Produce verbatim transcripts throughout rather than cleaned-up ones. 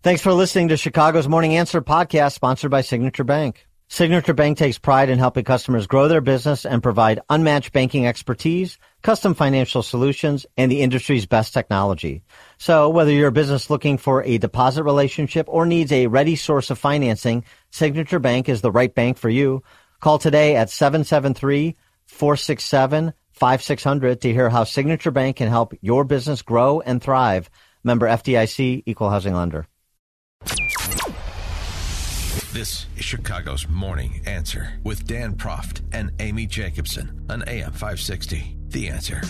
Thanks for listening to Chicago's Morning Answer podcast, sponsored by Signature Bank. Signature Bank takes pride in helping customers grow their business and provide unmatched banking expertise, custom financial solutions, and the industry's best technology. So whether you're a business looking for a deposit relationship or needs a ready source of financing, Signature Bank is the right bank for you. Call today at seven seven three, four six seven, five six zero zero to hear how Signature Bank can help your business grow and thrive. Member F D I C, Equal Housing Lender. This is Chicago's Morning Answer with Dan Proft and Amy Jacobson on A M five sixty. The Answer.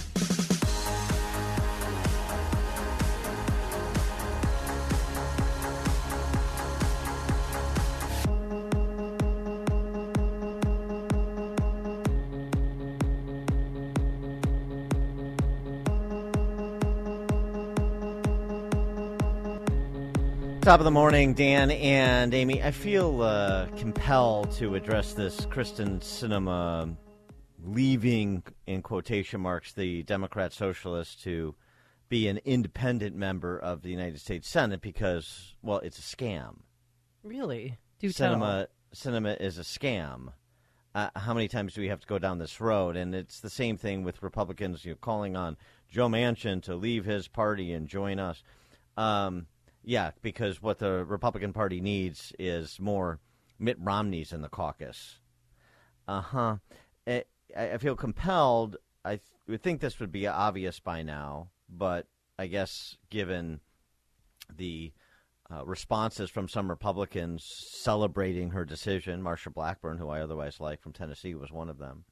Top of the morning, Dan and Amy. I feel uh, compelled to address this Kyrsten Sinema leaving, in quotation marks, the Democrat Socialist to be an independent member of the United States Senate because, well, it's a scam. Really? Do Sinema, Sinema is a scam. Uh, how many times do we have to go down this road? And it's the same thing with Republicans, you know, calling on Joe Manchin to leave his party and join us. Um Yeah, because what the Republican Party needs is more Mitt Romneys in the caucus. Uh-huh. I, I feel compelled. I th- would think this would be obvious by now, but I guess given the uh, responses from some Republicans celebrating her decision, Marsha Blackburn, who I otherwise like from Tennessee, was one of them,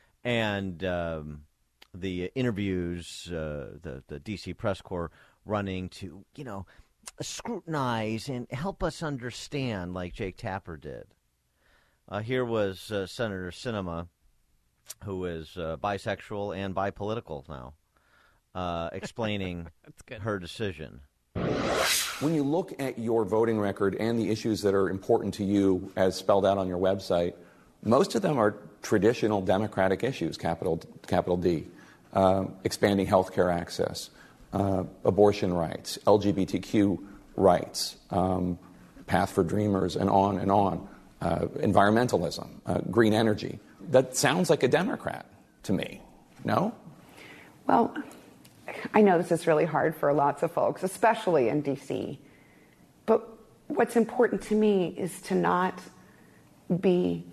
and um, the interviews, uh, the, the D C press corps running to, you know, scrutinize and help us understand like Jake Tapper did. Uh, here was uh, Senator Sinema, who is uh, bisexual and bipolitical now, uh, explaining her decision. When you look at your voting record and the issues that are important to you as spelled out on your website, most of them are traditional Democratic issues, capital, capital D, uh, expanding health care access, Uh, abortion rights, L G B T Q rights, um, Path for Dreamers, and on and on, uh, environmentalism, uh, green energy. That sounds like a Democrat to me, no? Well, I know this is really hard for lots of folks, especially in D C, but what's important to me is to not be,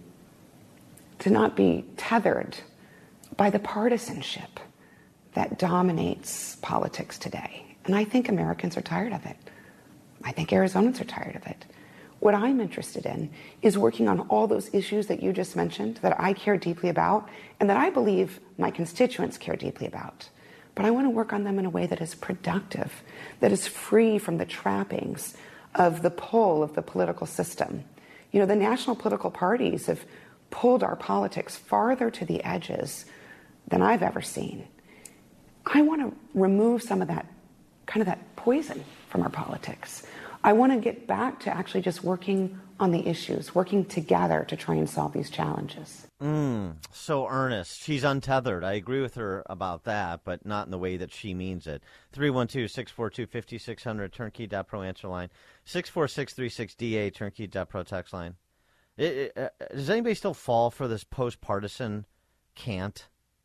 to not be tethered by the partisanship that dominates politics today. And I think Americans are tired of it. I think Arizonans are tired of it. What I'm interested in is working on all those issues that you just mentioned that I care deeply about and that I believe my constituents care deeply about. But I want to work on them in a way that is productive, that is free from the trappings of the pull of the political system. You know, the national political parties have pulled our politics farther to the edges than I've ever seen. I want to remove some of that, kind of that poison from our politics. I want to get back to actually just working on the issues, working together to try and solve these challenges. Mm, so earnest. She's untethered. I agree with her about that, but not in the way that she means it. three one two, six four two, five six zero zero, turnkey dot pro answer line. six four six three six D A, turnkey dot pro text line. It, it, uh, does anybody still fall for this post-partisan cant?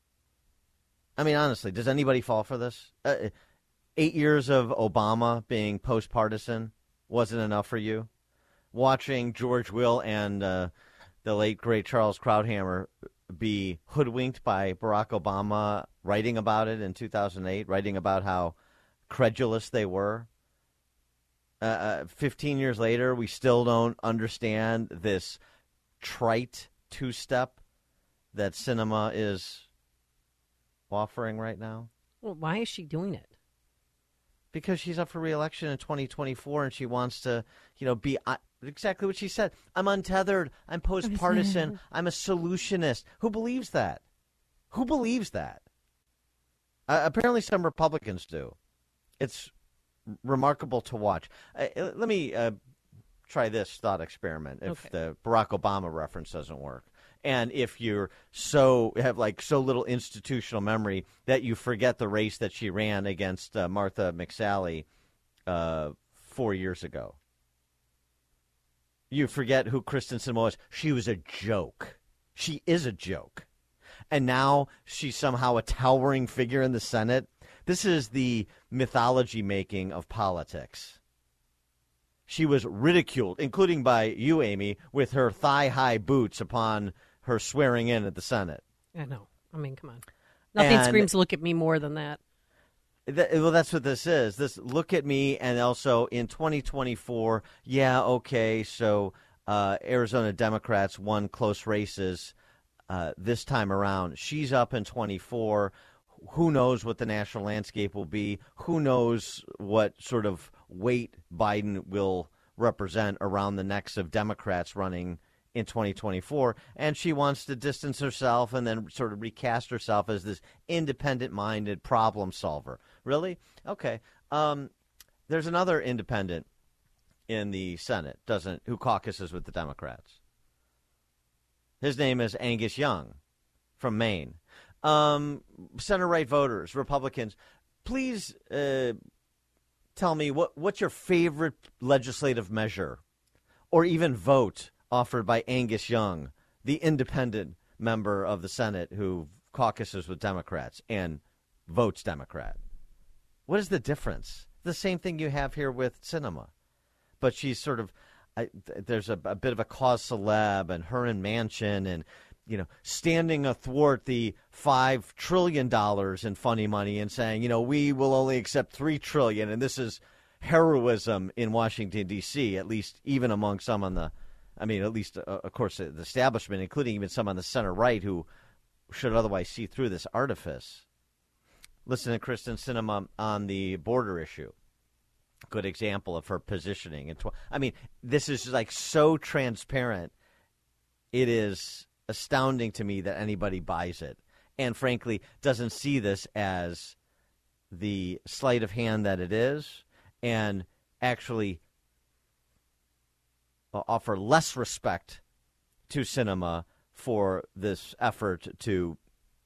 I mean, honestly, does anybody fall for this? Uh, eight years of Obama being post-partisan wasn't enough for you? Watching George Will and uh, the late, great Charles Krauthammer be hoodwinked by Barack Obama, writing about it in two thousand eight, writing about how credulous they were. Uh, uh, fifteen years later, we still don't understand this trite two-step that Sinema is offering right now. Well, why is she doing it? Because she's up for re-election in twenty twenty-four, and she wants to, you know, be uh, exactly what she said. I'm untethered. I'm post-partisan. I'm a solutionist. Who believes that? Who believes that? Uh, apparently some Republicans do. It's remarkable to watch. Uh, let me uh, try this thought experiment if okay. the Barack Obama reference doesn't work. And if you're so have like so little institutional memory that you forget the race that she ran against uh, Martha McSally uh, four years ago. You forget who Kristen Sinema was. She was a joke. She is a joke. And now she's somehow a towering figure in the Senate. This is the mythology making of politics. She was ridiculed, including by you, Amy, with her thigh-high boots upon her swearing in at the Senate. I know. I mean, come on. Nothing And- screams look at me more than that. Th- well, that's what this is. This look at me, and also in twenty twenty-four, yeah, okay, so uh, Arizona Democrats won close races uh, this time around. She's up in twenty-four. Who knows what the national landscape will be? Who knows what sort of weight Biden will represent around the necks of Democrats running in twenty twenty-four, and she wants to distance herself and then sort of recast herself as this independent-minded problem solver. Really? Okay. Um, there's another independent in the Senate, doesn't who caucuses with the Democrats. His name is Angus Young from Maine. Um, center-right voters, Republicans, please uh, tell me what what's your favorite legislative measure or even vote offered by Angus Young, the independent member of the Senate who caucuses with Democrats and votes Democrat. What is the difference? The same thing you have here with Sinema. But she's sort of, I, there's a, a bit of a cause celeb, and her and Manchin, and, you know, standing athwart the five trillion dollars in funny money and saying, you know, we will only accept three trillion dollars, and this is heroism in Washington, D C, at least even among some on the, I mean, at least, uh, of course, the establishment, including even some on the center right who should otherwise see through this artifice. Listen to Kristen Sinema on the border issue. Good example of her positioning. And tw- I mean, this is like so transparent. It is astounding to me that anybody buys it, and frankly, doesn't see this as the sleight of hand that it is, and actually offer less respect to Sinema for this effort to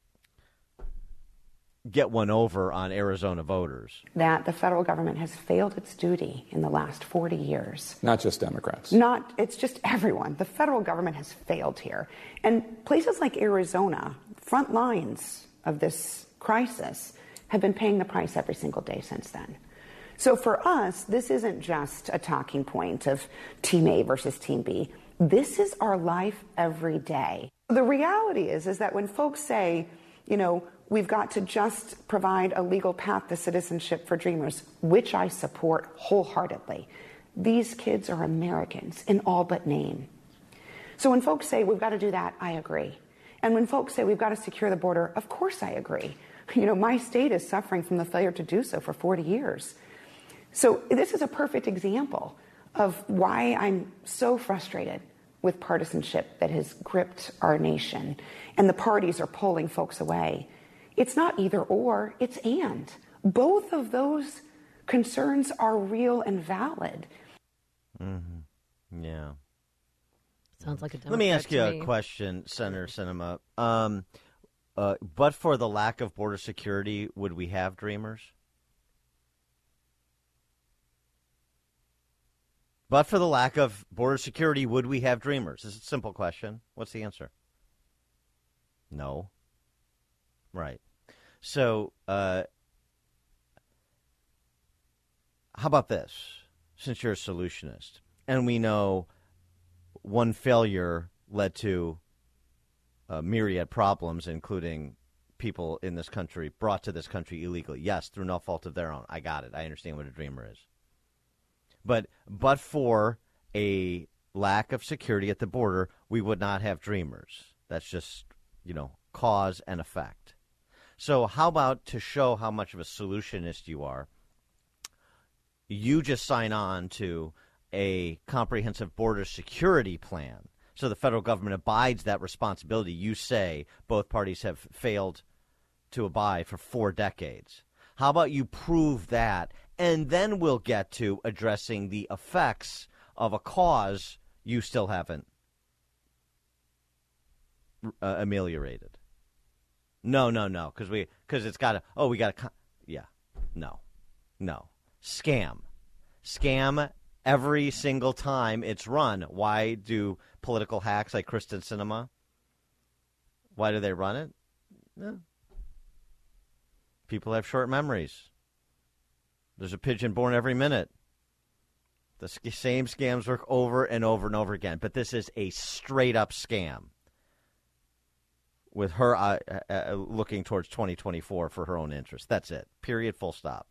get one over on Arizona voters. That the federal government has failed its duty in the last forty years. Not just Democrats. Not, it's just everyone. The federal government has failed here. And places like Arizona, front lines of this crisis, have been paying the price every single day since then. So for us, this isn't just a talking point of Team A versus Team B. This is our life every day. The reality is, is that when folks say, you know, we've got to just provide a legal path to citizenship for Dreamers, which I support wholeheartedly, these kids are Americans in all but name. So when folks say we've got to do that, I agree. And when folks say we've got to secure the border, of course I agree. You know, my state is suffering from the failure to do so for forty years. So this is a perfect example of why I'm so frustrated with partisanship that has gripped our nation, and the parties are pulling folks away. It's not either or, it's and. Both of those concerns are real and valid. Mm-hmm. Yeah. Sounds like a Democrat Let me ask you to a me. question, Senator Sinema. Um, uh, but for the lack of border security, would we have Dreamers? But for the lack of border security, would we have Dreamers? This is a simple question. What's the answer? No. Right. So, uh, how about this? Since you're a solutionist, and we know one failure led to a myriad problems, including people in this country brought to this country illegally. Yes, through no fault of their own. I got it. I understand what a Dreamer is. But but for a lack of security at the border, we would not have Dreamers. That's just, you know, cause and effect. So how about, to show how much of a solutionist you are, you just sign on to a comprehensive border security plan. So the federal government abides that responsibility. You say both parties have failed to abide for four decades. How about you prove that, and then we'll get to addressing the effects of a cause you still haven't uh, ameliorated. No, no, no, because we because it's got to. Oh, we got to. Yeah, no, no, scam, scam every single time it's run. Why do political hacks like Kristen Sinema, why do they run it? No. People have short memories. There's a pigeon born every minute. The sc- same scams work over and over and over again. But this is a straight-up scam with her uh, uh, looking towards twenty twenty-four for her own interest. That's it. Period. Full stop.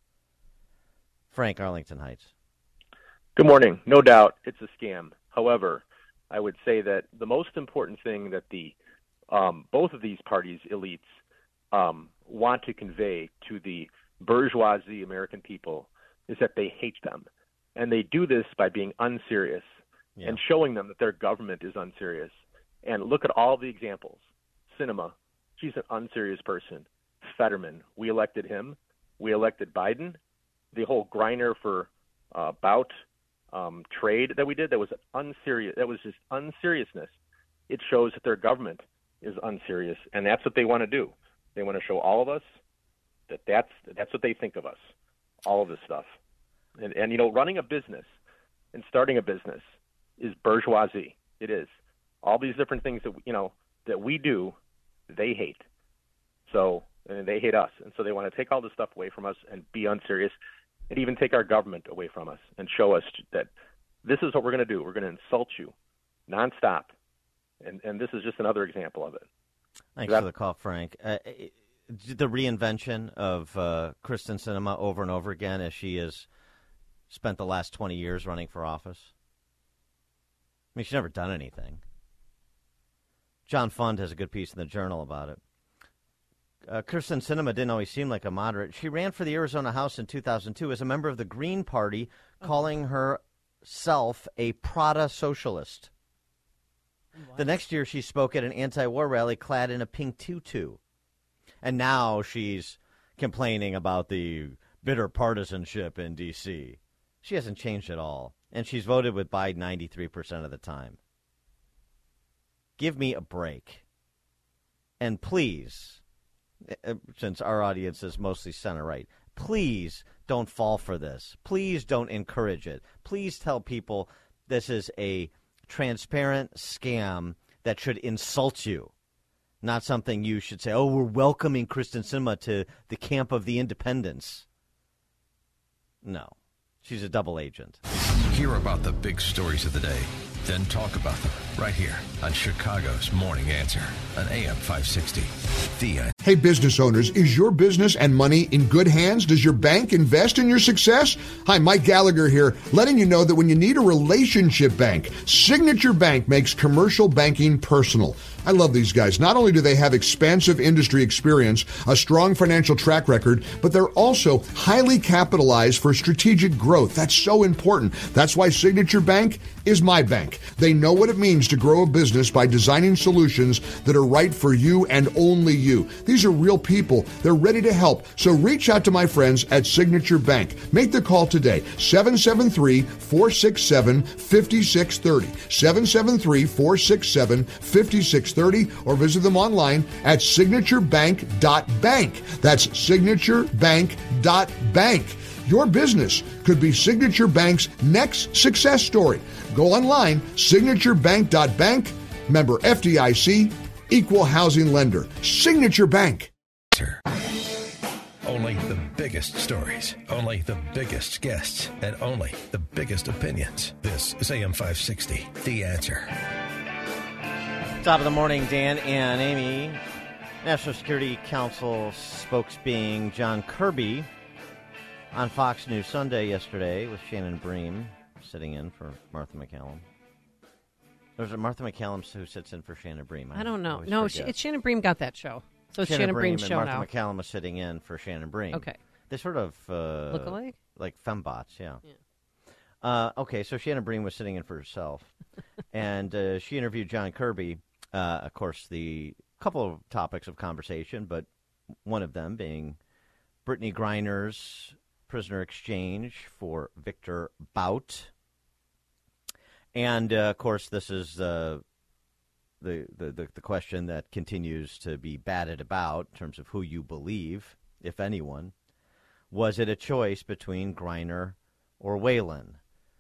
Frank, Arlington Heights. Good morning. No doubt it's a scam. However, I would say that the most important thing that the um, both of these parties' elites um, want to convey to the bourgeoisie American people is that they hate them. And they do this by being unserious yeah. and showing them that their government is unserious. And look at all the examples. Sinema, she's an unserious person. Fetterman, we elected him. We elected Biden. The whole Griner for uh, bout um, trade that we did, that was unserious. That was just unseriousness. It shows that their government is unserious, and that's what they want to do. They want to show all of us that that's that's what they think of us, all of this stuff. And, and, you know, running a business and starting a business is bourgeoisie. It is. All these different things that, you know, that we do, they hate. So, and they hate us. And so they want to take all this stuff away from us and be unserious and even take our government away from us and show us that this is what we're going to do. We're going to insult you nonstop. And, and this is just another example of it. Thanks that, for the call, Frank. Uh, the reinvention of uh, Kristen Sinema over and over again as she is spent the last twenty years running for office. I mean, she's never done anything. John Fund has a good piece in the Journal about it. Uh, Kristen Sinema didn't always seem like a moderate. She ran for the Arizona House in two thousand two as a member of the Green Party, calling herself a Prada socialist. What? The next year, she spoke at an anti-war rally clad in a pink tutu. And now she's complaining about the bitter partisanship in D C She hasn't changed at all, and she's voted with Biden ninety-three percent of the time. Give me a break. And please, since our audience is mostly center-right, please don't fall for this. Please don't encourage it. Please tell people this is a transparent scam that should insult you, not something you should say, oh, we're welcoming Kristen Sinema to the camp of the independents. No. She's a double agent. Hear about the big stories of the day, then talk about them right here on Chicago's Morning Answer on A M five sixty. The Answer. Hey, business owners, is your business and money in good hands? Does your bank invest in your success? Hi, Mike Gallagher here, letting you know that when you need a relationship bank, Signature Bank makes commercial banking personal. I love these guys. Not only do they have expansive industry experience, a strong financial track record, but they're also highly capitalized for strategic growth. That's so important. That's why Signature Bank is my bank. They know what it means to grow a business by designing solutions that are right for you and only you. These are real people. They're ready to help. So reach out to my friends at Signature Bank. Make the call today, seven seven three, four six seven, five six three zero, seven seven three, four six seven, five six three zero, or visit them online at signature bank dot bank. That's signature bank dot bank. Your business could be Signature Bank's next success story. Go online, signature bank dot bank, member F D I C, equal housing lender. Signature Bank. Only the biggest stories, only the biggest guests, and only the biggest opinions. This is A M five sixty, The Answer. Top of the morning, Dan and Amy. National Security Council spokesman John Kirby on Fox News Sunday yesterday with Shannon Bream sitting in for Martha McCallum. Or is it Martha McCallum who sits in for Shannon Bream? I don't know. always No, forget. she, it's Shannon Bream got that show. So it's Shannon, Shannon Bream Bream's and show Martha now. McCallum is sitting in for Shannon Bream. Okay. They sort of uh, Look alike? like fembots, yeah. Yeah. Uh, okay, so Shannon Bream was sitting in for herself, and uh, she interviewed John Kirby. Uh, of course, the couple of topics of conversation, but one of them being Brittany Griner's prisoner exchange for Victor Bout. And, uh, of course, this is uh, the, the, the, the question that continues to be batted about in terms of who you believe, if anyone. Was it a choice between Griner or Whelan?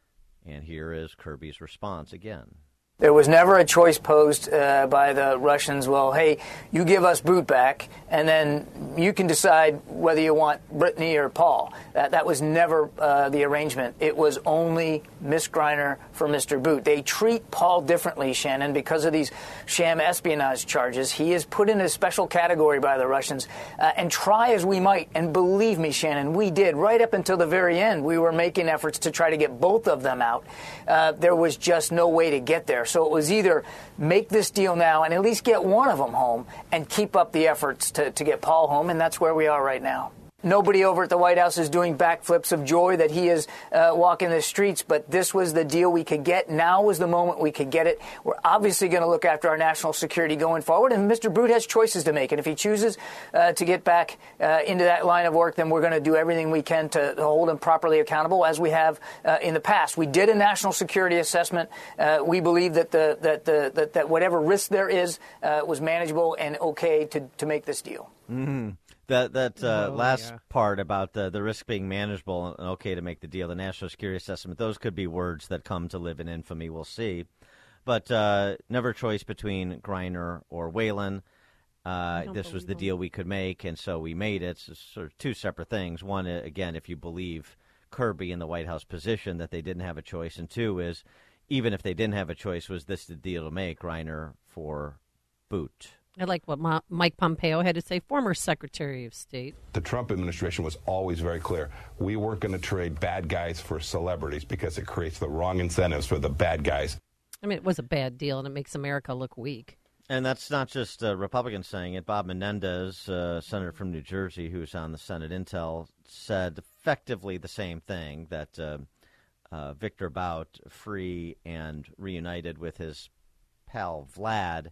And here is Kirby's response again. There was never a choice posed uh, by the Russians, well, hey, you give us Bout back, and then you can decide whether you want Brittany or Paul. That that was never uh, the arrangement. It was only Miss Griner for Mister Bout. They treat Paul differently, Shannon, because of these sham espionage charges. He is put in a special category by the Russians. Uh, and try as we might, and believe me, Shannon, we did. Right up until the very end, we were making efforts to try to get both of them out. Uh, there was just no way to get there. So it was either make this deal now and at least get one of them home and keep up the efforts to, to get Paul home, and that's where we are right now. Nobody over at the White House is doing backflips of joy that he is uh, walking the streets, but this was the deal we could get. Now was the moment we could get it. We're obviously going to look after our national security going forward, and Mister Bout has choices to make. And if he chooses uh, to get back uh, into that line of work, then we're going to do everything we can to hold him properly accountable, as we have uh, in the past. We did a national security assessment. Uh, we believe that the that the that, that whatever risk there is uh, was manageable and okay to to make this deal. Mm-hmm. That that uh, oh, last yeah. part about the, the risk being manageable and okay to make the deal, the national security assessment, those could be words that come to live in infamy. We'll see. But uh, never choice between Griner or Whelan. Uh, this was the them. deal we could make, and so we made it. It's sort of two separate things. One, again, if you believe Kirby in the White House position that they didn't have a choice. And two is, even if they didn't have a choice, was this the deal to make, Griner for Bout? I like what Ma- Mike Pompeo had to say, former Secretary of State. The Trump administration was always very clear. We weren't going to trade bad guys for celebrities because it creates the wrong incentives for the bad guys. I mean, it was a bad deal, and it makes America look weak. And that's not just uh, Republicans saying it. Bob Menendez, uh, senator from New Jersey, who's on the Senate Intel, said effectively the same thing, that uh, uh, Victor Bout, free and reunited with his pal Vlad,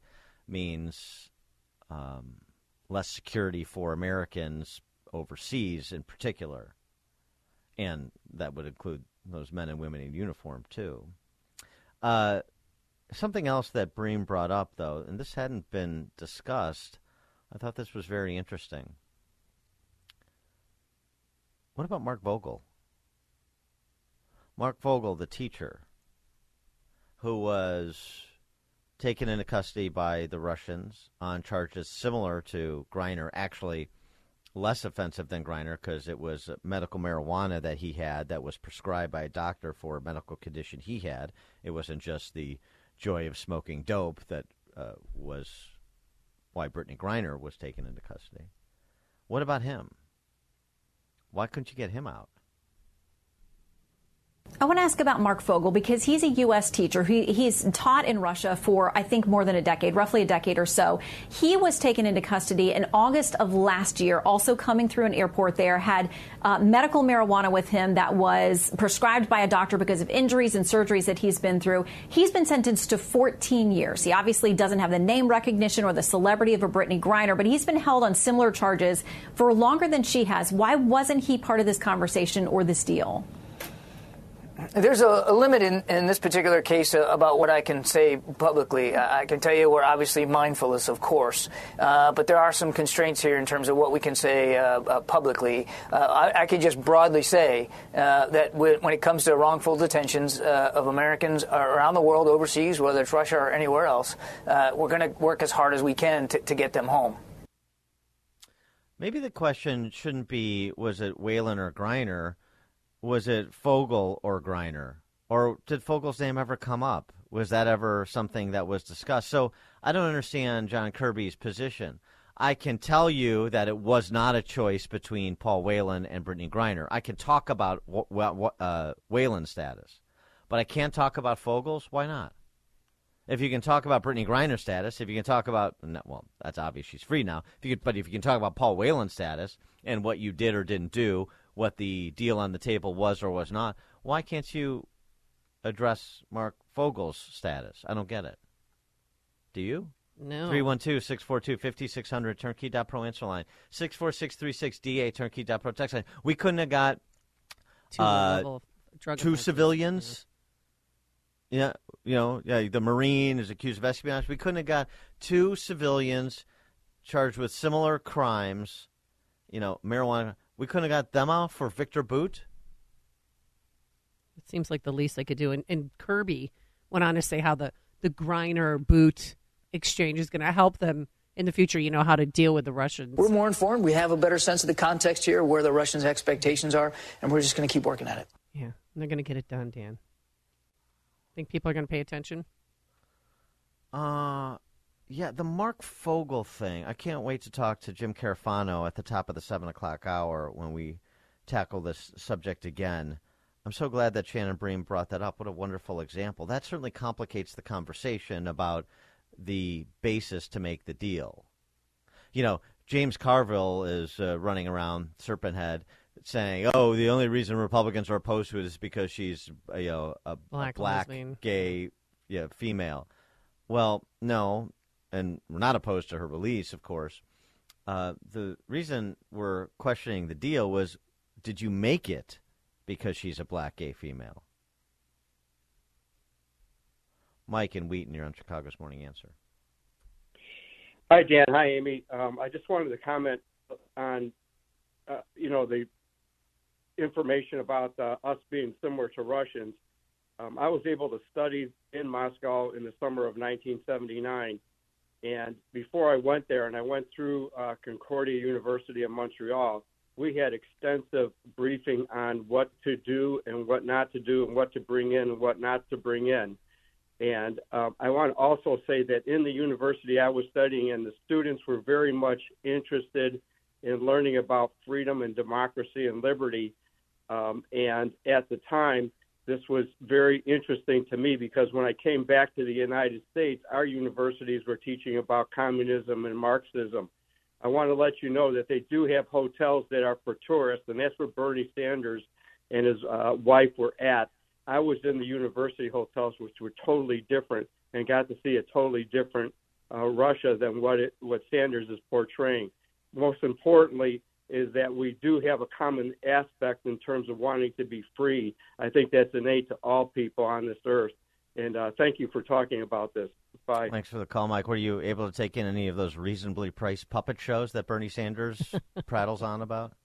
means um, less security for Americans overseas in particular. And that would include those men and women in uniform, too. Uh, something else that Bream brought up, though, and this hadn't been discussed, I thought this was very interesting. What about Mark Vogel? Mark Vogel, the teacher, who was taken into custody by the Russians on charges similar to Griner, actually less offensive than Griner because it was medical marijuana that he had that was prescribed by a doctor for a medical condition he had. It wasn't just the joy of smoking dope that uh, was why Brittany Griner was taken into custody. What about him? Why couldn't you get him out? I want to ask about Mark Vogel because he's a U S teacher. He, he's taught in Russia for, I think, more than a decade, roughly a decade or so. He was taken into custody in August of last year, also coming through an airport there, had uh, medical marijuana with him that was prescribed by a doctor because of injuries and surgeries that he's been through. He's been sentenced to fourteen years. He obviously doesn't have the name recognition or the celebrity of a Brittany Griner, but he's been held on similar charges for longer than she has. Why wasn't he part of this conversation or this deal? There's a, a limit in, in this particular case uh, about what I can say publicly. Uh, I can tell you we're obviously mindful of this, of course, uh, but there are some constraints here in terms of what we can say uh, uh, publicly. Uh, I, I could just broadly say uh, that when, when it comes to wrongful detentions uh, of Americans around the world, overseas, whether it's Russia or anywhere else, uh, we're going to work as hard as we can to, to get them home. Maybe the question shouldn't be, was it Whelan or Griner? Was it Vogel or Griner? Or did Vogel's name ever come up? Was that ever something that was discussed? So I don't understand John Kirby's position. I can tell you that it was not a choice between Paul Whelan and Brittany Griner. I can talk about uh, Whelan's status, but I can't talk about Vogel's. Why not? If you can talk about Brittany Griner's status, if you can talk about, well, that's obvious, she's free now. If you could, but if you can talk about Paul Whelan's status and what you did or didn't do, what the deal on the table was or was not, why can't you address Mark Vogel's status? I don't get it. Do you? No. three one two, six four two, five six zero zero, turnkey dot pro answer line. six four six three six D A, turnkey dot pro text line. We couldn't have got two, uh, two civilians. Yeah, you know, yeah, the Marine is accused of espionage. We couldn't have got two civilians charged with similar crimes, you know, marijuana. We couldn't have got them out for Victor Bout? It seems like the least they could do. And, and Kirby went on to say how the, the Griner boot exchange is going to help them in the future, you know, how to deal with the Russians. We're more informed. We have a better sense of the context here, where the Russians' expectations are, and we're just going to keep working at it. Yeah, and they're going to get it done, Dan. Think people are going to pay attention? Uh, yeah, the Mark Fogel thing. I can't wait to talk to Jim Carafano at the top of the seven o'clock hour when we tackle this subject again. I'm so glad that Shannon Bream brought that up. What a wonderful example. That certainly complicates the conversation about the basis to make the deal. You know, James Carville is uh, running around Serpent Head saying, oh, the only reason Republicans are opposed to it is because she's, you know, a black, a black gay yeah, female. Well, no, and we're not opposed to her release, of course. Uh, the reason we're questioning the deal was, did you make it because she's a black gay female? Mike in Wheaton, you're on Chicago's Morning Answer. Hi, Dan. Hi, Amy. Um, I just wanted to comment on, uh, you know, the information about uh, us being similar to Russians. Um, I was able to study in Moscow in the summer of nineteen seventy-nine. And before I went there, and I went through uh, Concordia University in Montreal, we had extensive briefing on what to do and what not to do and what to bring in and what not to bring in. And um, I want to also say that in the university I was studying in, the students were very much interested in learning about freedom and democracy and liberty. Um, and at the time, this was very interesting to me because when I came back to the United States, our universities were teaching about communism and Marxism. I want to let you know that they do have hotels that are for tourists, and that's where Bernie Sanders and his uh, wife were at. I was in the university hotels, which were totally different, and got to see a totally different uh, Russia than what it, what Sanders is portraying. Most importantly is that we do have a common aspect in terms of wanting to be free. I think that's innate to all people on this earth. And uh, thank you for talking about this. Bye. Thanks for the call, Mike. Were you able to take in any of those reasonably priced puppet shows that Bernie Sanders prattles on about?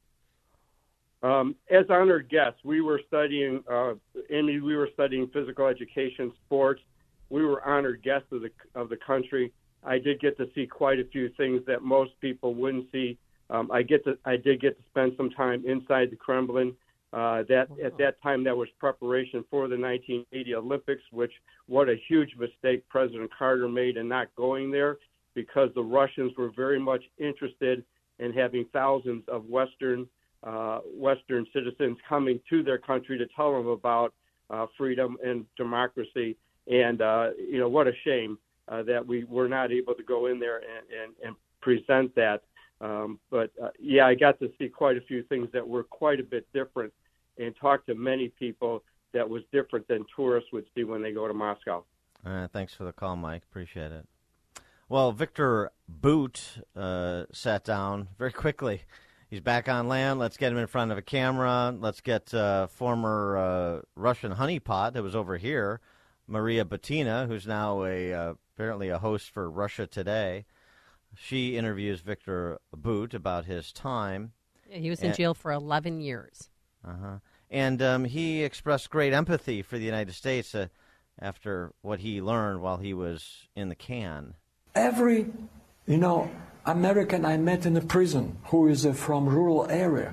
Um, as honored guests, we were studying, uh, Amy, we were studying physical education, sports. We were honored guests of the of the country. I did get to see quite a few things that most people wouldn't see. Um, I get to, I did get to spend some time inside the Kremlin. Uh, that at that time, that was preparation for the nineteen eighty Olympics, which what a huge mistake President Carter made in not going there, because the Russians were very much interested in having thousands of Western uh, Western citizens coming to their country to tell them about uh, freedom and democracy. And uh, you know, what a shame uh, that we were not able to go in there and, and, and present that. Um, but, uh, yeah, I got to see quite a few things that were quite a bit different and talk to many people that was different than tourists would see when they go to Moscow. All right, thanks for the call, Mike. Appreciate it. Well, Victor Bout uh, sat down very quickly. He's back on land. Let's get him in front of a camera. Let's get uh, former uh, Russian honeypot that was over here, Maria Butina, who's now a uh, apparently a host for Russia Today. She interviews Victor Bout about his time. Yeah, he was in and, jail for eleven years. Uh-huh. And um, he expressed great empathy for the United States uh, after what he learned while he was in the can. Every, you know, American I met in a prison who is uh, from rural area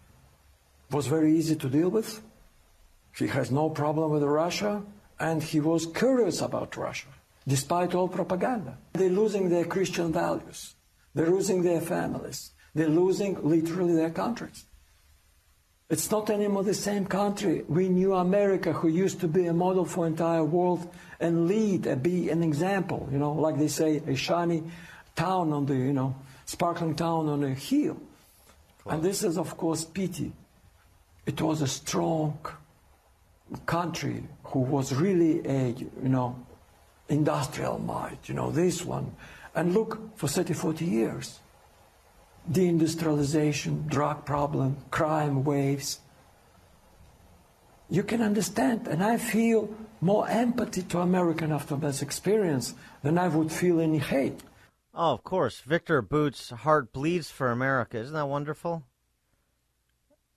was very easy to deal with. He has no problem with Russia, and he was curious about Russia. Despite all propaganda. They're losing their Christian values. They're losing their families. They're losing literally their countries. It's not anymore the same country. We knew America, who used to be a model for entire world and lead and be an example, you know, like they say, a shiny town on the, you know, sparkling town on a hill. Cool. And this is, of course, pity. It was a strong country who was really a, you know, industrial might, you know, this one. And look, for thirty, forty years, deindustrialization, drug problem, crime waves. You can understand, and I feel more empathy to American after this experience than I would feel any hate. Oh, of course. Victor Bout's heart bleeds for America. Isn't that wonderful?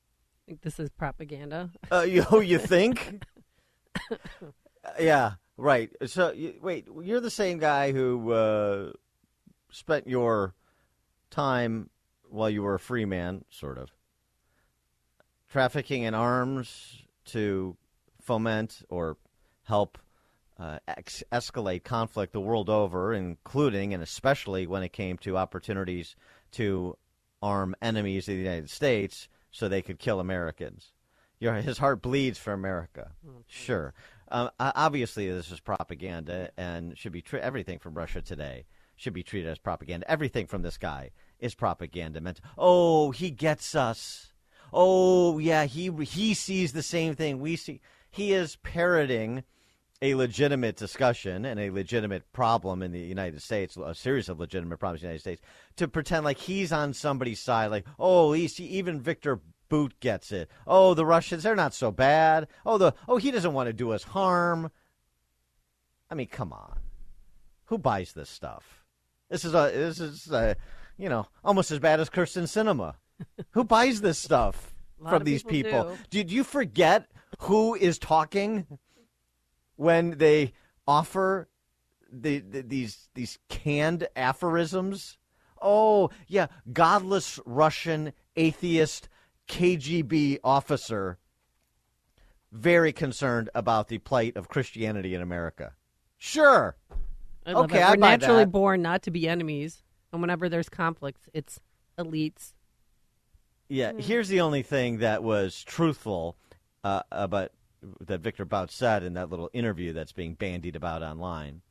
think this is propaganda. Uh, you, oh, you think? uh, yeah, right. So, you, wait, you're the same guy who uh, spent your time while you were a free man, sort of, trafficking in arms to foment or help uh, ex- escalate conflict the world over, including and especially when it came to opportunities to arm enemies of the United States so they could kill Americans. Your, his heart bleeds for America. Oh, sure. Um, obviously, this is propaganda and should be tre- everything from Russia Today should be treated as propaganda. Everything from this guy is propaganda. Meant, oh, he gets us. Oh, yeah, he he sees the same thing we see. He is parroting a legitimate discussion and a legitimate problem in the United States, a series of legitimate problems in the United States, to pretend like he's on somebody's side, like, oh, he's, even Victor Bout gets it. Oh, the Russians, they're not so bad. Oh, the oh, he doesn't want to do us harm. I mean, come on. Who buys this stuff? This is, a, this is a, you know, almost as bad as Kirsten Sinema. Who buys this stuff from these people? people? Do. Did you forget who is talking when they offer the, the, these these canned aphorisms? Oh, yeah, godless Russian atheist K G B officer very concerned about the plight of Christianity in America. Sure. I love okay, it. I We're buy naturally that. born not to be enemies, and whenever there's conflicts, it's elites. Yeah, here's the only thing that was truthful uh, about that Victor Bout said in that little interview that's being bandied about online.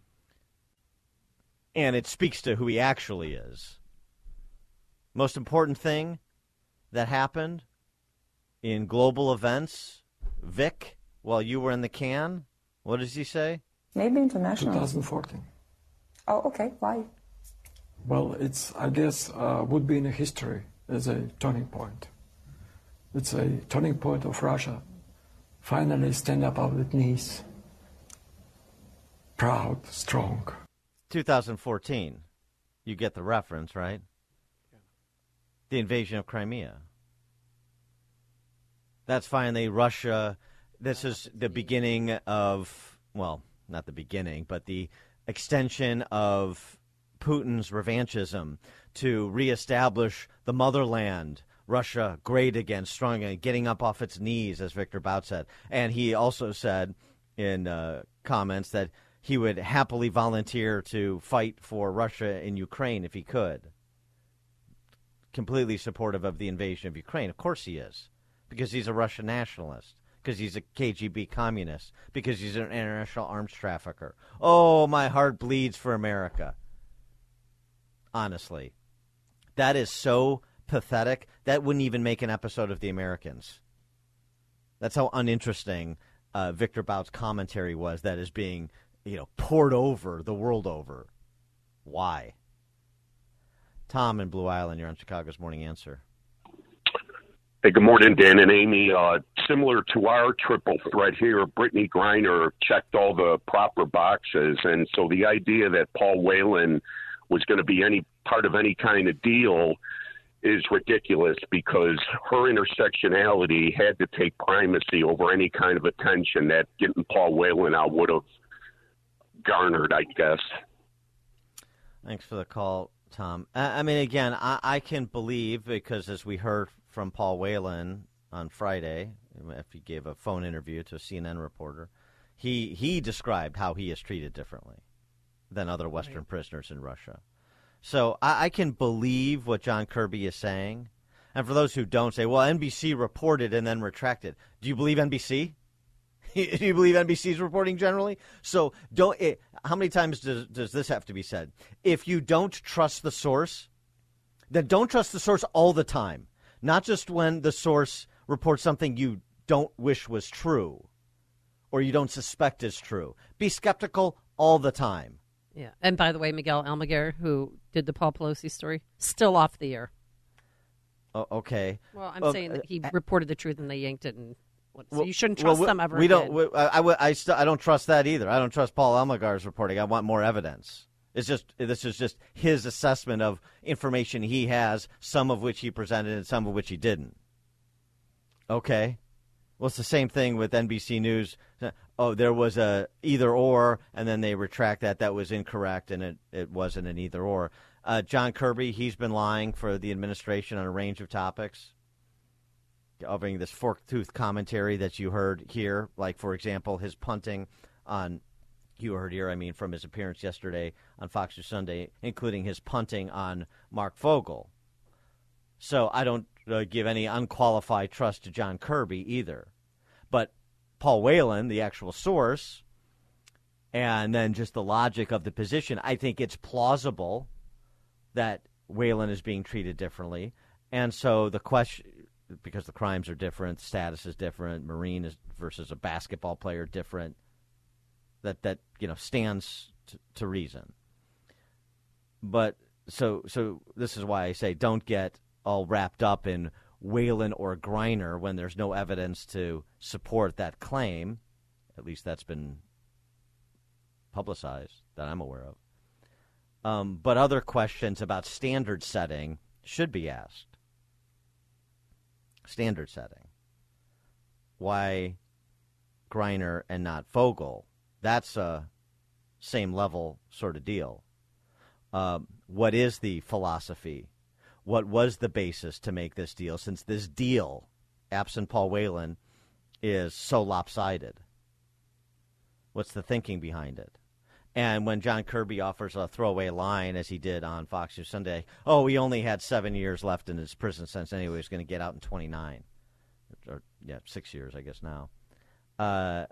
And it speaks to who he actually is. Most important thing that happened in global events, Vic, while you were in the can, what does he say? Maybe international. twenty fourteen. Oh, okay. Why? Well, it's, I guess, uh, would be in history as a turning point. It's a turning point of Russia. Finally stand up on its knees. Proud, strong. twenty fourteen. You get the reference, right? The invasion of Crimea. That's finally Russia. This is the beginning of, well, not the beginning, but the extension of Putin's revanchism to reestablish the motherland, Russia great again, strong again, getting up off its knees, as Victor Bout said. And he also said in uh, comments that he would happily volunteer to fight for Russia in Ukraine if he could. Completely supportive of the invasion of Ukraine. Of course he is, because he's a Russian nationalist, because he's a K G B communist, because he's an international arms trafficker. Oh, my heart bleeds for America. Honestly, that is so pathetic. That wouldn't even make an episode of The Americans. That's how uninteresting uh, Victor Bout's commentary was that is being, you know, poured over the world over. Why? Tom in Blue Island, you're on Chicago's Morning Answer. Hey, good morning, Dan and Amy. Uh, similar to our triple threat here, Brittany Griner checked all the proper boxes, and so the idea that Paul Whelan was going to be any part of any kind of deal is ridiculous, because her intersectionality had to take primacy over any kind of attention that getting Paul Whelan out would have garnered, I guess. Thanks for the call, Tom. I, I mean, again, I, I can believe, because as we heard from Paul Whelan on Friday, if he gave a phone interview to a C N N reporter, he he described how he is treated differently than other Western right. prisoners in Russia. So I, I can believe what John Kirby is saying. And for those who don't, say, well, N B C reported and then retracted. Do you believe N B C? Do you believe N B C's reporting generally? So don't. It, how many times does, does this have to be said? If you don't trust the source, then don't trust the source all the time. Not just when the source reports something you don't wish was true or you don't suspect is true. Be skeptical all the time. Yeah. And by the way, Miguel Almaguer, who did the Paul Pelosi story, still off the air. Oh, okay. Well, I'm uh, saying that he uh, reported the truth and they yanked it, and what, so well, you shouldn't trust well, them ever. We again. don't. We, I, I, I, still, I don't trust that either. I don't trust Paul Almaguer's reporting. I want more evidence. It's just this is just his assessment of information he has, some of which he presented and some of which he didn't. Okay. Well, it's the same thing with N B C News. Oh, there was a either or, and then they retract that. That was incorrect, and it, it wasn't an either or. Uh, John Kirby, he's been lying for the administration on a range of topics, offering this fork-toothed commentary that you heard here. Like, for example, his punting on, you heard here, I mean, from his appearance yesterday on Fox News Sunday, including his punting on Mark Fogel. So I don't uh, give any unqualified trust to John Kirby either. But Paul Whelan, the actual source, and then just the logic of the position, I think it's plausible that Whelan is being treated differently. And so the question, because the crimes are different, status is different, Marine is versus a basketball player different, that, that you know, stands to, to reason. But so so this is why I say don't get all wrapped up in Whelan or Griner when there's no evidence to support that claim. At least that's been publicized that I'm aware of. Um, but other questions about standard setting should be asked. Standard setting. Why Griner and not Fogel? That's a same level sort of deal. Um, what is the philosophy? What was the basis to make this deal, since this deal, absent Paul Whelan, is so lopsided? What's the thinking behind it? And when John Kirby offers a throwaway line, as he did on Fox News Sunday, oh, he only had seven years left in his prison sentence anyway, he's going to get out in twenty-nine. Or, yeah, six years, I guess, now. Uh,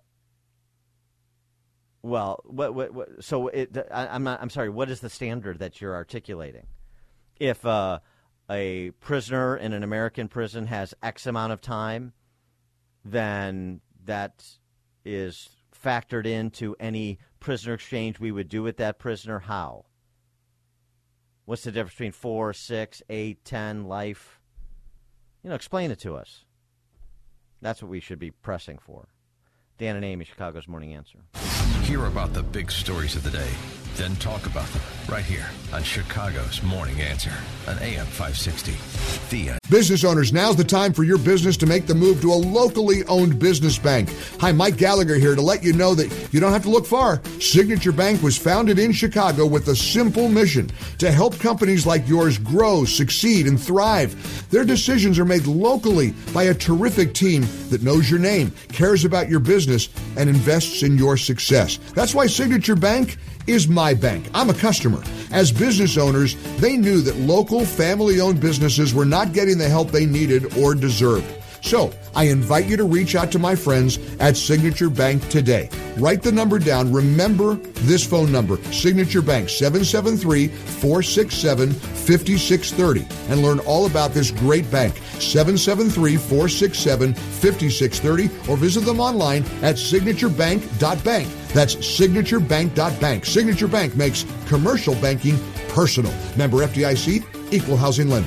well, what, what, what, so it, I, I'm not, I'm sorry, what is the standard that you're articulating? If uh, a prisoner in an American prison has X amount of time, then that is factored into any prisoner exchange we would do with that prisoner. How? What's the difference between four, six, eight, ten, life? You know, explain it to us. That's what we should be pressing for. Dan and Amy, Chicago's Morning Answer. Hear about the big stories of the day, then talk about them right here on Chicago's Morning Answer on A M five sixty. The Answer. Business owners, now's the time for your business to make the move to a locally owned business bank. Hi, Mike Gallagher here to let you know that you don't have to look far. Signature Bank was founded in Chicago with a simple mission to help companies like yours grow, succeed, and thrive. Their decisions are made locally by a terrific team that knows your name, cares about your business, and invests in your success. That's why Signature Bank is my bank. I'm a customer. As business owners, they knew that local family-owned businesses were not getting the help they needed or deserved. So I invite you to reach out to my friends at Signature Bank today. Write the number down. Remember this phone number, Signature Bank, seven seven three, four six seven, five six three zero. And learn all about this great bank, seven seven three, four six seven, five six three zero, or visit them online at signature bank dot bank. That's signature bank dot bank. Signature Bank makes commercial banking personal. Member F D I C, equal housing lender.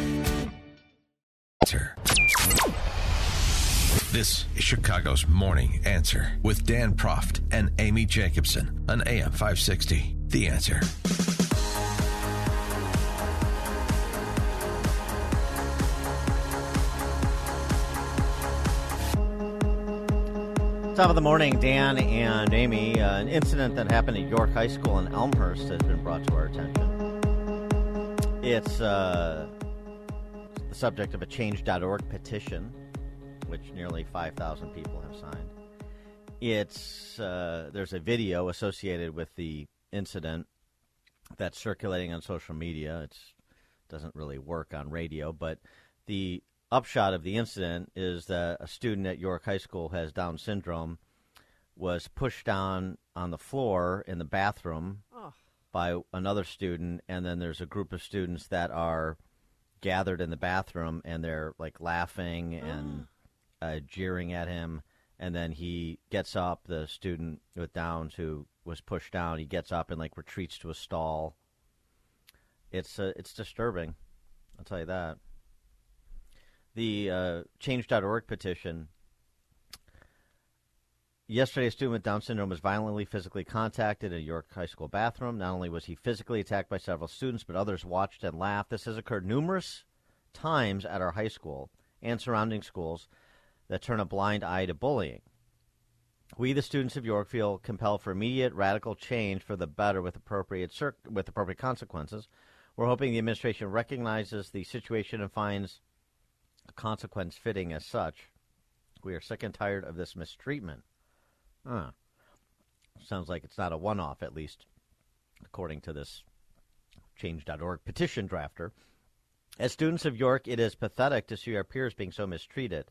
This is Chicago's Morning Answer with Dan Proft and Amy Jacobson on A M five sixty. The Answer. Top of the morning, Dan and Amy. Uh, an incident that happened at York High School in Elmhurst has been brought to our attention. It's uh, the subject of a change dot org petition, which nearly five thousand people have signed. It's uh, there's a video associated with the incident that's circulating on social media. It doesn't really work on radio, but the upshot of the incident is that a student at York High School who has Down syndrome was pushed down on the floor in the bathroom oh. by another student, and then there's a group of students that are gathered in the bathroom, and they're like laughing and uh, jeering at him, and then he gets up, the student with Downs who was pushed down, he gets up and like retreats to a stall. It's uh, it's disturbing, I'll tell you that. The uh, change dot org petition. Yesterday, a student with Down syndrome was violently physically contacted in a York High School bathroom. Not only was he physically attacked by several students, but others watched and laughed. This has occurred numerous times at our high school and surrounding schools. that turn a blind eye to bullying. We, the students of York, feel compelled for immediate radical change for the better with appropriate cir- with appropriate consequences. We're hoping the administration recognizes the situation and finds a consequence fitting as such. We are sick and tired of this mistreatment. Huh. Sounds like it's not a one-off, at least, according to this change dot org petition drafter. As students of York, it is pathetic to see our peers being so mistreated.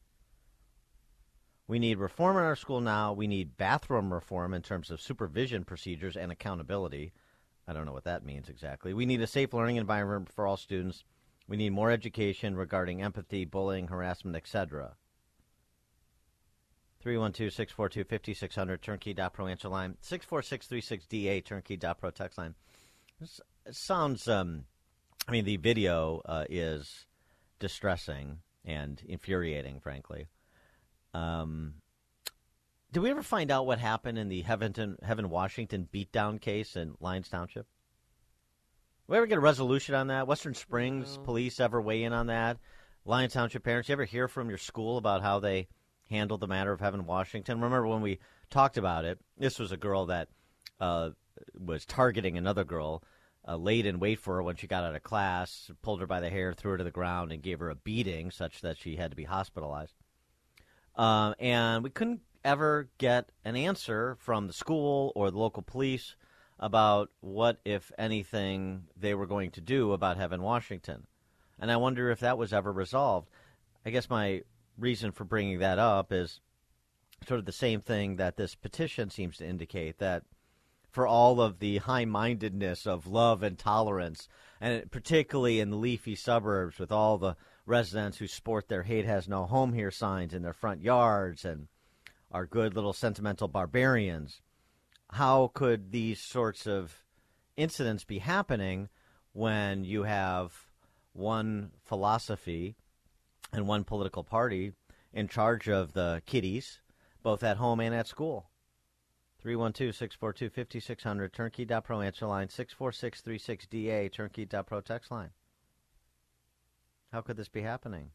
We need reform in our school now. We need bathroom reform in terms of supervision procedures and accountability. I don't know what that means exactly. We need a safe learning environment for all students. We need more education regarding empathy, bullying, harassment, et cetera. three one two, six four two, five six zero zero, turnkey dot pro answer line. six four six three six D A, turnkey dot pro text line. This sounds, um, I mean, the video uh, is distressing and infuriating, frankly. Um, did we ever find out what happened in the Heaven, Heaven Washington beatdown case in Lyons Township? Did we ever get a resolution on that? Western Springs no. police ever weigh in on that? Lyons Township parents, you ever hear from your school about how they handled the matter of Heaven Washington? Remember when we talked about it, this was a girl that uh, was targeting another girl, uh, laid in wait for her when she got out of class, pulled her by the hair, threw her to the ground, and gave her a beating such that she had to be hospitalized. Um, and we couldn't ever get an answer from the school or the local police about what, if anything, they were going to do about Heaven Washington. And I wonder if that was ever resolved. I guess my reason for bringing that up is sort of the same thing that this petition seems to indicate, that for all of the high-mindedness of love and tolerance, and particularly in the leafy suburbs with all the residents who sport their hate has no home here signs in their front yards and are good little sentimental barbarians, how could these sorts of incidents be happening when you have one philosophy and one political party in charge of the kiddies, both at home and at school? three one two, six four two, five six zero zero, turnkey dot pro answer line, six four six three six D A, turnkey dot pro text line. How could this be happening?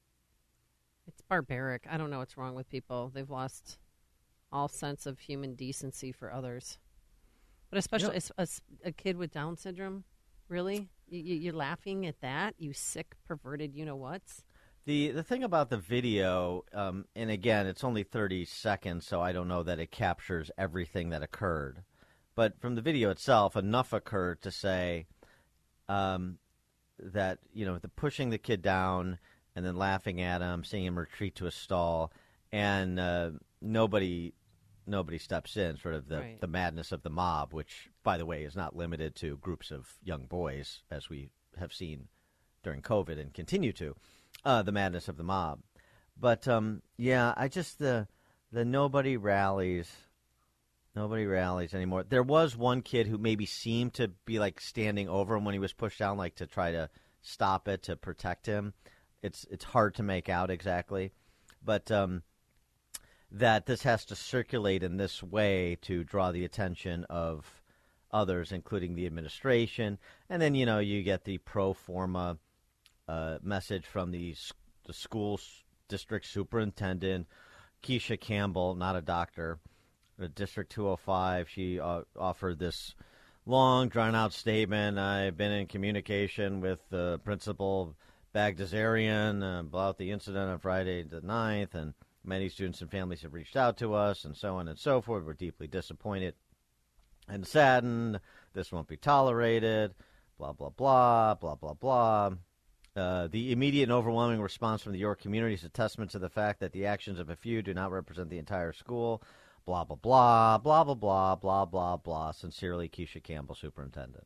It's barbaric. I don't know what's wrong with people. They've lost all sense of human decency for others. But especially you know, a, a kid with Down syndrome, really? You, you, you're laughing at that? You sick, perverted you-know-whats? The the thing about the video, um, and again, it's only thirty seconds, so I don't know that it captures everything that occurred. But from the video itself, enough occurred to say um, that, you know, the pushing the kid down and then laughing at him, seeing him retreat to a stall, and uh, nobody nobody steps in, sort of the, right. the madness of the mob, which, by the way, is not limited to groups of young boys, as we have seen during COVID and continue to. Uh, the madness of the mob. But, um, yeah, I just, the the nobody rallies, nobody rallies anymore. There was one kid who maybe seemed to be, like, standing over him when he was pushed down, like, to try to stop it, to protect him. It's it's hard to make out exactly. But um, that this has to circulate in this way to draw the attention of others, including the administration. And then, you know, you get the pro forma Uh, message from the the school district superintendent, Keisha Campbell, not a doctor, uh, District two oh five. She uh, offered this long, drawn-out statement. I've been in communication with uh, Principal Bagdasarian uh, about the incident on Friday the ninth, and many students and families have reached out to us, and so on and so forth. We're deeply disappointed and saddened. This won't be tolerated, blah, blah, blah, blah, blah, blah. Uh, the immediate and overwhelming response from the York community is a testament to the fact that the actions of a few do not represent the entire school. Blah, blah, blah, blah, blah, blah, blah, blah, blah. Sincerely, Keisha Campbell, Superintendent.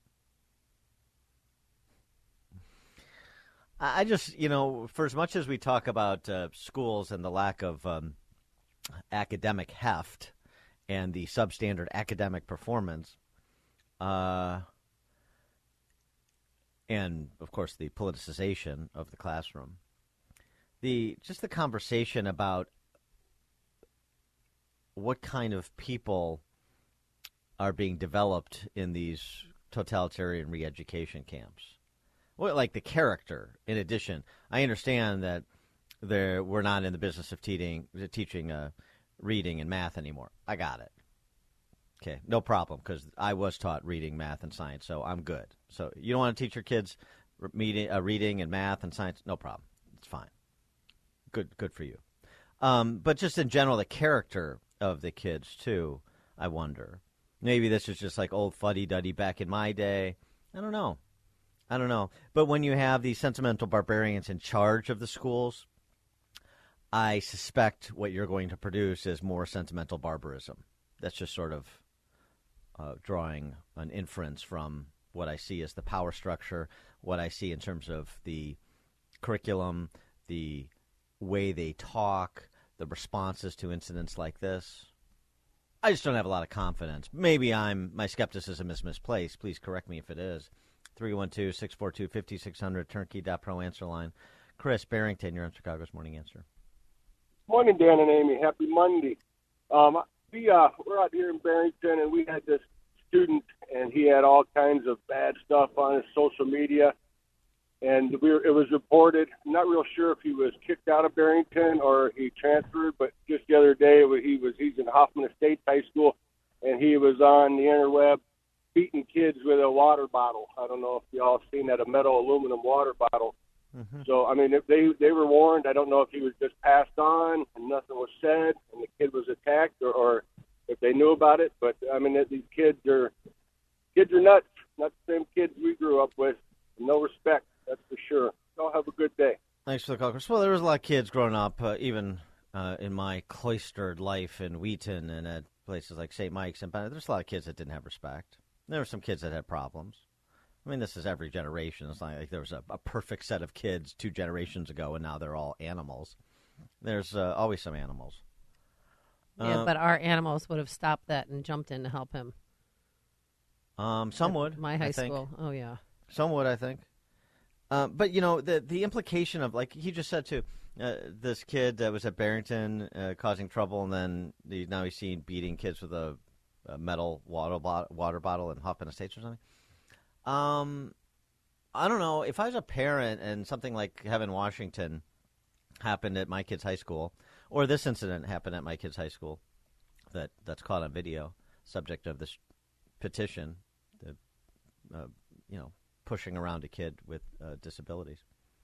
I just, you know, for as much as we talk about uh, schools and the lack of um, academic heft and the substandard academic performance, uh, and, of course, the politicization of the classroom, the just the conversation about what kind of people are being developed in these totalitarian re-education camps. Well, like the character, in addition. I understand that there we're not in the business of teaching teaching uh, reading and math anymore. I got it. Okay, no problem, because I was taught reading, math, and science, so I'm good. So you don't want to teach your kids reading, uh, reading and math and science? No problem. It's fine. Good, good for you. Um, but just in general, the character of the kids, too, I wonder. Maybe this is just like old fuddy-duddy back in my day. I don't know. I don't know. But when you have these sentimental barbarians in charge of the schools, I suspect what you're going to produce is more sentimental barbarism. That's just sort of uh, drawing an inference from what I see as the power structure, what I see in terms of the curriculum, the way they talk, the responses to incidents like this. I just don't have a lot of confidence. Maybe I'm my skepticism is misplaced. Please correct me if it is. three one two, six four two, five six zero zero, turnkey dot pro answer line. Chris Barrington, you're on Chicago's Morning Answer. Morning, Dan and Amy. Happy Monday. Um, we, uh, we're out here in Barrington, and we had this student, and he had all kinds of bad stuff on his social media. And we were, it was reported. I'm not real sure if he was kicked out of Barrington or he transferred, but just the other day he was he's in Hoffman Estates High School, and he was on the interweb beating kids with a water bottle. I don't know if you all seen that, a metal aluminum water bottle. Mm-hmm. So, I mean, if they they were warned. I don't know if he was just passed on and nothing was said and the kid was attacked, or, or if they knew about it. But, I mean, these kids are kids are nuts, not the same kids we grew up with. No respect, that's for sure. Y'all have a good day. Thanks for the call, Chris. Well, there was a lot of kids growing up, uh, even uh, in my cloistered life in Wheaton and at places like Saint Mike's. And there's a lot of kids that didn't have respect. There were some kids that had problems. I mean, this is every generation. It's not like there was a, a perfect set of kids two generations ago, and now they're all animals. There's uh, always some animals. Yeah, uh, but our animals would have stopped that and jumped in to help him. Um, some At would. My high I think. school. Oh, yeah. Some would, I think. Uh, but, you know, the the implication of, like he just said, too, uh, this kid that was at Barrington uh, causing trouble, and then the, now he's seen beating kids with a, a metal water, bo- water bottle in Hoffman Estates or something. Um, I don't know. If I was a parent and something like Kevin Washington happened at my kid's high school, or this incident happened at my kid's high school that, that's caught on video, subject of this petition, the, uh, you know, pushing around a kid with uh, disabilities.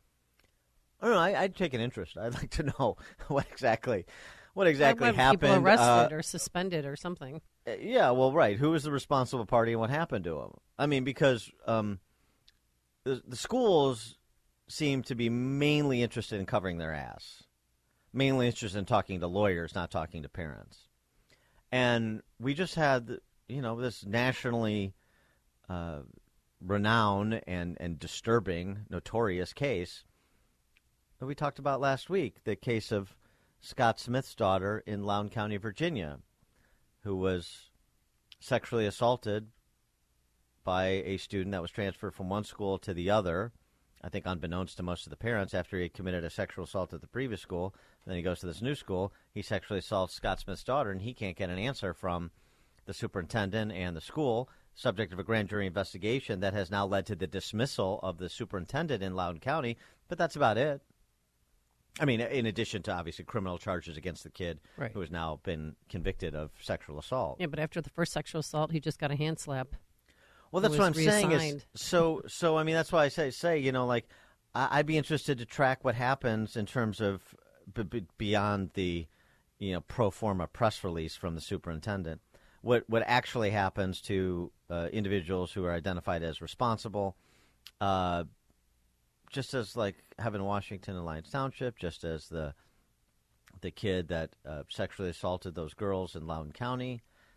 I don't know. I, I'd take an interest. I'd like to know what exactly, what exactly I'd happened. People arrested uh, or suspended or something. Yeah, well, right. Who was the responsible party and what happened to him? I mean, because um, the, the schools seem to be mainly interested in covering their ass, mainly interested in talking to lawyers, not talking to parents. And we just had, you know, this nationally uh, renowned and, and disturbing, notorious case that we talked about last week, the case of Scott Smith's daughter in Loudoun County, Virginia, who was sexually assaulted by a student that was transferred from one school to the other, I think unbeknownst to most of the parents, after he had committed a sexual assault at the previous school. Then he goes to this new school. He sexually assaults Scott Smith's daughter, and he can't get an answer from the superintendent and the school, subject of a grand jury investigation that has now led to the dismissal of the superintendent in Loudoun County. But that's about it. I mean, in addition to, obviously, criminal charges against the kid, right, who has now been convicted of sexual assault. Yeah, but after the first sexual assault, he just got a hand slap. Well, that's what I'm reassigned. saying is, so, so, I mean, that's why I say, say, you know, like, I, I'd be interested to track what happens in terms of b- b- beyond the, you know, pro forma press release from the superintendent, what, what actually happens to uh, individuals who are identified as responsible, uh, just as like Heaven Washington in Lyons Township, just as the the kid that uh, sexually assaulted those girls in Loudoun County.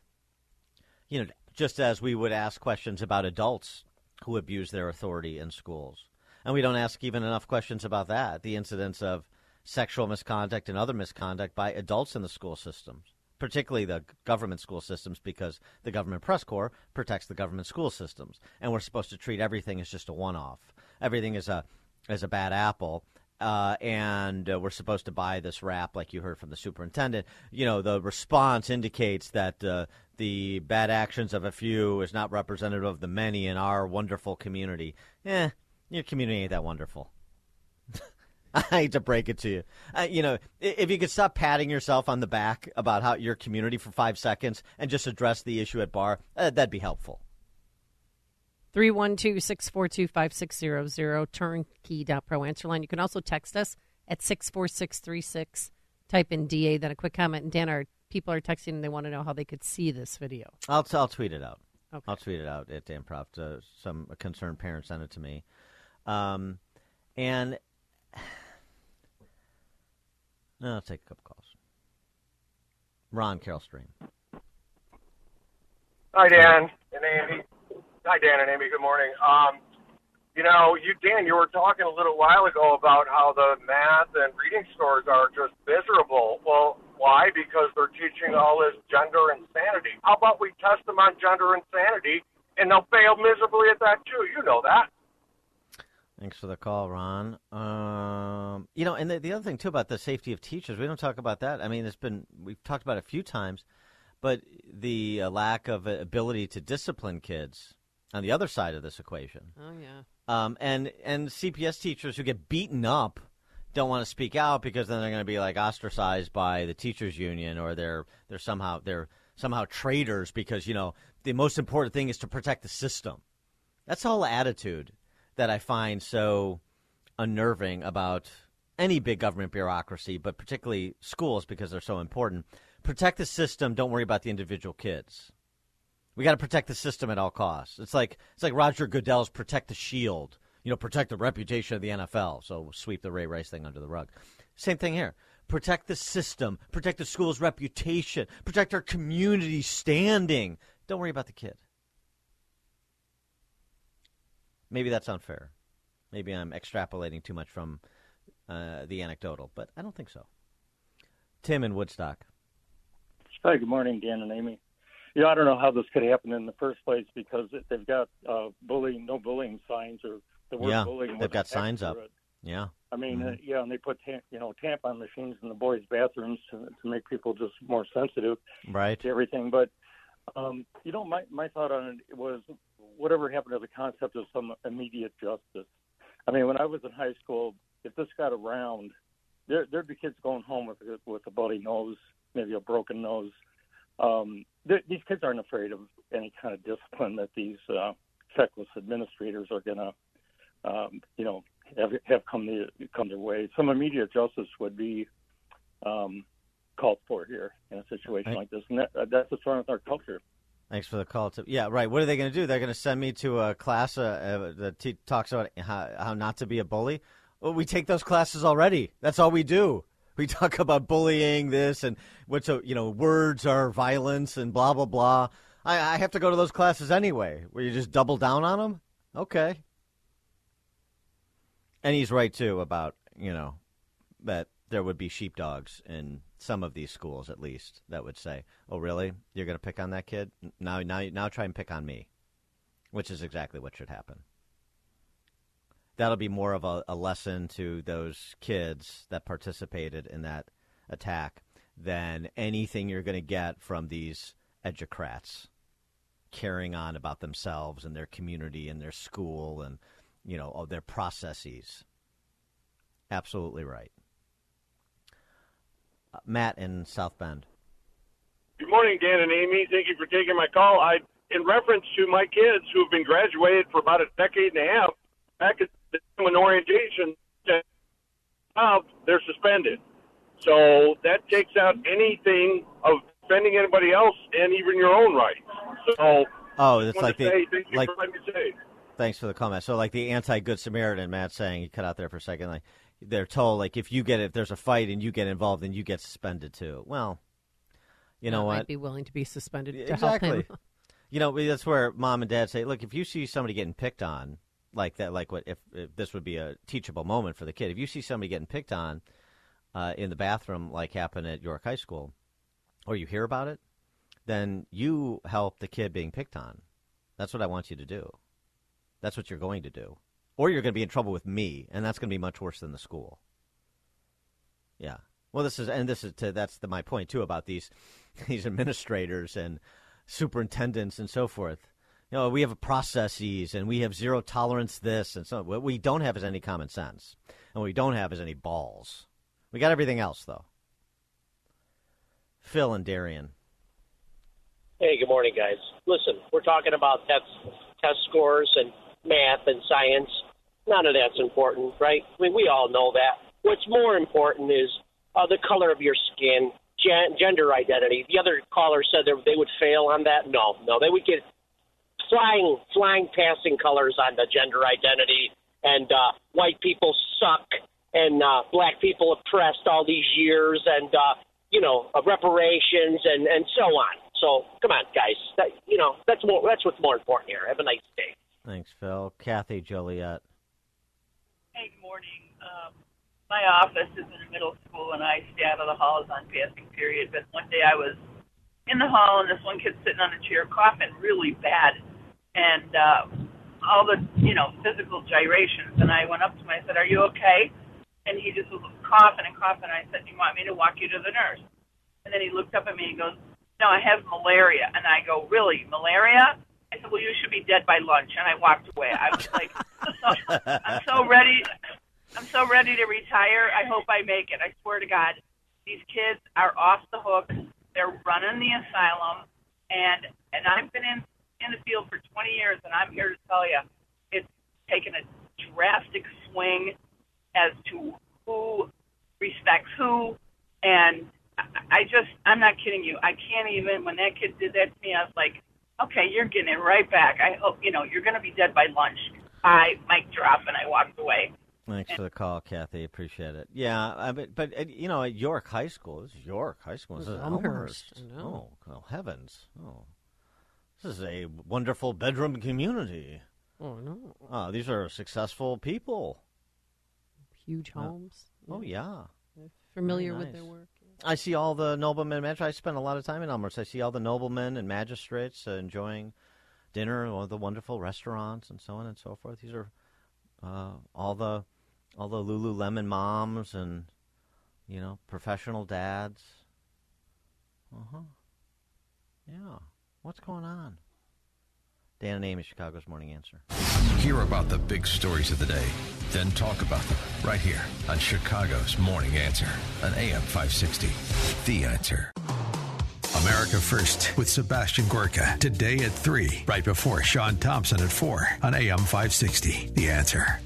You know, just as we would ask questions about adults who abuse their authority in schools. And we don't ask even enough questions about that, the incidents of sexual misconduct and other misconduct by adults in the school systems, particularly the government school systems, because the government press corps protects the government school systems. And we're supposed to treat everything as just a one-off. Everything is a as a bad apple, uh, and uh, we're supposed to buy this rap, like you heard from the superintendent. You know, the response indicates that uh, the bad actions of a few is not representative of the many in our wonderful community. Eh, your community ain't that wonderful. I hate to break it to you. Uh, you know, if you could stop patting yourself on the back about how your community for five seconds and just address the issue at bar, uh, that'd be helpful. three one two, six four two, five six zero zero, turnkey dot pro answer line. You can also text us at six four six three six. Type in D A, then a quick comment. And Dan, our people are texting and they want to know how they could see this video. I'll, t- I'll tweet it out. Okay. I'll tweet it out at Improv. Uh, some concerned parent sent it to me. Um, and no, I'll take a couple calls. Ron, Carol Stream. Hi, Dan and Amy. Hi, Dan and Amy. Good morning. Um, you know, you Dan, you were talking a little while ago about how the math and reading scores are just miserable. Well, why? Because they're teaching all this gender insanity. How about we test them on gender insanity, and they'll fail miserably at that too? You know that. Thanks for the call, Ron. Um, you know, and the, the other thing, too, about the safety of teachers, we don't talk about that. I mean, it's been we've talked about it a few times, but the uh, lack of ability to discipline kids on the other side of this equation. Oh, yeah. Um, and, and C P S teachers who get beaten up don't want to speak out because then they're going to be, like, ostracized by the teachers union, or they're they're somehow they're somehow traitors because, you know, the most important thing is to protect the system. That's the whole attitude that I find so unnerving about any big government bureaucracy, but particularly schools because they're so important. Protect the system. Don't worry about the individual kids. We got to protect the system at all costs. It's like it's like Roger Goodell's protect the shield. You know, protect the reputation of the N F L. So sweep the Ray Rice thing under the rug. Same thing here. Protect the system. Protect the school's reputation. Protect our community standing. Don't worry about the kid. Maybe that's unfair. Maybe I'm extrapolating too much from uh, the anecdotal, but I don't think so. Tim in Woodstock. Hi, good morning, Dan and Amy. Yeah, I don't know how this could happen in the first place because they've got uh, bullying, no bullying signs, or the word yeah, bullying. They've got signs up. It. Yeah. I mean, mm-hmm. uh, yeah, and they put tam- you know tampon machines in the boys' bathrooms to, to make people just more sensitive right. to everything. But um, you know, my my thought on it was whatever happened to the concept of some immediate justice. I mean, when I was in high school, if this got around, there there'd be kids going home with with a bloody nose, maybe a broken nose. Um, th- these kids aren't afraid of any kind of discipline that these uh, feckless administrators are going to, um, you know, have, have come to come their way. Some immediate justice would be um, called for here in a situation right. like this, and that, uh, that's what's wrong with our culture. Thanks for the call. To, yeah, right. What are they going to do? They're going to send me to a class uh, uh, that t- talks about how, how not to be a bully. Well, we take those classes already. That's all we do. We talk about bullying, this, and what's a, you know, words are violence and blah, blah, blah. I, I have to go to those classes anyway, where you just double down on them? Okay. And he's right, too, about, you know, that there would be sheepdogs in some of these schools, at least, that would say, oh, really? You're going to pick on that kid? Now, now, now try and pick on me, which is exactly what should happen. That'll be more of a, a lesson to those kids that participated in that attack than anything you're going to get from these educrats carrying on about themselves and their community and their school and, you know, their processes. Absolutely right. Uh, Matt in South Bend. Good morning, Dan and Amy. Thank you for taking my call. I, in reference to my kids who have been graduated for about a decade and a half, back at the time when orientation, uh, they're suspended. So that takes out anything of defending anybody else and even your own rights. So, oh, it's like the say, thank you like. for letting me say. Thanks for the comment. So, like the anti-Good Samaritan, Matt saying, you cut out there for a second. Like they're told, like if you get if there's a fight and you get involved, then you get suspended too. Well, you know I what? Might be willing to be suspended to exactly. help him. You know, that's where mom and dad say, look, if you see somebody getting picked on. Like that, like what if, if this would be a teachable moment for the kid. If you see somebody getting picked on uh, in the bathroom, like happened at York High School, or you hear about it, then you help the kid being picked on. That's what I want you to do. That's what you're going to do, or you're going to be in trouble with me, and that's going to be much worse than the school. Yeah. Well, this is and this is to, that's the, my point too about these these administrators and superintendents and so forth. you know, we have processes and we have zero tolerance this and so. What we don't have is any common sense, and what we don't have is any balls. We got everything else though. Phil and Darien. Hey, good morning, guys. Listen, we're talking about test test scores and math and science. None of that's important, right? I mean, we all know that. What's more important is uh, the color of your skin, gen- gender identity. The other caller said that they would fail on that. No, no, they would get flying, flying passing colors on the gender identity, and uh, white people suck, and uh, black people oppressed all these years, and, uh, you know, uh, reparations, and, and so on. So, come on, guys. That, you know, that's more. That's what's more important here. Have a nice day. Thanks, Phil. Kathy Joliet. Hey, good morning. Um, my office is in a middle school, and I stay out of the halls on passing period. But one day I was in the hall, and this one kid sitting on a chair coughing really bad, and uh, all the, you know, physical gyrations. And I went up to him. I said, "Are you okay?" And he just was coughing and coughing. I said, "Do you want me to walk you to the nurse?" And then he looked up at me and goes, "No, I have malaria." And I go, "Really, malaria?" I said, "Well, you should be dead by lunch." And I walked away. I was like, so, I'm so ready. I'm so ready to retire. I hope I make it. I swear to God, these kids are off the hook. They're running the asylum. And and I've been in, in the field for twenty years, and I'm here to tell you, it's taken a drastic swing as to who respects who. And I just, I'm not kidding you. I can't even, when that kid did that to me, I was like, okay, you're getting it right back. I hope, you know, you're going to be dead by lunch. I mic drop, and I walked away. Thanks for the call, Kathy. Appreciate it. Yeah, I mean, but, uh, you know, at York High School, this is York High School. This is Elmhurst. I know. Oh, well, heavens. Oh, this is a wonderful bedroom community. Oh, no. Oh, these are successful people. Huge homes. Uh, oh, yeah. They're familiar Very with nice. their work. I see all the noblemen and magistrates. I spend a lot of time in Elmhurst. I see all the noblemen and magistrates uh, enjoying dinner at one of the wonderful restaurants and so on and so forth. These are uh, all the all the Lululemon moms and, you know, professional dads. Uh-huh. Yeah. What's going on? Dan and Amy, Chicago's Morning Answer. Hear about the big stories of the day, then talk about them right here on Chicago's Morning Answer on A M five sixty. The Answer. America First with Sebastian Gorka today at three, right before Sean Thompson at four on A M five sixty. The Answer.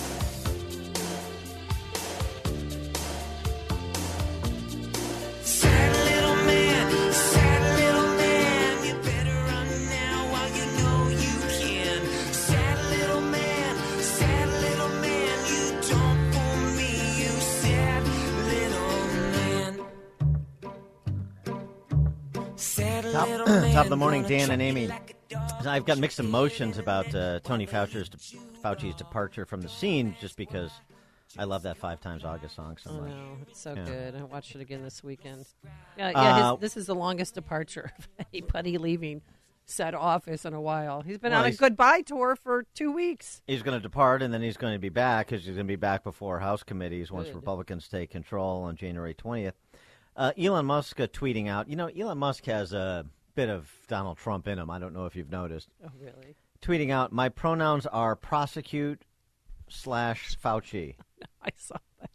Top, top of the morning, Dan and Amy. I've got mixed emotions about uh, Tony Fauci's, Fauci's departure from the scene, just because I love that Five Times August song so much. I know, it's so Yeah. good. I watched it again this weekend. Yeah, yeah. Uh, His, this is the longest departure of anybody leaving said office in a while. He's been Well, on a he's- goodbye tour for two weeks. He's going to depart, and then he's going to be back, because he's going to be back before House committees once Good. Republicans take control on January twentieth. Uh, Elon Musk uh, tweeting out, you know, Elon Musk has a bit of Donald Trump in him. I don't know if you've noticed. Oh, really? Tweeting out, my pronouns are prosecute slash Fauci. I saw that.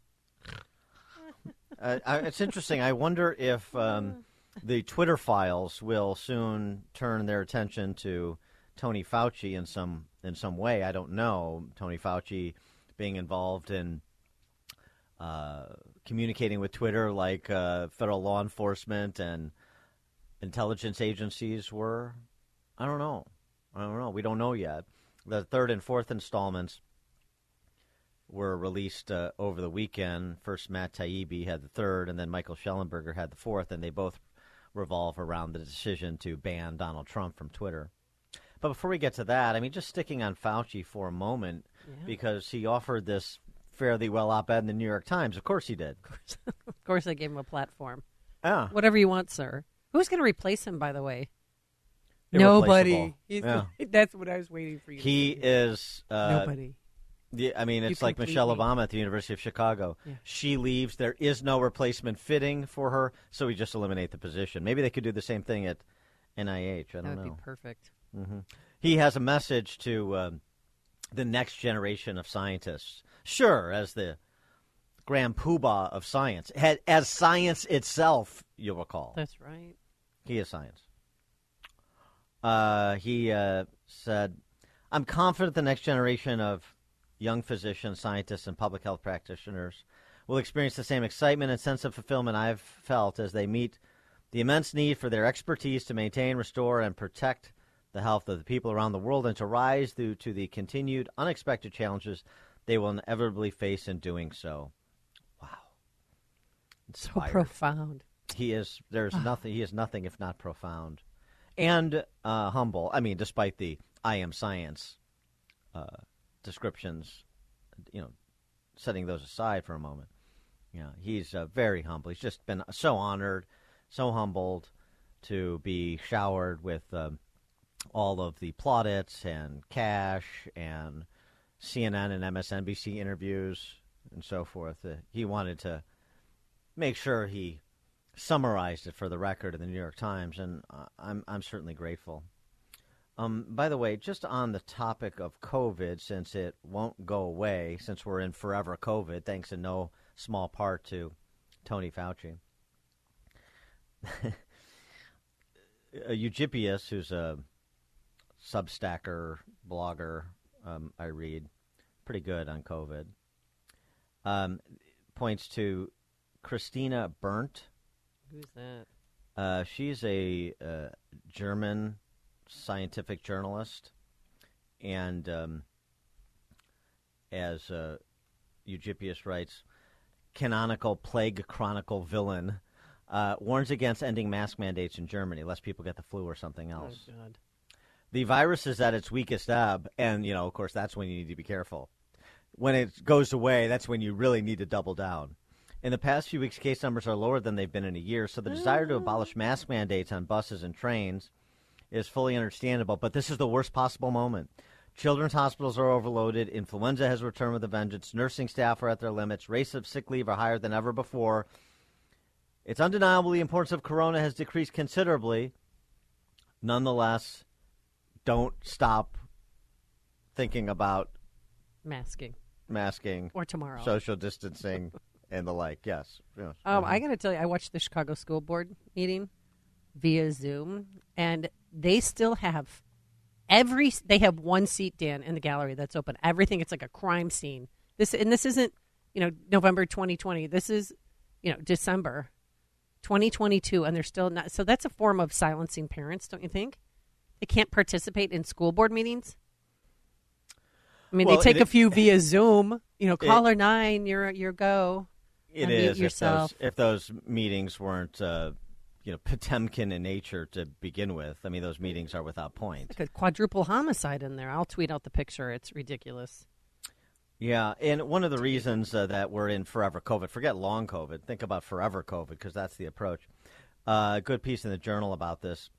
Uh, I, it's interesting. I wonder if um, the Twitter files will soon turn their attention to Tony Fauci in some in some way. I don't know. Tony Fauci being involved in uh, communicating with Twitter like uh, federal law enforcement and intelligence agencies were. I don't know. I don't know. We don't know yet. The third and fourth installments were released uh, over the weekend. First, Matt Taibbi had the third, and then Michael Schellenberger had the fourth, and they both revolve around the decision to ban Donald Trump from Twitter. But before we get to that, I mean, just sticking on Fauci for a moment, Yeah. because he offered this fairly well op-ed in the New York Times. Of course he did. Of course, they gave him a platform. Yeah. Whatever you want, sir. Who's going to replace him, by the way? Irreplaceable. Nobody. He's, Yeah. That's what I was waiting for you He to say. is... Uh, Nobody. Yeah, I mean, You it's like Michelle completely- Obama at the University of Chicago. Yeah. She leaves. There is no replacement fitting for her, so we just eliminate the position. Maybe they could do the same thing at, N I H. I don't that know. would be perfect. Mm-hmm. He has a message to um, the next generation of scientists. Sure, as the grand poobah of science, as science itself, you'll recall. That's right. He is science. Uh, he uh, said, I'm confident the next generation of young physicians, scientists, and public health practitioners will experience the same excitement and sense of fulfillment I've felt as they meet the immense need for their expertise to maintain, restore, and protect the health of the people around the world and to rise through to the continued unexpected challenges they will inevitably face in doing so. Wow. Inspired. So profound. He is, there's nothing, he is nothing if not profound. And uh, humble. I mean, despite the I am science uh, descriptions, you know, setting those aside for a moment. Yeah, he's uh, very humble. He's just been so honored, so humbled to be showered with um, all of the plaudits and cash and C N N and M S N B C interviews and so forth. Uh, he wanted to make sure he summarized it for the record in the New York Times, and uh, I'm I'm certainly grateful. Um, by the way, just on the topic of COVID, since it won't go away, since we're in forever COVID, thanks in no small part to Tony Fauci. Eugippius, who's a Substacker, blogger, um, I read, pretty good on COVID, um, points to Christina Berndt. Who's that? Uh, she's a uh, German scientific journalist, and um, as uh, Eugippius writes, canonical plague chronicle villain, uh, warns against ending mask mandates in Germany, lest people get the flu or something else. Oh, God. The virus is at its weakest ebb, and, you know, of course, that's when you need to be careful. When it goes away, that's when you really need to double down. In the past few weeks, case numbers are lower than they've been in a year, so the desire to abolish mask mandates on buses and trains is fully understandable, but this is the worst possible moment. Children's hospitals are overloaded, influenza has returned with a vengeance, nursing staff are at their limits, rates of sick leave are higher than ever before. It's undeniable the importance of corona has decreased considerably. Nonetheless, don't stop thinking about masking. Masking. Or tomorrow. Social distancing and the like, yes. yes. Um, mm-hmm. I got to tell you, I watched the Chicago School Board meeting via Zoom, and they still have every, they have one seat, Dan, in the gallery that's open. Everything, it's like a crime scene. This, and this isn't, you know, November twenty twenty. This is, you know, December twenty twenty-two, and they're still not. So that's a form of silencing parents, don't you think? They can't participate in school board meetings. I mean, well, they take it, a few via Zoom. You know, caller it, nine, you're your go. It Unmute is yourself. if those, if those meetings weren't, uh, you know, Potemkin in nature to begin with. I mean, those meetings are without point. Like a quadruple homicide in there. I'll tweet out the picture. It's ridiculous. Yeah, and one of the reasons uh, that we're in forever COVID, forget long COVID, think about forever COVID, because that's the approach. A uh, good piece in the Journal about this.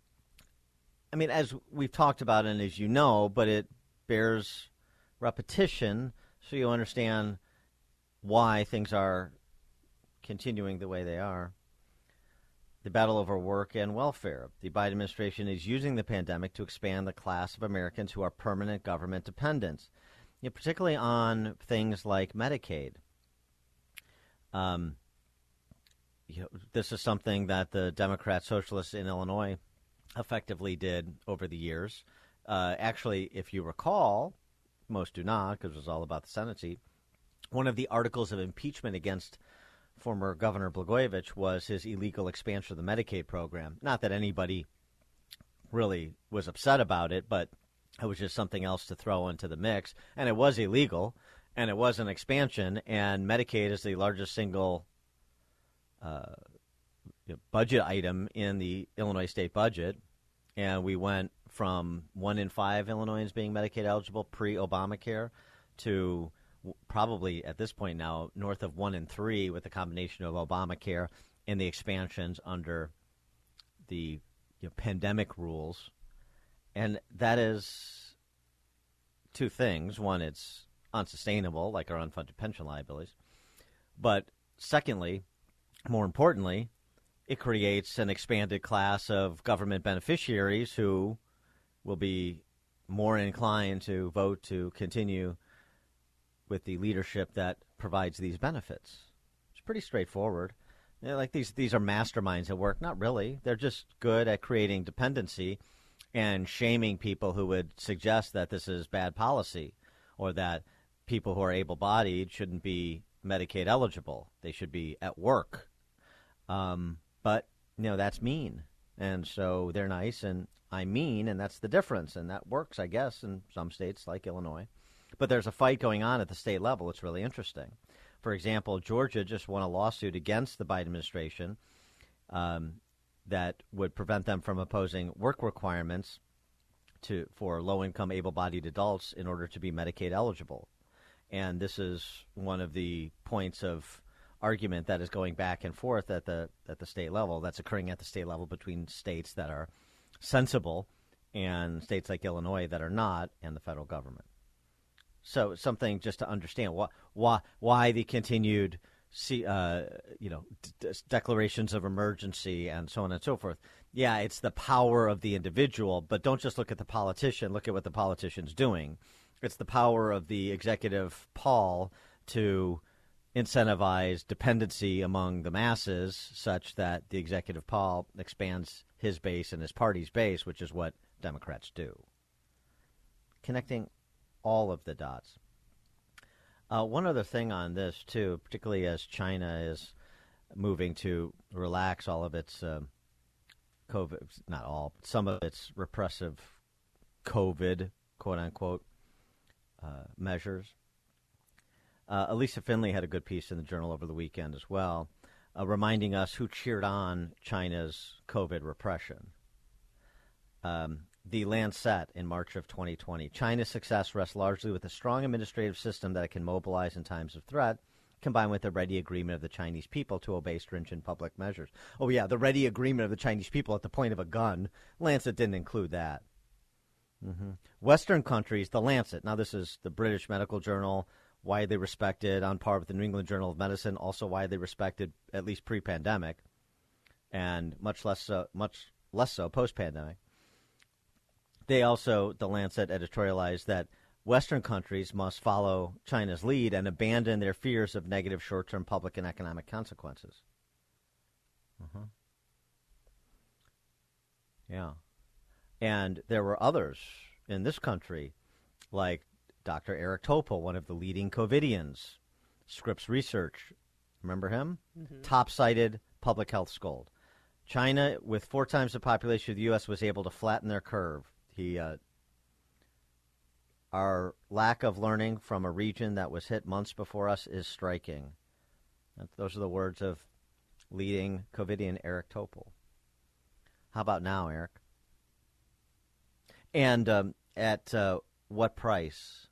I mean, as we've talked about and as you know, but it bears repetition so you understand why things are continuing the way they are. The battle over work and welfare. The Biden administration is using the pandemic to expand the class of Americans who are permanent government dependents, you know, particularly on things like Medicaid. Um, you know, this is something that the Democrat Socialists in Illinois effectively did over the years. Uh, actually, if you recall, most do not, because it was all about the Senate seat, one of the articles of impeachment against former Governor Blagojevich was his illegal expansion of the Medicaid program. Not that anybody really was upset about it, but it was just something else to throw into the mix. And it was illegal, and it was an expansion, and Medicaid is the largest single uh, budget item in the Illinois state budget. And we went from one in five Illinoisans being Medicaid eligible pre-Obamacare to probably at this point now north of one in three with the combination of Obamacare and the expansions under the you know, pandemic rules. And that is two things. One, it's unsustainable, like our unfunded pension liabilities. But secondly, more importantly, it creates an expanded class of government beneficiaries who will be more inclined to vote to continue with the leadership that provides these benefits. It's pretty straightforward. You know, like these, these are masterminds at work. Not really. They're just good at creating dependency and shaming people who would suggest that this is bad policy or that people who are able-bodied shouldn't be Medicaid eligible. They should be at work. Um, but, you know, that's mean. And so they're nice and I'm mean, and that's the difference. And that works, I guess, in some states like Illinois. But there's a fight going on at the state level. It's really interesting. For example, Georgia just won a lawsuit against the Biden administration um, that would prevent them from imposing work requirements to for low-income, able-bodied adults in order to be Medicaid eligible. And this is one of the points of argument that is going back and forth at the at the state level. That's occurring at the state level between states that are sensible and states like Illinois that are not, and the federal government. So something just to understand why why, why the continued see, uh, you know d- declarations of emergency and so on and so forth. Yeah, it's the power of the individual, but don't just look at the politician. Look at what the politician's doing. It's the power of the executive Paul to incentivize dependency among the masses such that the executive Paul expands his base and his party's base, which is what Democrats do. Connecting all of the dots. Uh, one other thing on this, too, particularly as China is moving to relax all of its uh, COVID, not all, but some of its repressive COVID, quote-unquote, uh, measures. Uh, Elisa Finley had a good piece in the Journal over the weekend as well, uh, reminding us who cheered on China's COVID repression. Um, the Lancet in March of twenty twenty. China's success rests largely with a strong administrative system that it can mobilize in times of threat, combined with the ready agreement of the Chinese people to obey stringent public measures. Oh, yeah, the ready agreement of the Chinese people at the point of a gun. Lancet didn't include that. Mm-hmm. Western countries, the Lancet. Now, this is the British Medical Journal, widely respected, on par with the New England Journal of Medicine, also widely respected, at least pre-pandemic, and much less so, much less so post-pandemic. They also, the Lancet, editorialized that Western countries must follow China's lead and abandon their fears of negative short-term public and economic consequences. Uh-huh. Yeah. And there were others in this country, like Doctor Eric Topol, one of the leading COVIDians, Scripps Research. Remember him? Mm-hmm. Top-cited public health scold. China, with four times the population of the U S, was able to flatten their curve. He, uh, our lack of learning from a region that was hit months before us is striking. Those are the words of leading COVIDian Eric Topol. How about now, Eric? And um, at uh, what price?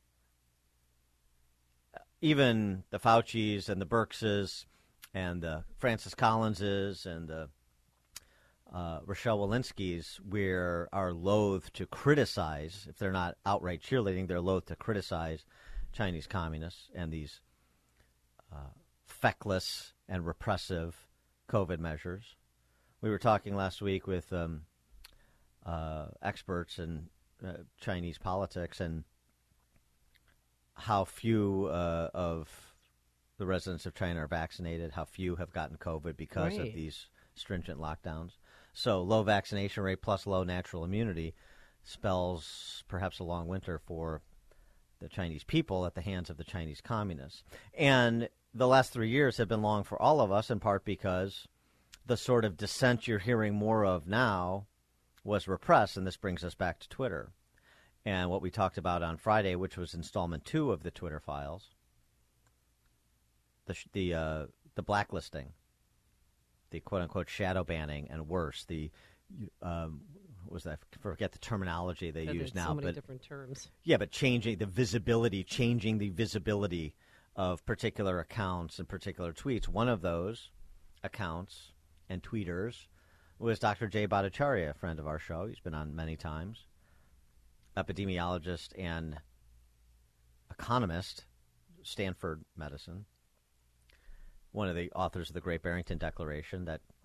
Even the Faucis and the Birxes and the Francis Collinses and the uh, Rochelle Walensky's we're, are loath to criticize, if they're not outright cheerleading, they're loath to criticize Chinese communists and these uh, feckless and repressive COVID measures. We were talking last week with um, uh, experts in uh, Chinese politics and how few uh, of the residents of China are vaccinated, how few have gotten COVID because right. of these stringent lockdowns. So low vaccination rate plus low natural immunity spells perhaps a long winter for the Chinese people at the hands of the Chinese communists. And the last three years have been long for all of us, in part because the sort of dissent you're hearing more of now was repressed, and this brings us back to Twitter. And what we talked about on Friday, which was installment two of the Twitter files, the the uh, the blacklisting, the quote-unquote shadow banning, and worse, the um, what was that? I forget the terminology they yeah, use now. So many but different terms. Yeah, but changing the visibility, changing the visibility of particular accounts and particular tweets. One of those accounts and tweeters was Doctor Jay Bhattacharya, a friend of our show. He's been on many times. Epidemiologist and economist, Stanford Medicine. One of the authors of the Great Barrington Declaration that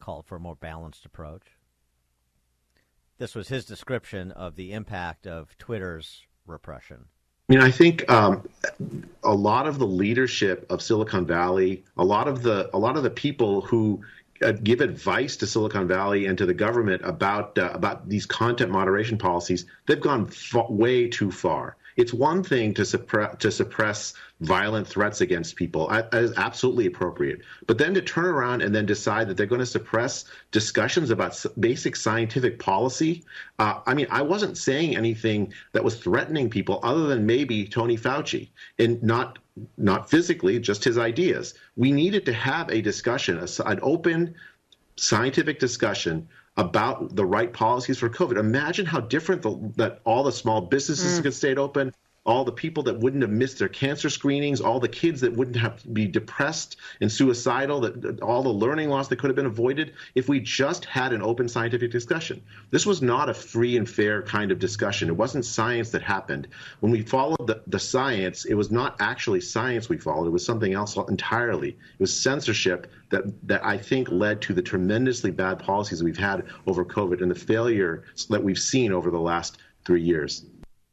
called for a more balanced approach. This was his description of the impact of Twitter's repression. I mean, I think um, a lot of the leadership of Silicon Valley, a lot of the a lot of the people who uh, give advice to Silicon Valley and to the government about uh, about these content moderation policies, they've gone f- way too far. It's one thing to suppress to suppress violent threats against people. That is absolutely appropriate. But then to turn around and then decide that they're going to suppress discussions about basic scientific policy. Uh, I mean, I wasn't saying anything that was threatening people other than maybe Tony Fauci, and not not physically, just his ideas. We needed to have a discussion, an open scientific discussion about the right policies for COVID. Imagine how different the, that all the small businesses mm. could stay open, all the people that wouldn't have missed their cancer screenings, all the kids that wouldn't have to be depressed and suicidal, that all the learning loss that could have been avoided if we just had an open scientific discussion. This was not a free and fair kind of discussion. It wasn't science that happened. When we followed the, the science, it was not actually science we followed. It was something else entirely. It was censorship that, that I think led to the tremendously bad policies we've had over COVID and the failure that we've seen over the last three years.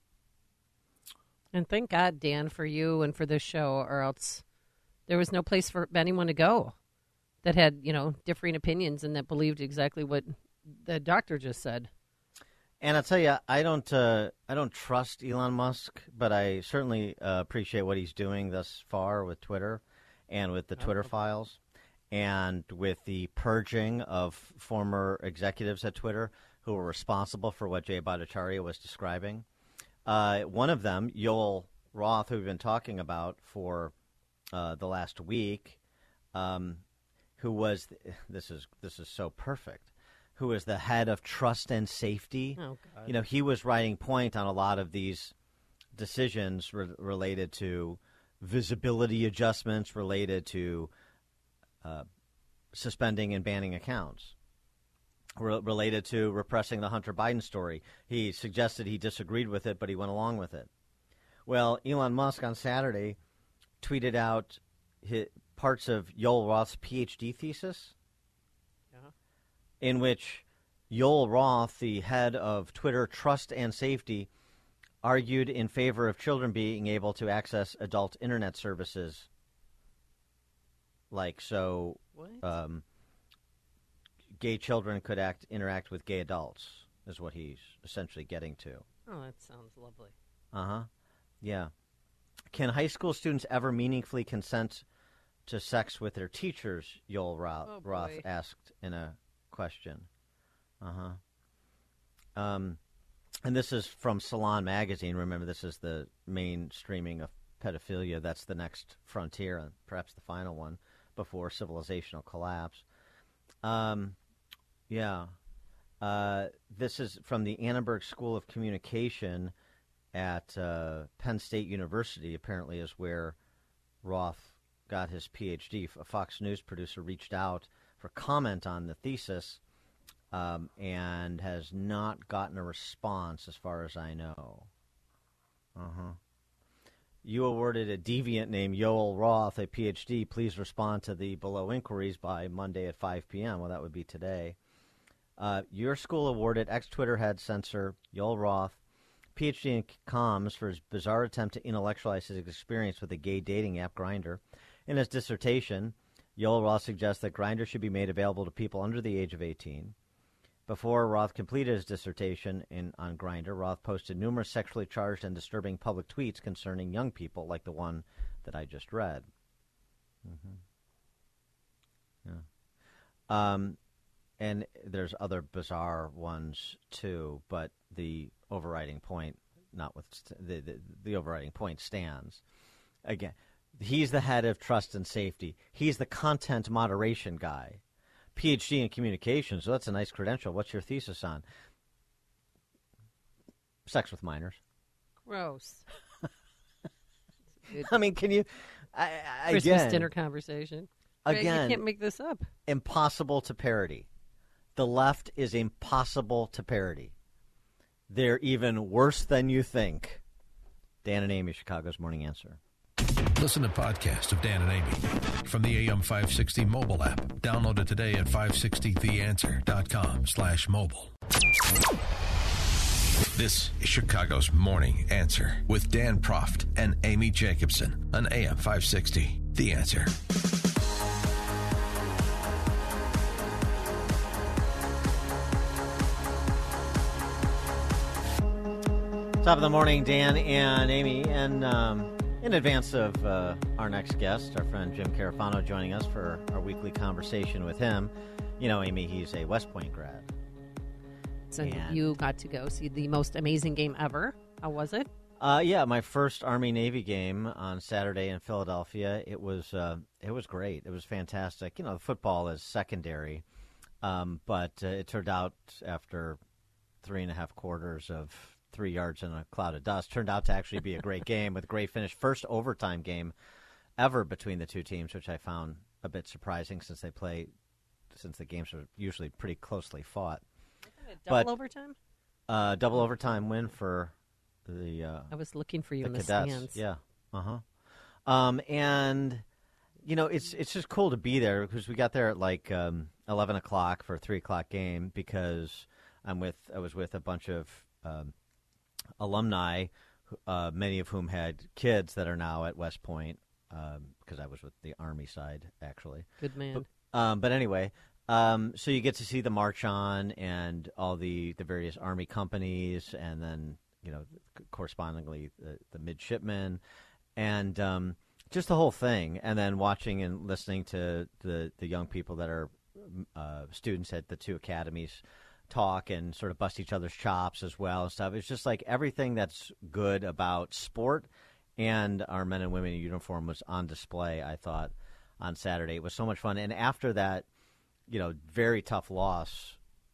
And thank God, Dan, for you and for this show, or else there was no place for anyone to go that had, you know, differing opinions and that believed exactly what the doctor just said. And I'll tell you, I don't, uh, I don't trust Elon Musk, but I certainly uh, appreciate what he's doing thus far with Twitter and with the Twitter files and with the purging of former executives at Twitter who were responsible for what Jay Bhattacharya was describing. Uh, one of them, Yoel Roth, who we've been talking about for uh, the last week, um, who was th- this is this is so perfect, who was the head of trust and safety. Oh, God. You know, he was writing point on a lot of these decisions re- related to visibility adjustments, related to uh, suspending and banning accounts. Related to repressing the Hunter Biden story. He suggested he disagreed with it, but he went along with it. Well, Elon Musk on Saturday tweeted out his, parts of Yoel Roth's PhD thesis, yeah. in which Yoel Roth, the head of Twitter Trust and Safety, argued in favor of children being able to access adult internet services. Like, so... What? Um, gay children could act interact with gay adults, is what he's essentially getting to. Oh, that sounds lovely. Uh-huh. Yeah. Can high school students ever meaningfully consent to sex with their teachers, Yoel Roth, oh, Roth asked in a question. Uh-huh. Um, and this is from Salon Magazine. Remember, this is the mainstreaming of pedophilia. That's the next frontier, and perhaps the final one, before civilizational collapse. Um... Yeah. Uh, this is from the Annenberg School of Communication at uh, Penn State University, apparently is where Roth got his P H D. A Fox News producer reached out for comment on the thesis um, and has not gotten a response as far as I know. Uh-huh. You awarded a deviant named Yoel Roth a P H D. Please respond to the below inquiries by Monday at five p.m. Well, that would be today. Uh, your school awarded ex-Twitter head censor Yoel Roth P H D in comms for his bizarre attempt to intellectualize his experience with the gay dating app Grindr. In his dissertation, Yoel Roth suggests that Grindr should be made available to people under the age of eighteen. Before Roth completed his dissertation in, on Grindr, Roth posted numerous sexually charged and disturbing public tweets concerning young people, like the one that I just read. Mm-hmm. Yeah. Um. And there's other bizarre ones, too, but the overriding point, not with the, the, the overriding point stands. Again, he's the head of trust and safety. He's the content moderation guy. P H D in communications, so that's a nice credential. What's your thesis on? Sex with minors. Gross. I mean, can you... I, I, Christmas again, dinner conversation. Again, you can't make this up. Impossible to parody. The left is impossible to parody. They're even worse than you think. Dan and Amy, Chicago's Morning Answer. Listen to podcasts of Dan and Amy from the A M five sixty mobile app. Download it today at five sixty the answer dot com slash mobile. This is Chicago's Morning Answer with Dan Proft and Amy Jacobson on A M five sixty. The Answer. Top of the morning, Dan and Amy. And um, in advance of uh, our next guest, our friend Jim Carafano joining us for our weekly conversation with him. You know, Amy, he's a West Point grad. So And- you got to go see the most amazing game ever. How was it? Uh, yeah, my first Army-Navy game on Saturday in Philadelphia. It was uh, it was great. It was fantastic. You know, the football is secondary, um, but uh, it turned out after three and a half quarters of three yards in a cloud of dust, turned out to actually be a great game with a great finish. First overtime game ever between the two teams, which I found a bit surprising since they play, since the games are usually pretty closely fought. Double But, overtime? Uh, double overtime win for the. Uh, I was looking for you the in the cadets. stands. Yeah. Uh huh. Um, and you know, it's it's just cool to be there because we got there at like um, eleven o'clock for a three o'clock game because I'm with I was with a bunch of um, alumni, uh, many of whom had kids that are now at West Point because um, I was with the Army side actually. Good man. But, um, but anyway. Um, so you get to see the march on and all the, the various Army companies, and then you know correspondingly the, the midshipmen, and um, just the whole thing. And then watching and listening to the, the young people that are uh, students at the two academies talk and sort of bust each other's chops as well and stuff. It's just like everything that's good about sport and our men and women in uniform was on display. I thought on Saturday it was so much fun, and after that. You know, very tough loss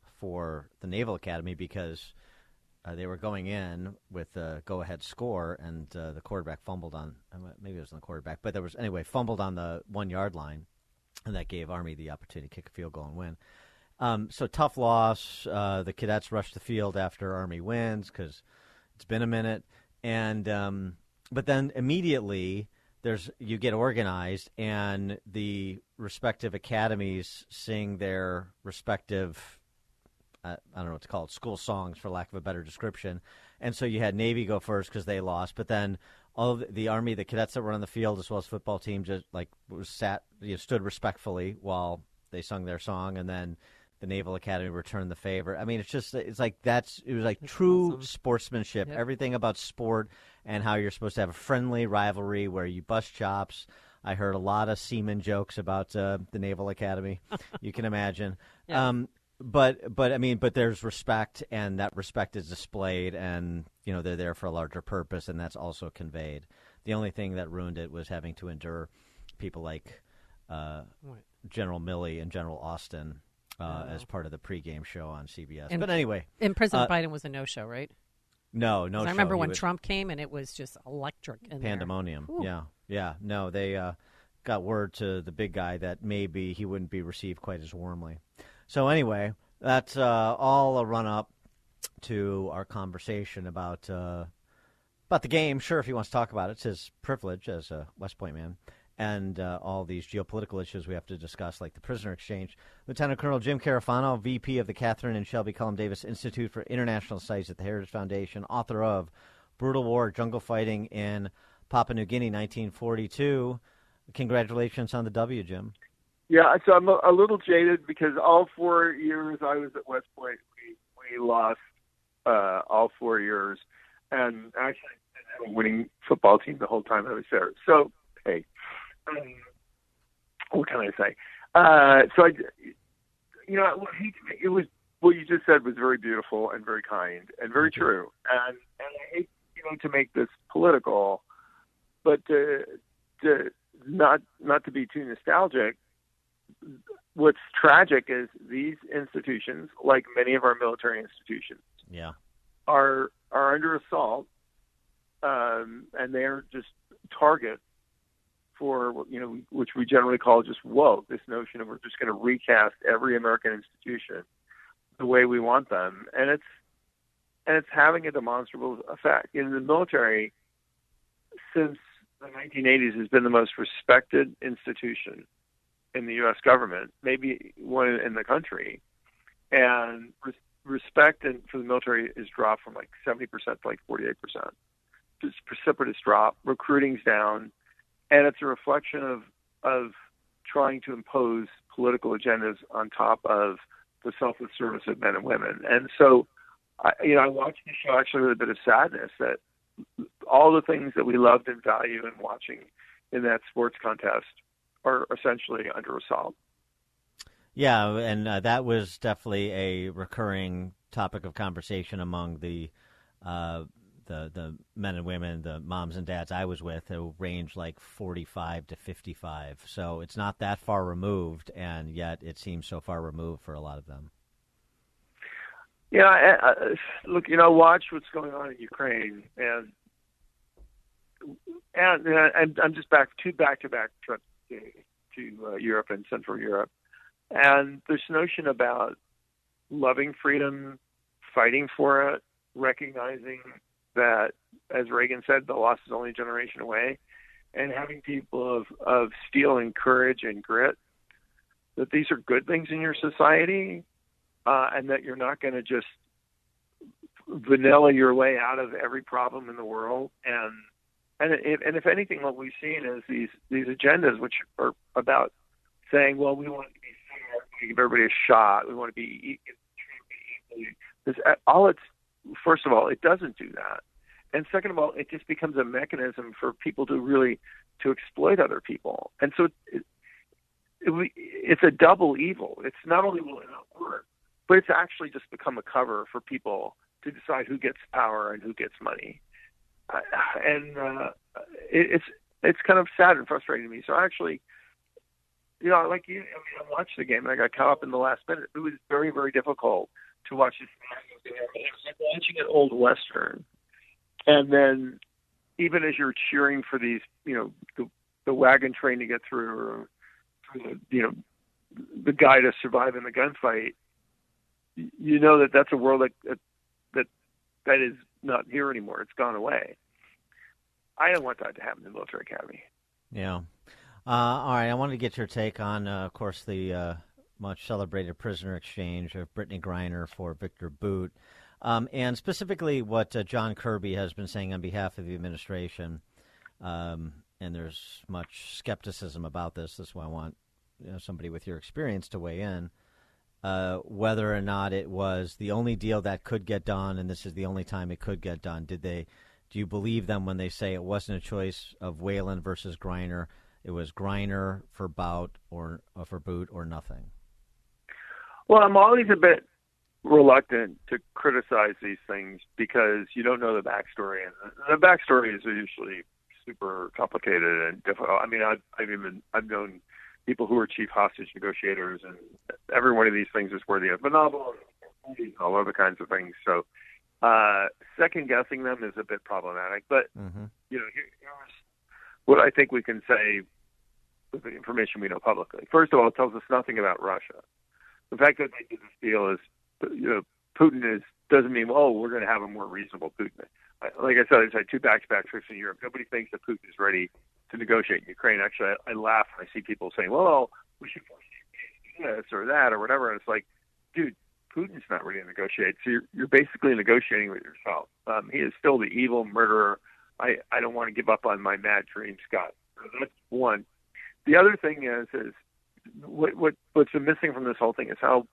for the Naval Academy because uh, they were going in with a go-ahead score, and uh, the quarterback fumbled on, maybe it was on the quarterback, but there was, anyway, fumbled on the one-yard line, and that gave Army the opportunity to kick a field goal and win. Um, so tough loss. Uh, the cadets rushed the field after Army wins because it's been a minute, and um, but then immediately there's you get organized, and the respective academies sing their respective, uh, I don't know what to call it, school songs, for lack of a better description. And so you had Navy go first because they lost, but then all of the, the Army, the cadets that were on the field, as well as football team, just like was sat, you know, stood respectfully while they sung their song, and then the Naval Academy returned the favor. I mean, it's just, it's like that's, it was like that's true awesome. Sportsmanship, yep. Everything about sport and how you're supposed to have a friendly rivalry where you bust chops. I heard a lot of seaman jokes about uh, the Naval Academy. You can imagine. Yeah. Um, but, but I mean, but there's respect, and that respect is displayed, and, you know, they're there for a larger purpose, and that's also conveyed. The only thing that ruined it was having to endure people like uh, General Milley and General Austin uh, oh. as part of the pregame show on C B S. And, but anyway. And President uh, Biden was a no-show, right? No, no show. I remember he when was, Trump came, and it was just electric in pandemonium. There. Yeah, yeah. No, they uh, got word to the big guy that maybe he wouldn't be received quite as warmly. So anyway, that's uh, all a run-up to our conversation about uh, about the game. Sure, if he wants to talk about it, it's his privilege as a West Point man. And uh, all these geopolitical issues we have to discuss, like the prisoner exchange. Lieutenant Colonel Jim Carafano, V P of the Catherine and Shelby Cullom Davis Institute for International Studies at the Heritage Foundation, author of Brutal War, Jungle Fighting in Papua New Guinea, nineteen forty-two. Congratulations on the W, Jim. Yeah, so I'm a, a little jaded because all four years I was at West Point, we, we lost uh, all four years. And actually, I had a winning football team the whole time I was there. So, hey. Um, what can I say? Uh, so I, you know, it was what you just said was very beautiful and very kind and very mm-hmm. true. And, and I hate, you know, to make this political, but to, to not not to be too nostalgic. What's tragic is these institutions, like many of our military institutions, yeah, are are under assault, um, and they're just target for, you know, which we generally call just woke, this notion of we're just going to recast every American institution the way we want them. And it's, and it's having a demonstrable effect. In the military, since the nineteen eighties has been the most respected institution in the U S government, maybe one in the country, and res- respect in, for the military has dropped from like seventy percent to like forty-eight percent. It's a precipitous drop. Recruiting's down, and it's a reflection of of trying to impose political agendas on top of the selfless service of men and women. And so, I, you know, I watched the show actually with a bit of sadness that all the things that we loved and value in watching in that sports contest are essentially under assault. Yeah, and uh, that was definitely a recurring topic of conversation among the uh, the the men and women, the moms and dads I was with, who range like forty-five to fifty-five. So it's not that far removed, and yet it seems so far removed for a lot of them. Yeah, I, I, look, you know, watch what's going on in Ukraine, and and, and I'm just back two back-to-back trips to, to uh, Europe and Central Europe, and this notion about loving freedom, fighting for it, recognizing that, as Reagan said, the loss is only a generation away, and having people of, of steel and courage and grit, that these are good things in your society, uh, and that you're not going to just vanilla your way out of every problem in the world. And and if, and if anything, what we've seen is these, these agendas, which are about saying, well, we want to be fair, we give everybody a shot, we want to be equal. All it's, first of all, it doesn't do that. And second of all, it just becomes a mechanism for people to really, to exploit other people. And so it, it, it's a double evil. It's not only will it not work, but it's actually just become a cover for people to decide who gets power and who gets money. Uh, and uh, it, it's it's kind of sad and frustrating to me. So actually, you know, like you, I mean, I watched the game and I got caught up in the last minute. It was very, very difficult to watch this. It was like watching an old Western. And then even as you're cheering for these, you know, the, the wagon train to get through, or for the, you know, the guy to survive in the gunfight, you know that that's a world that that that is not here anymore. It's gone away. I don't want that to happen in the military academy. Yeah. Uh, all right. I wanted to get your take on, uh, of course, the uh, much celebrated prisoner exchange of Brittney Griner for Victor Bout, um, and specifically what uh, John Kirby has been saying on behalf of the administration. Um, and there's much skepticism about this. That's why I want you know, somebody with your experience to weigh in. Uh, whether or not it was the only deal that could get done, and this is the only time it could get done. Did they? Do you believe them when they say it wasn't a choice of Whelan versus Griner? It was Griner for Bout or uh, for Bout or nothing. Well, I'm always a bit reluctant to criticize these things because you don't know the backstory, and the backstory is usually super complicated and difficult. I mean, I've, I've even I've known people who are chief hostage negotiators, and every one of these things is worthy of a novel and all other kinds of things. So uh, second guessing them is a bit problematic. But mm-hmm. you know, here, here's what I think we can say with the information we know publicly. First of all, it tells us nothing about Russia. The fact that they did this deal is, you know, Putin is doesn't mean, oh, we're going to have a more reasonable Putin. Like I said, I had two back-to-back trips in Europe. Nobody thinks that Putin is ready to negotiate in Ukraine. Actually, I, I laugh when I see people saying, well, we should force this or that or whatever. And it's like, dude, Putin's not ready to negotiate. So you're, you're basically negotiating with yourself. Um, he is still the evil murderer. I, I don't want to give up on my mad dream, Scott. So that's one. The other thing is, is what, what what's missing from this whole thing is how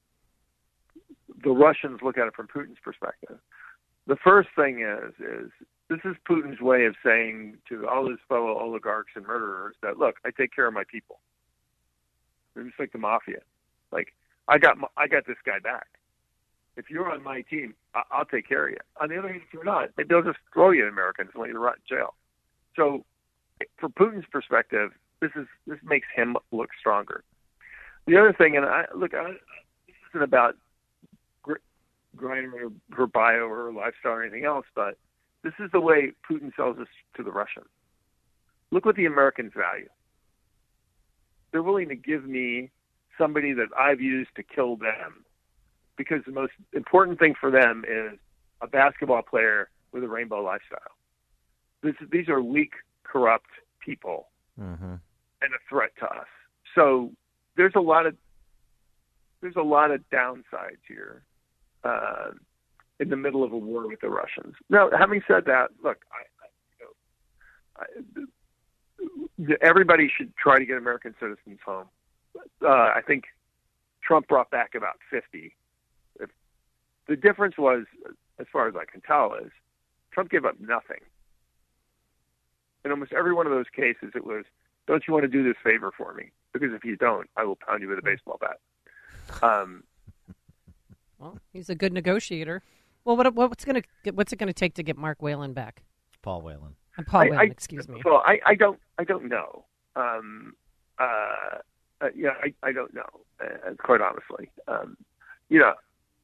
the Russians look at it from Putin's perspective. The first thing is, is this is Putin's way of saying to all his fellow oligarchs and murderers that, look, I take care of my people. They're just like the mafia. Like, I got my, I got this guy back. If you're on my team, I, I'll take care of you. On the other hand, if you're not, maybe they'll just throw you in America and let you rot in jail. So, from Putin's perspective, this is this makes him look stronger. The other thing, and I look, I, this isn't about Griner or her bio or her lifestyle or anything else, but this is the way Putin sells us to the Russians. Look what the Americans value. They're willing to give me somebody that I've used to kill them because the most important thing for them is a basketball player with a rainbow lifestyle. This, these are weak corrupt people Mm-hmm. and a threat to us. So there's a lot of there's a lot of downsides here uh, in the middle of a war with the Russians. Now, having said that, look, I, you know, I, everybody should try to get American citizens home. Uh, I think Trump brought back about fifty. If, the difference was, as far as I can tell, is Trump gave up nothing. In almost every one of those cases, it was, don't you want to do this favor for me? Because if you don't, I will pound you with a baseball bat. Um, well, he's a good negotiator. Well, what, what's going to what's it going to take to get Mark Whalen back? Paul Whalen. Uh, Paul I, Whalen, I, excuse me. Well, I, I don't I don't know. Um, uh, uh, yeah, I, I don't know, uh, quite honestly. Um, you know,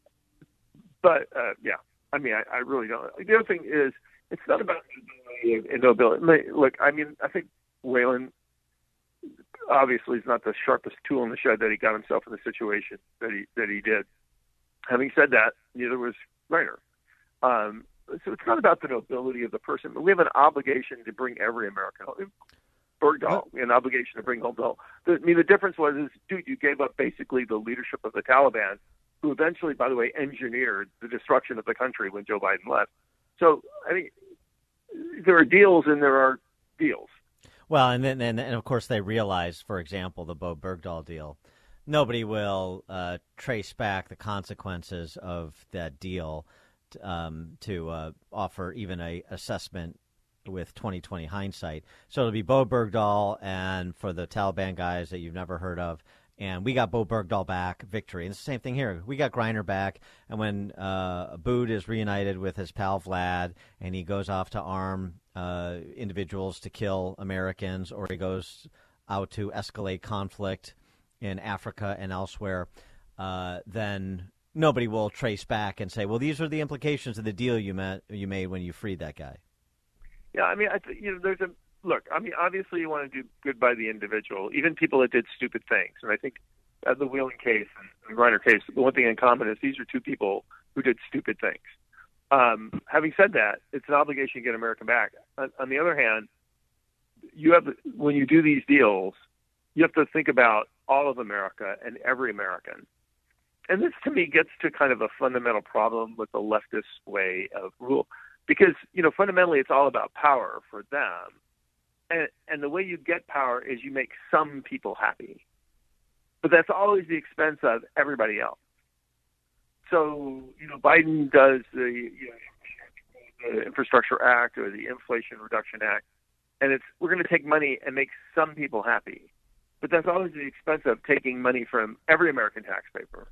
but uh, yeah, I mean, I, I really don't. The other thing is, it's not about nobility. Look, I mean, I think Whalen obviously is not the sharpest tool in the shed that he got himself in the situation that he that he did. Having said that, neither was Reiner. Um, so it's not about the nobility of the person, but we have an obligation to bring every American home. Bergdahl, we have an obligation to bring home the whole. I mean, the difference was, is, dude, you gave up basically the leadership of the Taliban, who eventually, by the way, engineered the destruction of the country when Joe Biden left. So, I mean, there are deals and there are deals. Well, and then and, and of course they realized, for example, the Bo Bergdahl deal. Nobody will uh, trace back the consequences of that deal t- um, to uh, offer even a assessment with twenty twenty hindsight. So it'll be Bo Bergdahl, and for the Taliban guys that you've never heard of. And we got Bo Bergdahl back, victory. And it's the same thing here. We got Griner back, and when uh, Abood is reunited with his pal Vlad, and he goes off to arm uh, individuals to kill Americans, or he goes out to escalate conflict in Africa and elsewhere, uh, then nobody will trace back and say, well, these are the implications of the deal you, met, you made when you freed that guy. Yeah, I mean, I th- you know, there's a look. I mean, obviously, you want to do good by the individual, even people that did stupid things. And I think, uh, the Whelan case and the Reiner case, the one thing in common is these are two people who did stupid things. Um, having said that, it's an obligation to get America back. On, on the other hand, you have when you do these deals, you have to think about all of America and every American. And this, to me, gets to kind of a fundamental problem with the leftist way of rule. Because, you know, fundamentally it's all about power for them. And, and the way you get power is you make some people happy. But that's always the expense of everybody else. So, you know, Biden does the, you know, the Infrastructure Act or the Inflation Reduction Act, and it's we're going to take money and make some people happy. But that's always the expense of taking money from every American taxpayer.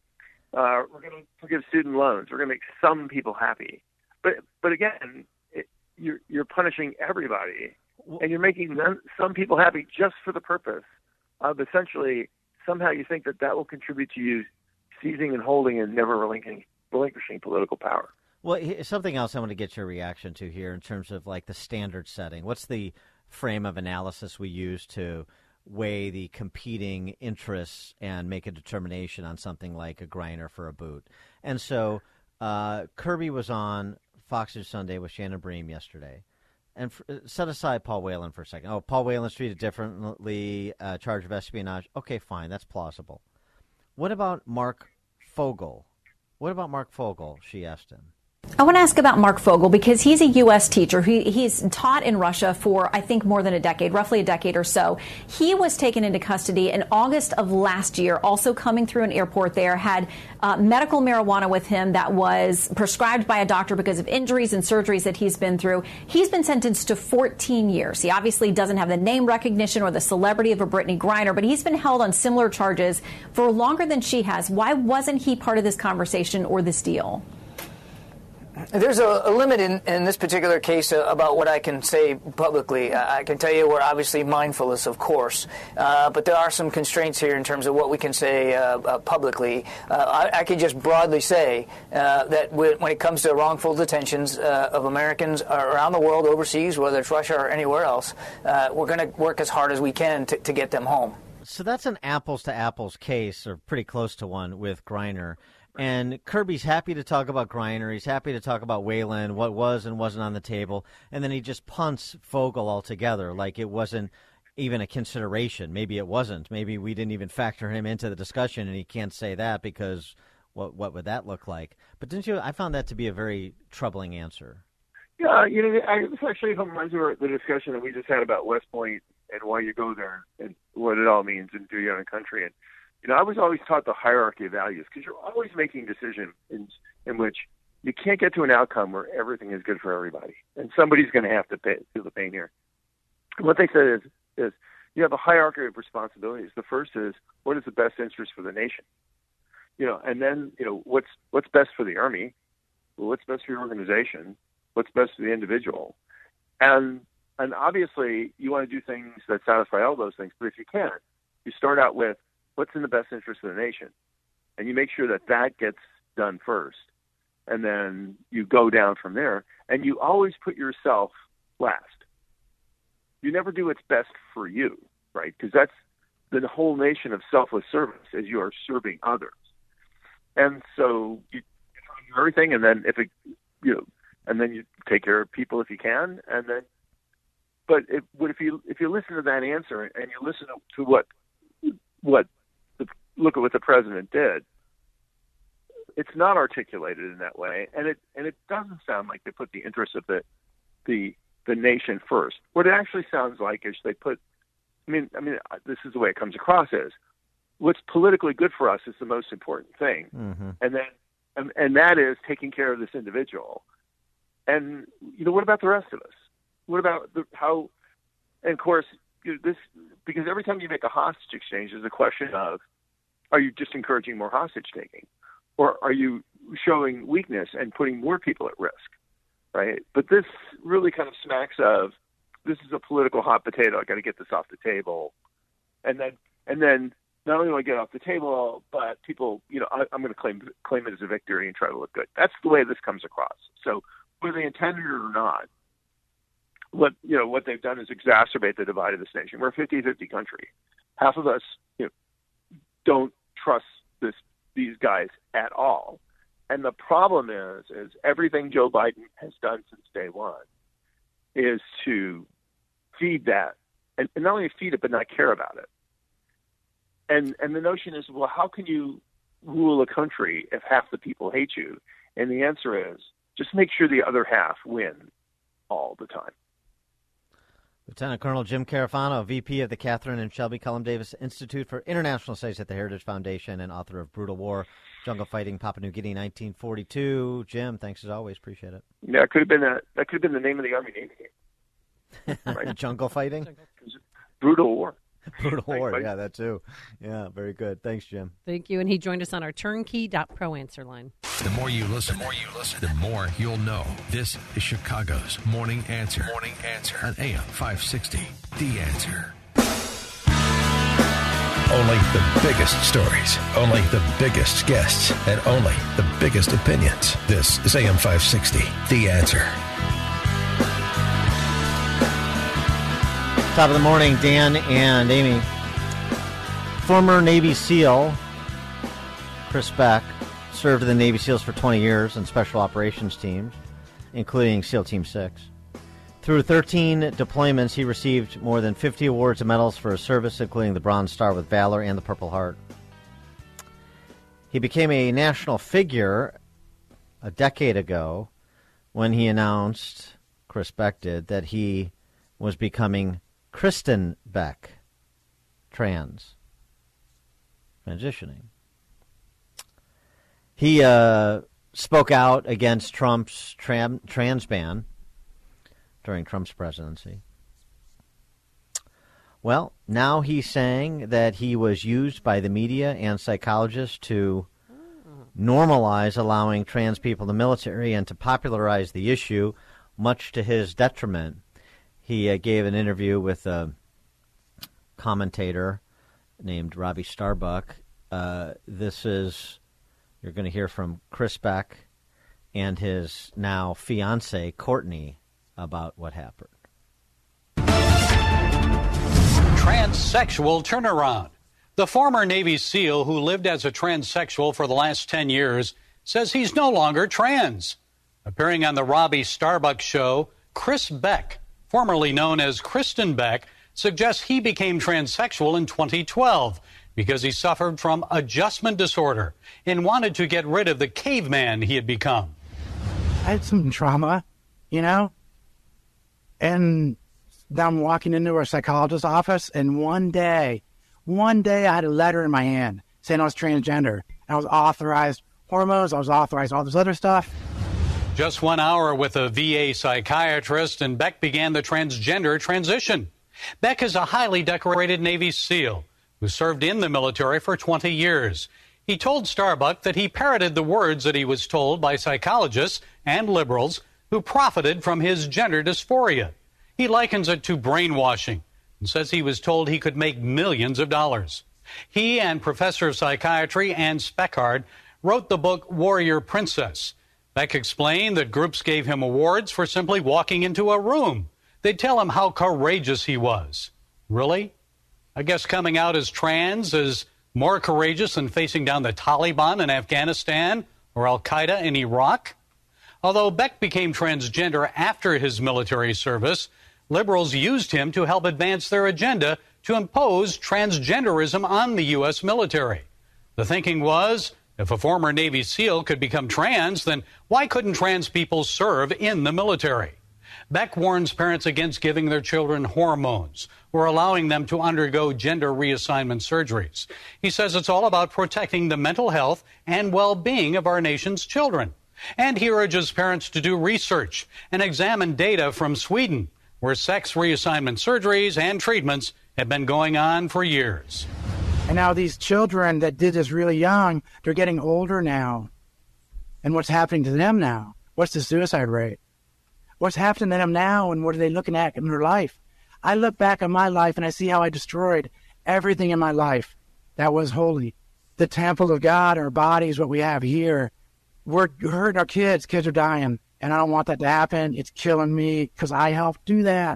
Uh, we're going to forgive student loans. We're going to make some people happy. But but again, it, you're you're punishing everybody, and you're making them, some people happy just for the purpose of essentially somehow you think that that will contribute to you seizing and holding and never relinquishing, relinquishing political power. Well, something else I want to get your reaction to here in terms of like the standard setting. What's the frame of analysis we use to weigh the competing interests and make a determination on something like a Griner for Abood? And so uh, Kirby was on Fox News Sunday with Shannon Bream yesterday. And for, set aside Paul Whalen for a second. Oh, Paul Whalen's treated differently, uh, charge of espionage. Okay, fine, that's plausible. What about Mark Fogel? What about Mark Fogel, she asked him. I want to ask about Mark Fogel because he's a U S teacher. He, he's taught in Russia for, I think, more than a decade, roughly a decade or so. He was taken into custody in August of last year, also coming through an airport there, had uh, medical marijuana with him that was prescribed by a doctor because of injuries and surgeries that he's been through. He's been sentenced to fourteen years. He obviously doesn't have the name recognition or the celebrity of a Brittany Griner, but he's been held on similar charges for longer than she has. Why wasn't he part of this conversation or this deal? There's a, a limit in, in this particular case uh, about what I can say publicly. Uh, I can tell you we're obviously mindful of this, of course, uh, but there are some constraints here in terms of what we can say uh, uh, publicly. Uh, I, I can just broadly say uh, that when it comes to wrongful detentions uh, of Americans around the world, overseas, whether it's Russia or anywhere else, uh, we're going to work as hard as we can to, to get them home. So that's an apples-to-apples case, or pretty close to one, with Griner. And Kirby's happy to talk about Griner. He's happy to talk about Whelan, what was and wasn't on the table. And then he just punts Fogel altogether, like it wasn't even a consideration. Maybe it wasn't. Maybe we didn't even factor him into the discussion, and he can't say that because what what would that look like? But didn't you? I found that to be a very troubling answer. Yeah, you know, I, this actually reminds me of the discussion that we just had about West Point and why you go there and what it all means and do your own country. And, you know, I was always taught the hierarchy of values because you're always making decisions in, in which you can't get to an outcome where everything is good for everybody. And somebody's going to have to pay, feel the pain here. And what they said is, is you have a hierarchy of responsibilities. The first is, what is the best interest for the nation? You know, and then, you know, what's what's best for the Army? Well, what's best for your organization? What's best for the individual? And and obviously, you want to do things that satisfy all those things. But if you can, you start out with what's in the best interest of the nation, and you make sure that that gets done first, and then you go down from there. And you always put yourself last. You never do what's best for you, right? Because that's the whole nation of selfless service, as you are serving others. And so you, you try to do everything, and then if it, you know, and then you take care of people if you can, and then. But if, what if you if you listen to that answer and you listen to what what the, look at what the president did, it's not articulated in that way, and it and it doesn't sound like they put the interests of the the the nation first. What it actually sounds like is they put. I mean, I mean, this is the way it comes across: is what's politically good for us is the most important thing, mm-hmm. and then and, and that is taking care of this individual. And you know, what about the rest of us? What about the, how? And of course, you know, this because every time you make a hostage exchange, there's a question of: are you just encouraging more hostage taking, or are you showing weakness and putting more people at risk? Right? But this really kind of smacks of this is a political hot potato. I got to get this off the table, and then and then not only do I get it off the table, but people, you know, I, I'm going to claim claim it as a victory and try to look good. That's the way this comes across. So whether they intended it or not, what you know what they've done is exacerbate the divide of this nation. We're a fifty-fifty country. Half of us, you know, don't trust this these guys at all. And the problem is, is everything Joe Biden has done since day one is to feed that, and, and not only feed it, but not care about it. And and the notion is, well, how can you rule a country if half the people hate you? And the answer is, just make sure the other half win all the time. Lieutenant Colonel Jim Carafano, V P of the Catherine and Shelby Cullom Davis Institute for International Studies at the Heritage Foundation and author of Brutal War, Jungle Fighting, Papua New Guinea, nineteen forty-two. Jim, thanks as always. Appreciate it. Yeah, it could have been a, that could have been the name of the Army Navy game. Right? Jungle Fighting? Brutal War. Brutal War, yeah, that too. Yeah, very good. Thanks, Jim. Thank you. And he joined us on our turnkey dot pro answer line. The more you listen, the more you listen, the more you'll know. This is Chicago's Morning Answer. Morning Answer on A M five sixty. The Answer. Only the biggest stories, only the biggest guests, and only the biggest opinions. This is A M five sixty. The Answer. Top of the morning, Dan and Amy. Former Navy SEAL Chris Beck served in the Navy SEALs for twenty years in special operations teams, including SEAL Team six. Through thirteen deployments, he received more than fifty awards and medals for his service, including the Bronze Star with Valor and the Purple Heart. He became a national figure a decade ago when he announced, Chris Beck did, that he was becoming Kristen Beck, trans, transitioning. He uh, spoke out against Trump's tram, trans ban during Trump's presidency. Well, now he's saying that he was used by the media and psychologists to normalize allowing trans people in the military and to popularize the issue, much to his detriment. He uh, gave an interview with a commentator named Robbie Starbuck. Uh, this is, you're going to hear from Chris Beck and his now fiancée, Courtney, about what happened. Transsexual turnaround. The former Navy SEAL who lived as a transsexual for the last ten years says he's no longer trans. Appearing on the Robbie Starbuck show, Chris Beck, formerly known as Kristen Beck, suggests he became transsexual in twenty twelve because he suffered from adjustment disorder and wanted to get rid of the caveman he had become. I had some trauma, you know, and now I'm walking into a psychologist's office, and one day, one day I had a letter in my hand saying I was transgender. I was authorized hormones, I was authorized all this other stuff. Just one hour with a V A psychiatrist, and Beck began the transgender transition. Beck is a highly decorated Navy SEAL who served in the military for twenty years. He told Starbuck that he parroted the words that he was told by psychologists and liberals who profited from his gender dysphoria. He likens it to brainwashing and says he was told he could make millions of dollars. He and Professor of Psychiatry Ann Speckhard wrote the book Warrior Princess. Beck explained that groups gave him awards for simply walking into a room. They'd tell him how courageous he was. Really? I guess coming out as trans is more courageous than facing down the Taliban in Afghanistan or Al-Qaeda in Iraq? Although Beck became transgender after his military service, liberals used him to help advance their agenda to impose transgenderism on the U S military. The thinking was, if a former Navy SEAL could become trans, then why couldn't trans people serve in the military? Beck warns parents against giving their children hormones or allowing them to undergo gender reassignment surgeries. He says it's all about protecting the mental health and well-being of our nation's children. And he urges parents to do research and examine data from Sweden, where sex reassignment surgeries and treatments have been going on for years. And now these children that did this really young, they're getting older now. And what's happening to them now? What's the suicide rate? What's happening to them now, and what are they looking at in their life? I look back on my life and I see how I destroyed everything in my life that was holy. The temple of God, our bodies, what we have here. We're hurting our kids. Kids are dying. And I don't want that to happen. It's killing me because I helped do that.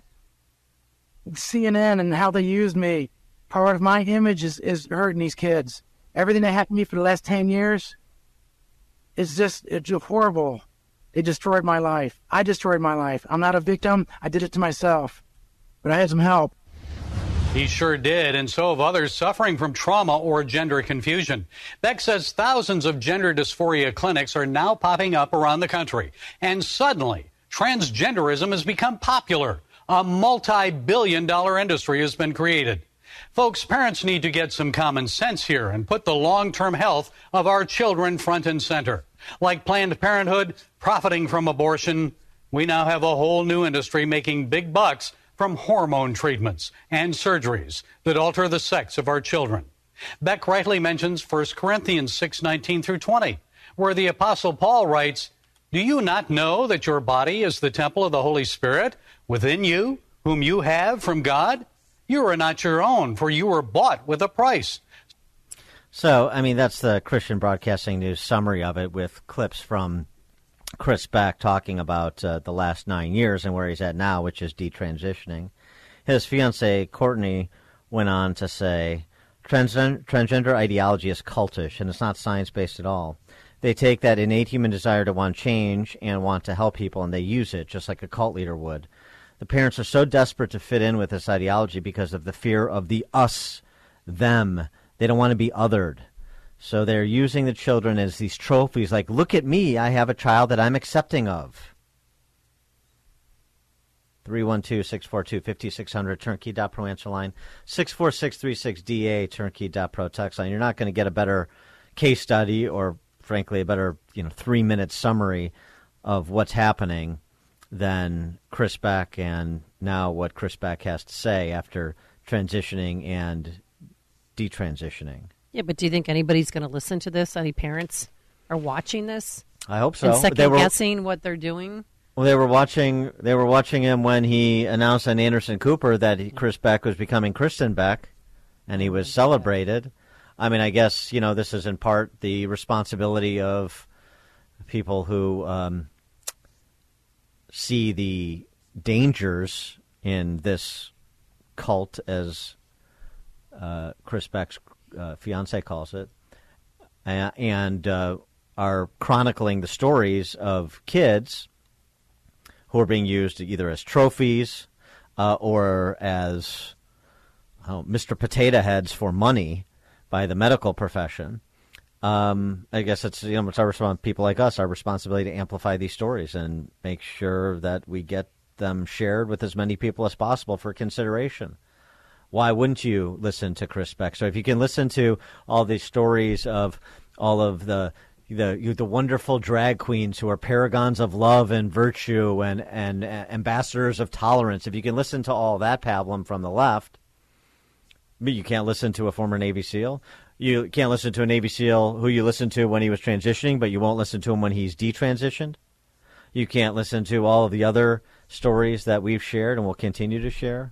C N N and how they used me. Part of my image is, is hurting these kids. Everything that happened to me for the last ten years is just, it's just horrible. It destroyed my life. I destroyed my life. I'm not a victim. I did it to myself. But I had some help. He sure did, and so have others suffering from trauma or gender confusion. Beck says thousands of gender dysphoria clinics are now popping up around the country. And suddenly, transgenderism has become popular. A multi-billion dollar industry has been created. Folks, parents need to get some common sense here and put the long-term health of our children front and center. Like Planned Parenthood profiting from abortion, we now have a whole new industry making big bucks from hormone treatments and surgeries that alter the sex of our children. Beck rightly mentions First Corinthians six nineteen through twenty, where the Apostle Paul writes, "Do you not know that your body is the temple of the Holy Spirit within you, whom you have from God? You are not your own, for you were bought with a price." So, I mean, that's the Christian Broadcasting News summary of it, with clips from Chris Beck talking about uh, the last nine years and where he's at now, which is detransitioning. His fiancée, Courtney, went on to say, Transgen- transgender ideology is cultish, and it's not science-based at all. They take that innate human desire to want change and want to help people, and they use it just like a cult leader would. The parents are so desperate to fit in with this ideology because of the fear of the us, them. They don't want to be othered. So they're using the children as these trophies, like, look at me, I have a child that I'm accepting of. three one two, six four two, five six zero zero, turnkey dot pro answer line, six four six three six D A, turnkey dot pro text line. You're not going to get a better case study or, frankly, a better you know three-minute summary of what's happening than Chris Beck, and now what Chris Beck has to say after transitioning and detransitioning. Yeah, but do you think anybody's going to listen to this? Any parents are watching this? I hope so. And second they were, guessing what they're doing? Well, they were watching. They were watching him when he announced on Anderson Cooper that he, Chris Beck was becoming Kristen Beck, and he was celebrated. I mean, I guess you know this is in part the responsibility of people who um, see the dangers in this cult as uh, Chris Beck's uh, fiance calls it, uh, and uh, are chronicling the stories of kids who are being used either as trophies uh, or as oh, Mister Potato Heads for money by the medical profession. Um, I guess it's, you know, it's our respons- people like us, our responsibility to amplify these stories and make sure that we get them shared with as many people as possible for consideration. Why wouldn't you listen to Chris Beck? So if you can listen to all these stories of all of the the the wonderful drag queens who are paragons of love and virtue and, and uh, ambassadors of tolerance, if you can listen to all that pablum from the left, but you can't listen to a former Navy SEAL. You can't listen to a Navy SEAL who you listened to when he was transitioning, but you won't listen to him when he's detransitioned. You can't listen to all of the other stories that we've shared and will continue to share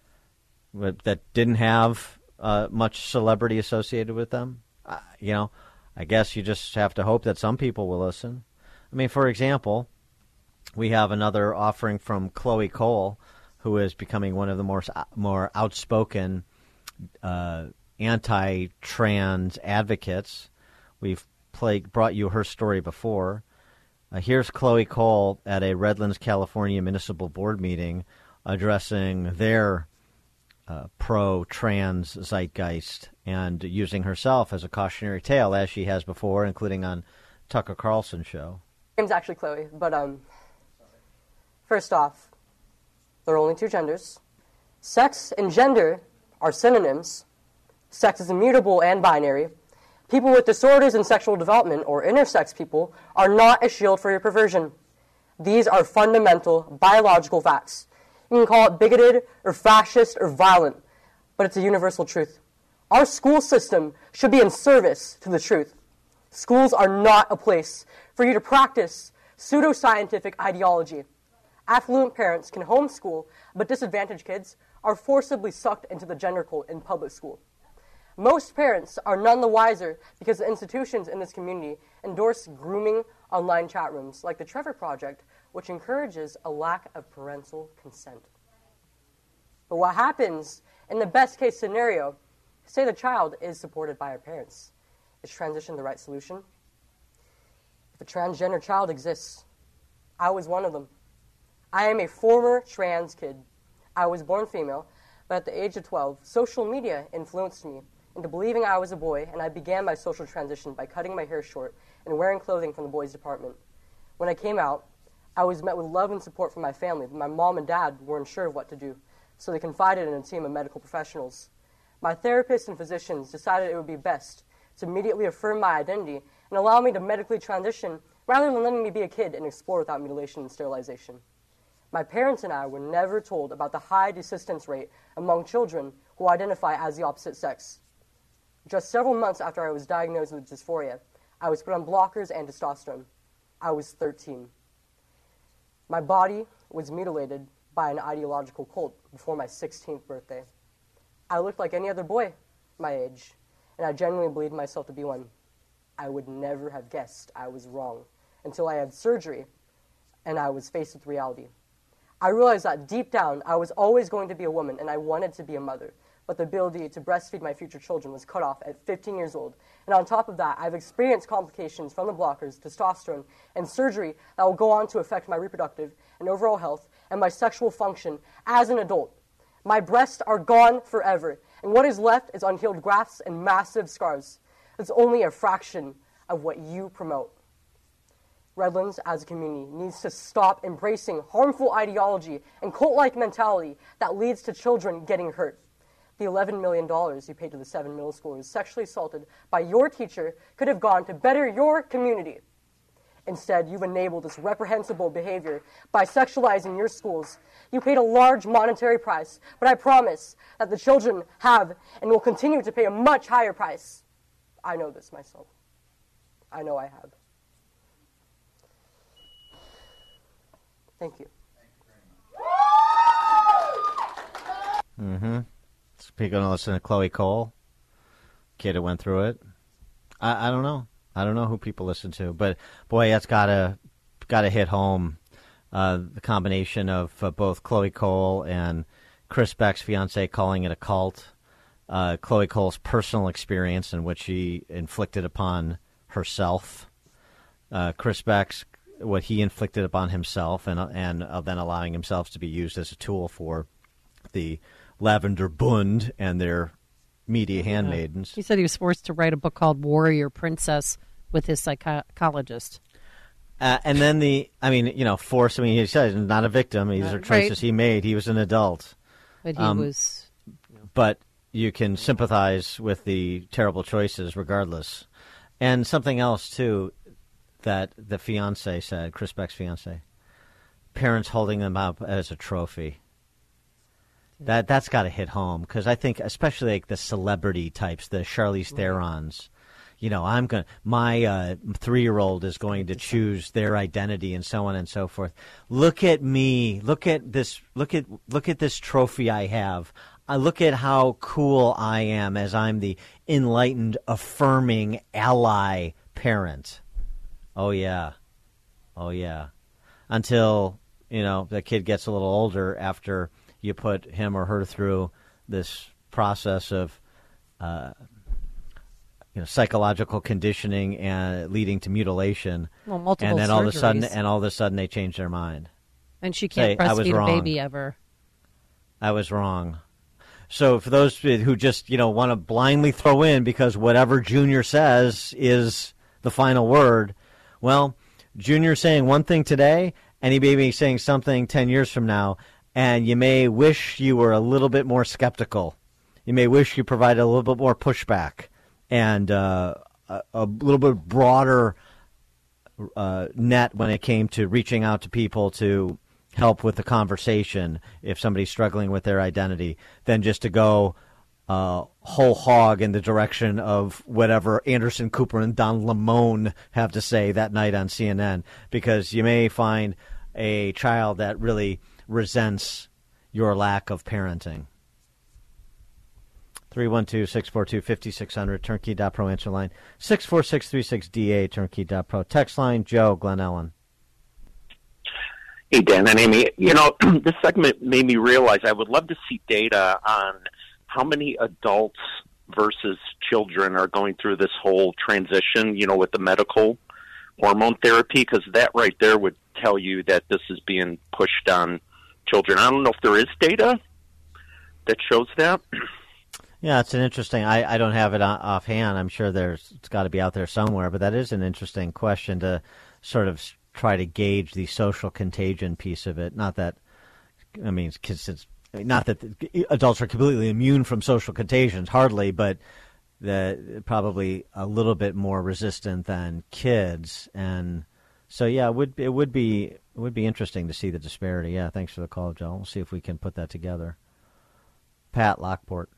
that didn't have uh, much celebrity associated with them. Uh, you know, I guess you just have to hope that some people will listen. I mean, for example, we have another offering from Chloe Cole, who is becoming one of the more, more outspoken uh anti-trans advocates. We've played, brought you her story before. Uh, here's Chloe Cole at a Redlands, California municipal board meeting addressing their uh, pro-trans zeitgeist and using herself as a cautionary tale, as she has before, including on Tucker Carlson's show. My name's actually Chloe, but um, first off, there are only two genders. Sex and gender are synonyms. Sex is immutable and binary. People with disorders in sexual development or intersex people are not a shield for your perversion. These are fundamental biological facts. You can call it bigoted or fascist or violent, but it's a universal truth. Our school system should be in service to the truth. Schools are not a place for you to practice pseudoscientific ideology. Affluent parents can homeschool, but disadvantaged kids are forcibly sucked into the gender cult in public school. Most parents are none the wiser because the institutions in this community endorse grooming online chat rooms like the Trevor Project, which encourages a lack of parental consent. But what happens in the best case scenario, say the child is supported by her parents. Is transition the right solution? If a transgender child exists, I was one of them. I am a former trans kid. I was born female, but at the age of twelve, social media influenced me into believing I was a boy, and I began my social transition by cutting my hair short and wearing clothing from the boys' department. When I came out, I was met with love and support from my family, but my mom and dad weren't sure of what to do, so they confided in a team of medical professionals. My therapists and physicians decided it would be best to immediately affirm my identity and allow me to medically transition rather than letting me be a kid and explore without mutilation and sterilization. My parents and I were never told about the high desistance rate among children who identify as the opposite sex. Just several months after I was diagnosed with dysphoria, I was put on blockers and testosterone. I was thirteen. My body was mutilated by an ideological cult before my sixteenth birthday. I looked like any other boy my age, and I genuinely believed myself to be one. I would never have guessed I was wrong until I had surgery and I was faced with reality. I realized that deep down I was always going to be a woman and I wanted to be a mother, but the ability to breastfeed my future children was cut off at fifteen years old. And on top of that, I've experienced complications from the blockers, testosterone, and surgery that will go on to affect my reproductive and overall health and my sexual function as an adult. My breasts are gone forever, and what is left is unhealed grafts and massive scars. It's only a fraction of what you promote. Redlands, as a community, needs to stop embracing harmful ideology and cult-like mentality that leads to children getting hurt. The eleven million dollars you paid to the seven middle schoolers sexually assaulted by your teacher could have gone to better your community. Instead, you've enabled this reprehensible behavior by sexualizing your schools. You paid a large monetary price, but I promise that the children have and will continue to pay a much higher price. I know this myself. I know I have. Thank you. Mm-hmm. Speaking of listening to Chloe Cole, kid who went through it. I, I don't know. I don't know who people listen to, but boy, that's gotta gotta hit home. Uh, the combination of uh, both Chloe Cole and Chris Beck's fiance calling it a cult, uh, Chloe Cole's personal experience in which she inflicted upon herself. Uh, Chris Beck's what he inflicted upon himself, and and uh, then allowing himself to be used as a tool for the Lavender Bund and their media handmaidens. He said he was forced to write a book called Warrior Princess with his psychologist. Uh, and then the, I mean, you know, force, I mean, he said he's not a victim. These Uh, are choices right. he made. He was an adult. But he Um, was... But you can sympathize with the terrible choices regardless. And something else, too, that the fiancé said, Chris Beck's fiancé, parents holding them up as a trophy. That, that's got to hit home, because I think especially like the celebrity types, the Charlize Therons, you know, I'm going to, my uh, three-year-old is going to choose their identity and so on and so forth. Look at me. Look at this. Look at, look at this trophy I have. I look at how cool I am as I'm the enlightened, affirming ally parent. Oh, yeah. Oh, yeah. Until, you know, the kid gets a little older after you put him or her through this process of, uh, you know, psychological conditioning and leading to mutilation. Well, multiple and then all of a sudden, surgeries. and all of a sudden, they change their mind. And she can't Say, I was breastfeed a wrong. baby ever. I was wrong. So for those who just, you know, want to blindly throw in because whatever Junior says is the final word, well, Junior's saying one thing today, and he may be saying something ten years from now. And you may wish you were a little bit more skeptical. You may wish you provided a little bit more pushback and uh, a, a little bit broader uh, net when it came to reaching out to people to help with the conversation if somebody's struggling with their identity, than just to go uh, whole hog in the direction of whatever Anderson Cooper and Don Lemon have to say that night on C N N, because you may find a child that really resents your lack of parenting. three one two, six four two, five six zero zero, turnkey dot pro answer line, six four six three six D A, turnkey dot pro. Text line, Joe, Glen Ellen. Hey, Dan and Amy. You know, this segment made me realize I would love to see data on how many adults versus children are going through this whole transition, you know, with the medical hormone therapy, because that right there would tell you that this is being pushed on children. I don't know if there is data that shows that. Yeah, it's an interesting. I, I don't have it offhand. I'm sure there's it's got to be out there somewhere, but that is an interesting question to sort of try to gauge the social contagion piece of it. Not that, I mean, cause it's not that the, adults are completely immune from social contagions, hardly, but the probably a little bit more resistant than kids. And so, yeah, it would it would be it would be interesting to see the disparity. Yeah, thanks for the call, Joe. We'll see if we can put that together. Pat, Lockport.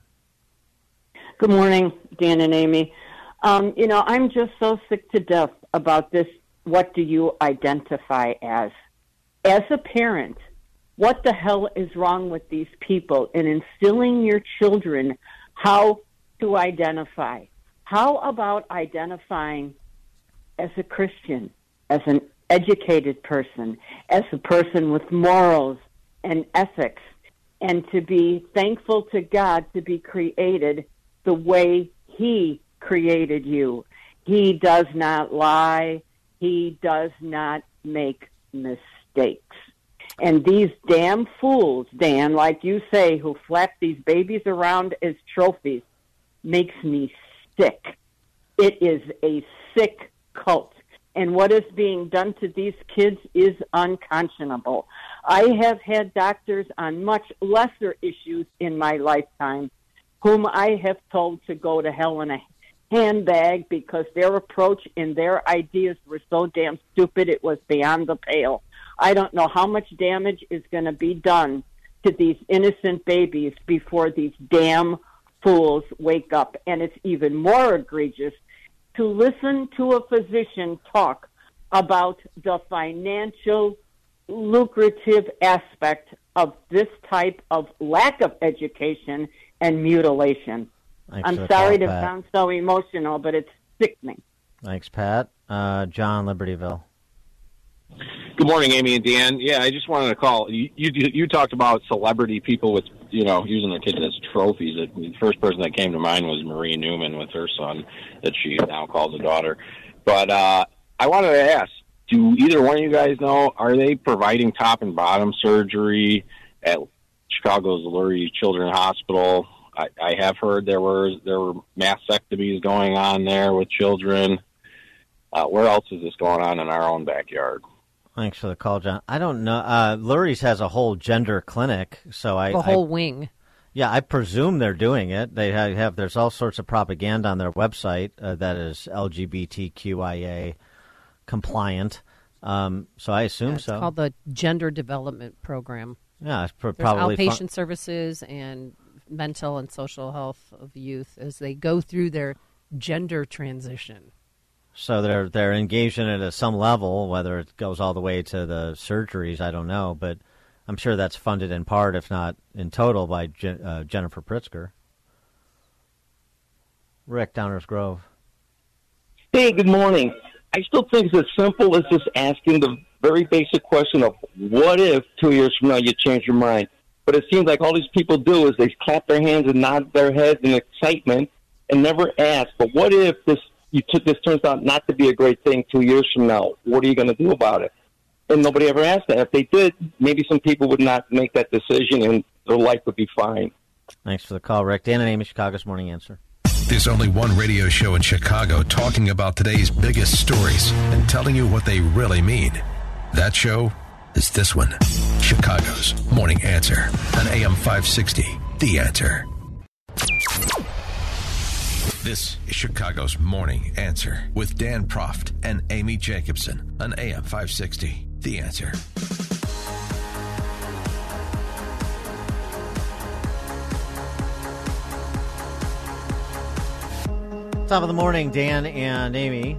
Good morning, Dan and Amy. Um, you know, I'm just so sick to death about this. What do you identify as? As a parent, what the hell is wrong with these people in instilling your children how to identify? How about identifying as a Christian, as an educated person, as a person with morals and ethics, and to be thankful to God to be created the way He created you? He does not lie. He does not make mistakes. And these damn fools, Dan, like you say, who flap these babies around as trophies, makes me sick. It is a sick cult. And what is being done to these kids is unconscionable. I have had doctors on much lesser issues in my lifetime whom I have told to go to hell in a handbag because their approach and their ideas were so damn stupid it was beyond the pale. I don't know how much damage is going to be done to these innocent babies before these damn fools wake up. And it's even more egregious to listen to a physician talk about the financial lucrative aspect of this type of lack of education and mutilation. Thanks I'm for the sorry call, to Pat. sound so emotional, but it's sickening. Thanks, Pat. Uh, John, Libertyville. Good morning, Amy and Dan. Yeah, I just wanted to call. You you, you talked about celebrity people with you know, using their kids as trophies. It, the first person that came to mind was Marie Newman with her son that she now calls a daughter. But uh, I wanted to ask, do either one of you guys know, are they providing top and bottom surgery at Chicago's Lurie Children's Hospital? I, I have heard there were there were mastectomies going on there with children. Uh, where else is this going on in our own backyard? Thanks for the call, John. I don't know. Uh, Lurie's has a whole gender clinic, so I a whole I, wing. Yeah, I presume they're doing it. They have, have there's all sorts of propaganda on their website uh, that is L G B T Q I A compliant. Um, so I assume yeah, it's so. It's called the Gender Development Program. Yeah, it's pr- There's probably outpatient fun- services and mental and social health of youth as they go through their gender transition. So they're they're engaged in it at some level, whether it goes all the way to the surgeries, I don't know, but I'm sure that's funded in part, if not in total, by Je- uh, Jennifer Pritzker. Rick, Downers Grove. Hey, good morning. I still think it's as simple as just asking the very basic question of what if two years from now you change your mind? But it seems like all these people do is they clap their hands and nod their heads in excitement and never ask, but what if this you took this turns out not to be a great thing two years from now? What are you going to do about it? And nobody ever asked that. If they did, maybe some people would not make that decision and their life would be fine. Thanks for the call, Rick. Dan and Amy, Chicago's Morning Answer. There's only one radio show in Chicago talking about today's biggest stories and telling you what they really mean. That show is this one, Chicago's Morning Answer on A M five sixty, The Answer. This is Chicago's Morning Answer with Dan Proft and Amy Jacobson on A M five sixty, The Answer. Top of the morning, Dan and Amy.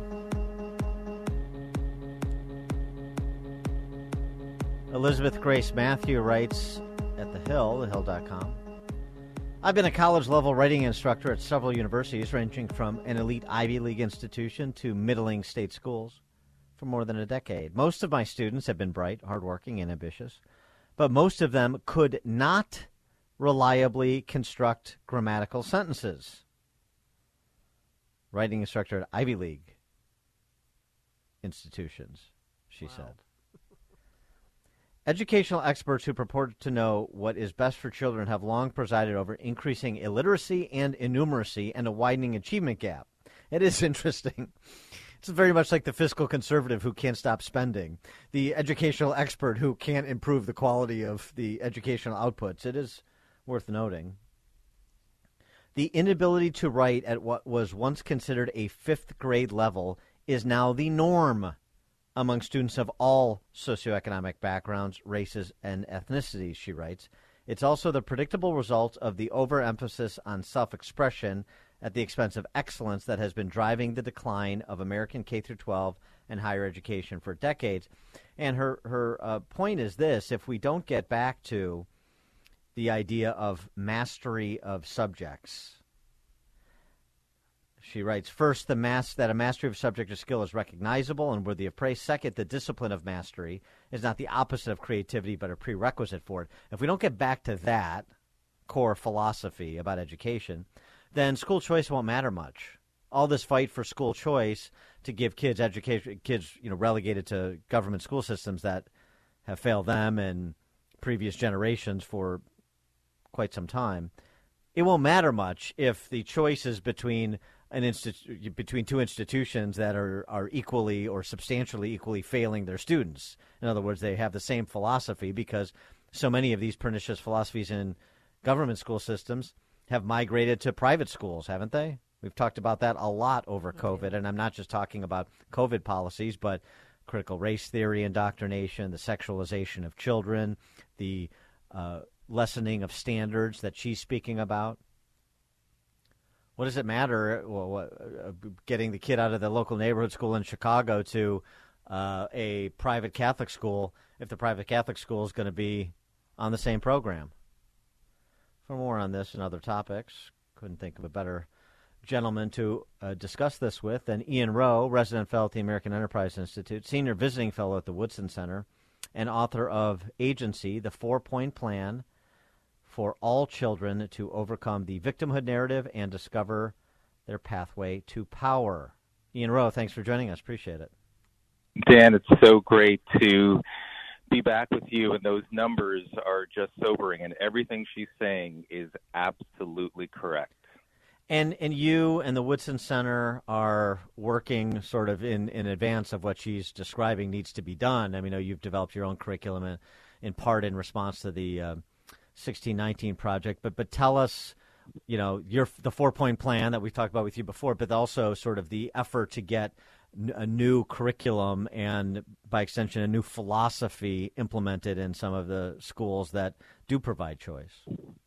Elizabeth Grace Matthew writes at The Hill, the hill dot com. I've been a college-level writing instructor at several universities, ranging from an elite Ivy League institution to middling state schools, for more than a decade. Most of my students have been bright, hardworking, and ambitious, but most of them could not reliably construct grammatical sentences. Writing instructor at Ivy League institutions, she wow. said. Educational experts who purport to know what is best for children have long presided over increasing illiteracy and innumeracy and a widening achievement gap. It is interesting. It's very much like the fiscal conservative who can't stop spending, the educational expert who can't improve the quality of the educational outputs. It is worth noting. The inability to write at what was once considered a fifth grade level is now the norm among students of all socioeconomic backgrounds, races, and ethnicities, she writes. It's also the predictable result of the overemphasis on self-expression at the expense of excellence that has been driving the decline of American K through twelve and higher education for decades. And her, her uh, point is this: if we don't get back to the idea of mastery of subjects, she writes, first, the mass that a mastery of subject or skill is recognizable and worthy of praise. Second, the discipline of mastery is not the opposite of creativity, but a prerequisite for it. If we don't get back to that core philosophy about education, then school choice won't matter much. All this fight for school choice to give kids education, kids, you know, relegated to government school systems that have failed them and previous generations for quite some time, it won't matter much if the choice is between an institu- between two institutions that are, are equally or substantially equally failing their students. In other words, they have the same philosophy, because so many of these pernicious philosophies in government school systems have migrated to private schools, haven't they? We've talked about that a lot over COVID, and I'm not just talking about COVID policies, but critical race theory indoctrination, the sexualization of children, the uh, lessening of standards that she's speaking about. What does it matter, well, what, uh, getting the kid out of the local neighborhood school in Chicago to uh, a private Catholic school if the private Catholic school is going to be on the same program? For more on this and other topics, couldn't think of a better gentleman to uh, discuss this with than Ian Rowe, resident fellow at the American Enterprise Institute, senior visiting fellow at the Woodson Center, and author of Agency, the Four-Point Plan for all children to overcome the victimhood narrative and discover their pathway to power. Ian Rowe, thanks for joining us. Appreciate it. Dan, it's so great to be back with you, and those numbers are just sobering, and everything she's saying is absolutely correct. And and you and the Woodson Center are working sort of in, in advance of what she's describing needs to be done. I mean, I know you've developed your own curriculum in, in part in response to the uh, sixteen nineteen project, but but tell us, you know, your the four-point plan that we've talked about with you before, but also sort of the effort to get n- a new curriculum and, by extension, a new philosophy implemented in some of the schools that do provide choice.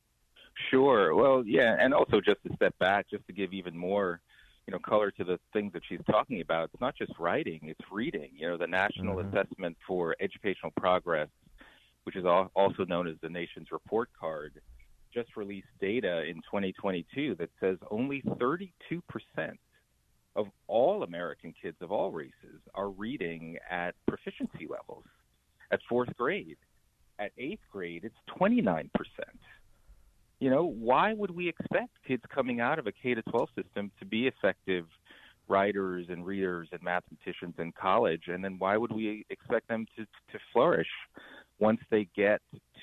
Sure. Well, yeah, and also just to step back, just to give even more, you know, color to the things that she's talking about. It's not just writing; it's reading. You know, the National mm-hmm. Assessment for Educational Progress, which is also known as the nation's report card, just released data in twenty twenty-two that says only thirty-two percent of all American kids of all races are reading at proficiency levels at fourth grade. At eighth grade, it's twenty-nine percent. You know, why would we expect kids coming out of a K to twelve system to be effective writers and readers and mathematicians in college? And then why would we expect them to, to flourish once they get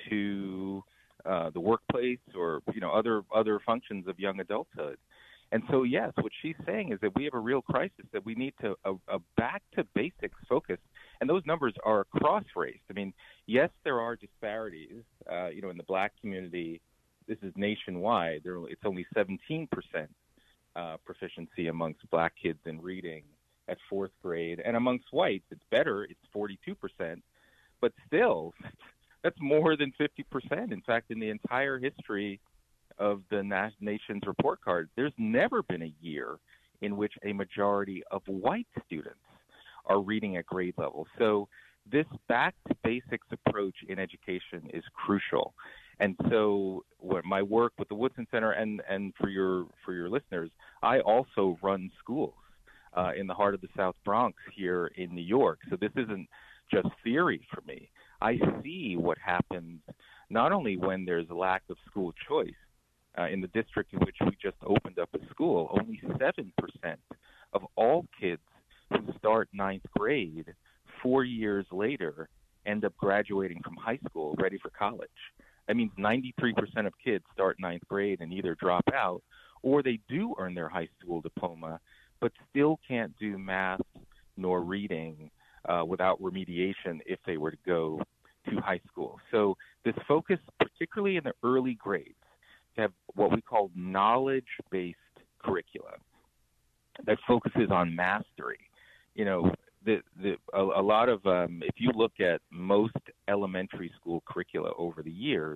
to uh, the workplace or, you know, other other functions of young adulthood? And so, yes, what she's saying is that we have a real crisis, that we need to a, a back-to-basics focus. And those numbers are cross-race. I mean, yes, there are disparities. Uh, you know, in the black community, this is nationwide. There, it's only seventeen percent uh, proficiency amongst black kids in reading at fourth grade. And amongst whites, it's better. It's forty-two percent. But still, that's more than fifty percent. In fact, in the entire history of the nation's report card, there's never been a year in which a majority of white students are reading at grade level. So this back-to-basics approach in education is crucial. And so what my work with the Woodson Center, and, and for your for your listeners, I also run schools uh, in the heart of the South Bronx here in New York. So this isn't just theory for me. I see what happens not only when there's a lack of school choice. Uh, in the district in which we just opened up a school, only seven percent of all kids who start ninth grade four years later end up graduating from high school ready for college. That means ninety-three percent of kids start ninth grade and either drop out or they do earn their high school diploma but still can't do math nor reading uh, without remediation if they were to go to high school. So this focus, particularly in the early grades, to have what we call knowledge-based curricula that focuses on mastery. You know, the, the, a, a lot of, um, if you look at most elementary school curricula over the years,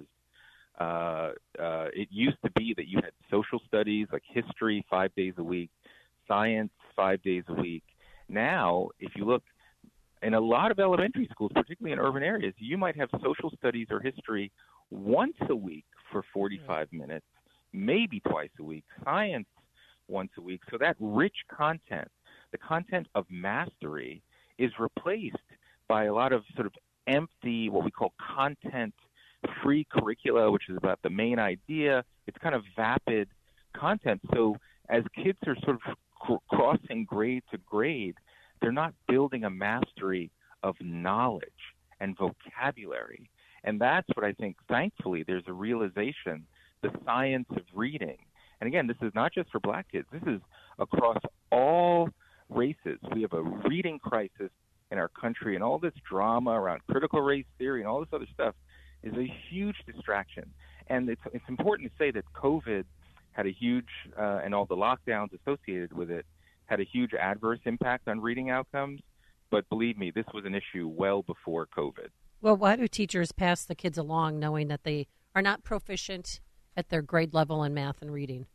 uh, uh, it used to be that you had social studies, like history, five days a week, science, five days a week. Now, if you look in a lot of elementary schools, particularly in urban areas, you might have social studies or history once a week for forty-five minutes, maybe twice a week, science once a week. So that rich content, the content of mastery, is replaced by a lot of sort of empty, what we call content-free curricula, which is about the main idea. It's kind of vapid content. So as kids are sort of cr- crossing grade to grade, they're not building a mastery of knowledge and vocabulary. And that's what I think, thankfully, there's a realization, the science of reading. And again, this is not just for black kids. This is across all races. We have a reading crisis in our country, and all this drama around critical race theory and all this other stuff is a huge distraction. And it's, it's important to say that COVID had a huge, uh, and all the lockdowns associated with it, had a huge adverse impact on reading outcomes. But believe me, this was an issue well before COVID. Well, why do teachers pass the kids along knowing that they are not proficient at their grade level in math and reading?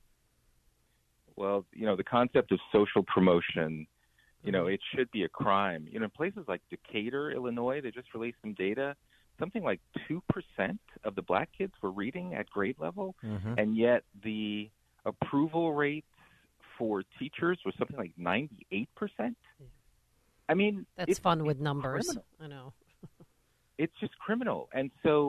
Well, you know, the concept of social promotion, you know, it should be a crime. You know, in places like Decatur, Illinois, they just released some data. Something like two percent of the black kids were reading at grade level, Mm-hmm. and yet the approval rates for teachers was something like ninety-eight percent. I mean, That's it's, fun with it's numbers. criminal. I know. It's just criminal. And so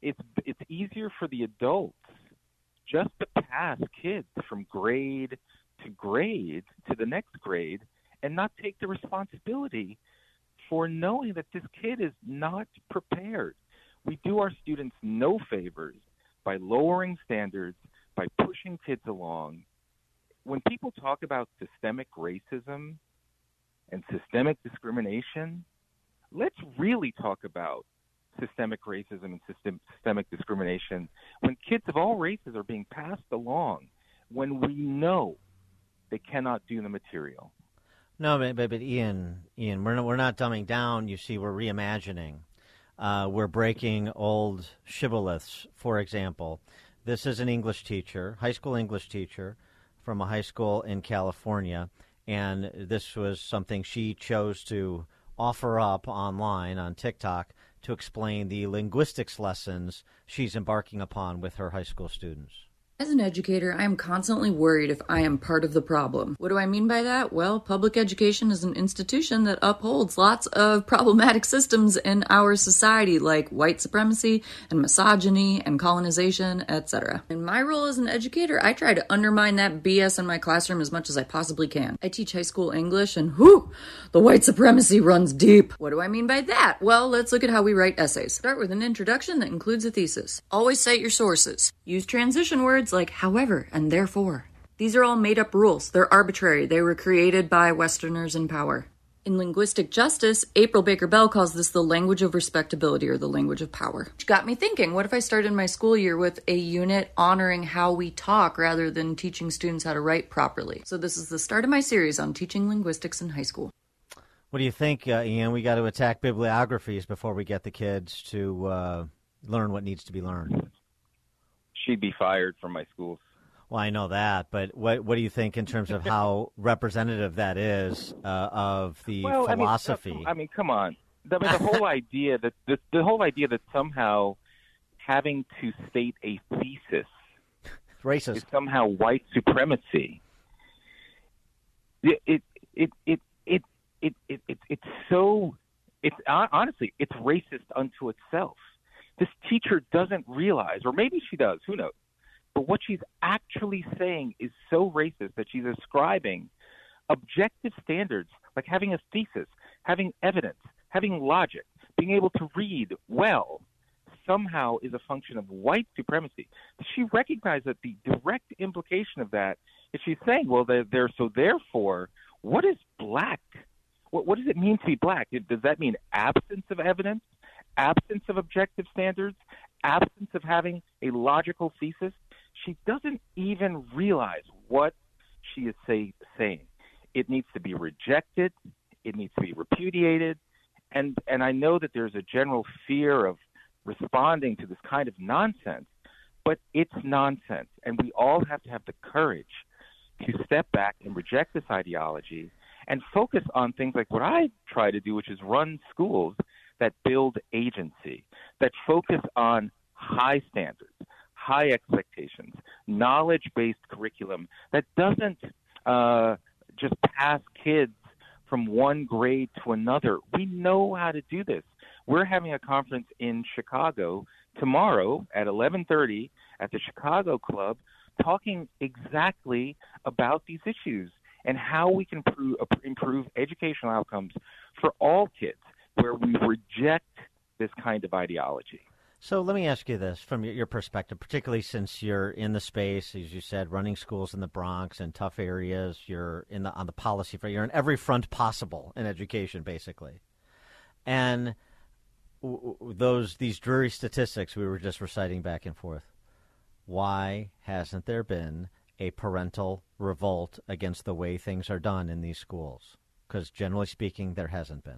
it's it's easier for the adults just to pass kids from grade to grade to the next grade and not take the responsibility for knowing that this kid is not prepared. We do our students no favors by lowering standards, by pushing kids along. When people talk about systemic racism and systemic discrimination, let's really talk about systemic racism and system, systemic discrimination when kids of all races are being passed along, when we know they cannot do the material. No, but, but, but Ian, Ian, we're not, we're not dumbing down. You see, we're reimagining. Uh, we're breaking old shibboleths, for example. This is an English teacher, high school English teacher from a high school in California, and this was something she chose to offer up online on TikTok to explain the linguistics lessons she's embarking upon with her high school students. As an educator, I am constantly worried if I am part of the problem. What do I mean by that? Well, public education is an institution that upholds lots of problematic systems in our society, like white supremacy and misogyny and colonization, et cetera. In my role as an educator, I try to undermine that B S in my classroom as much as I possibly can. I teach high school English, and whew, the white supremacy runs deep. What do I mean by that? Well, let's look at how we write essays. Start with an introduction that includes a thesis. Always cite your sources. Use transition words like however and therefore. These are all made-up rules. They're arbitrary. They were created by Westerners in power. In linguistic justice, April Baker Bell calls this the language of respectability or the language of power. Which got me thinking, what if I started my school year with a unit honoring how we talk rather than teaching students how to write properly? So this is the start of my series on teaching linguistics in high school. What do you think, uh, Ian? We got to attack bibliographies before we get the kids to uh, learn what needs to be learned. She'd be fired from my schools. Well, I know that, but what what do you think in terms of how representative that is uh, of the well, philosophy? I mean, I mean, come on. I mean, the whole idea that the, the whole idea that somehow having to state a thesis racist is somehow white supremacy. It it it it it it, it, it it's so it's honestly it's racist unto itself. This teacher doesn't realize, or maybe she does, who knows, but what she's actually saying is so racist that she's ascribing objective standards like having a thesis, having evidence, having logic, being able to read well, somehow is a function of white supremacy. She recognized that the direct implication of that is she's saying, well, they're, they're so therefore, what is black? What, what does it mean to be black? Does that mean absence of evidence? Absence of objective standards, absence of having a logical thesis? She doesn't even realize what she is say, saying. It needs to be rejected. It needs to be repudiated. And, and I know that there's a general fear of responding to this kind of nonsense, but it's nonsense. And we all have to have the courage to step back and reject this ideology and focus on things like what I try to do, which is run schools that build agency, that focus on high standards, high expectations, knowledge-based curriculum that doesn't uh, just pass kids from one grade to another. We know how to do this. We're having a conference in Chicago tomorrow at eleven thirty at the Chicago Club talking exactly about these issues and how we can improve, improve educational outcomes for all kids, where we reject this kind of ideology. So let me ask you this from your perspective, particularly since you're in the space, as you said, running schools in the Bronx and tough areas. You're in the on the policy front. You're in every front possible in education, basically. And w- w- those these dreary statistics we were just reciting back and forth. Why hasn't there been a parental revolt against the way things are done in these schools? Because generally speaking, there hasn't been.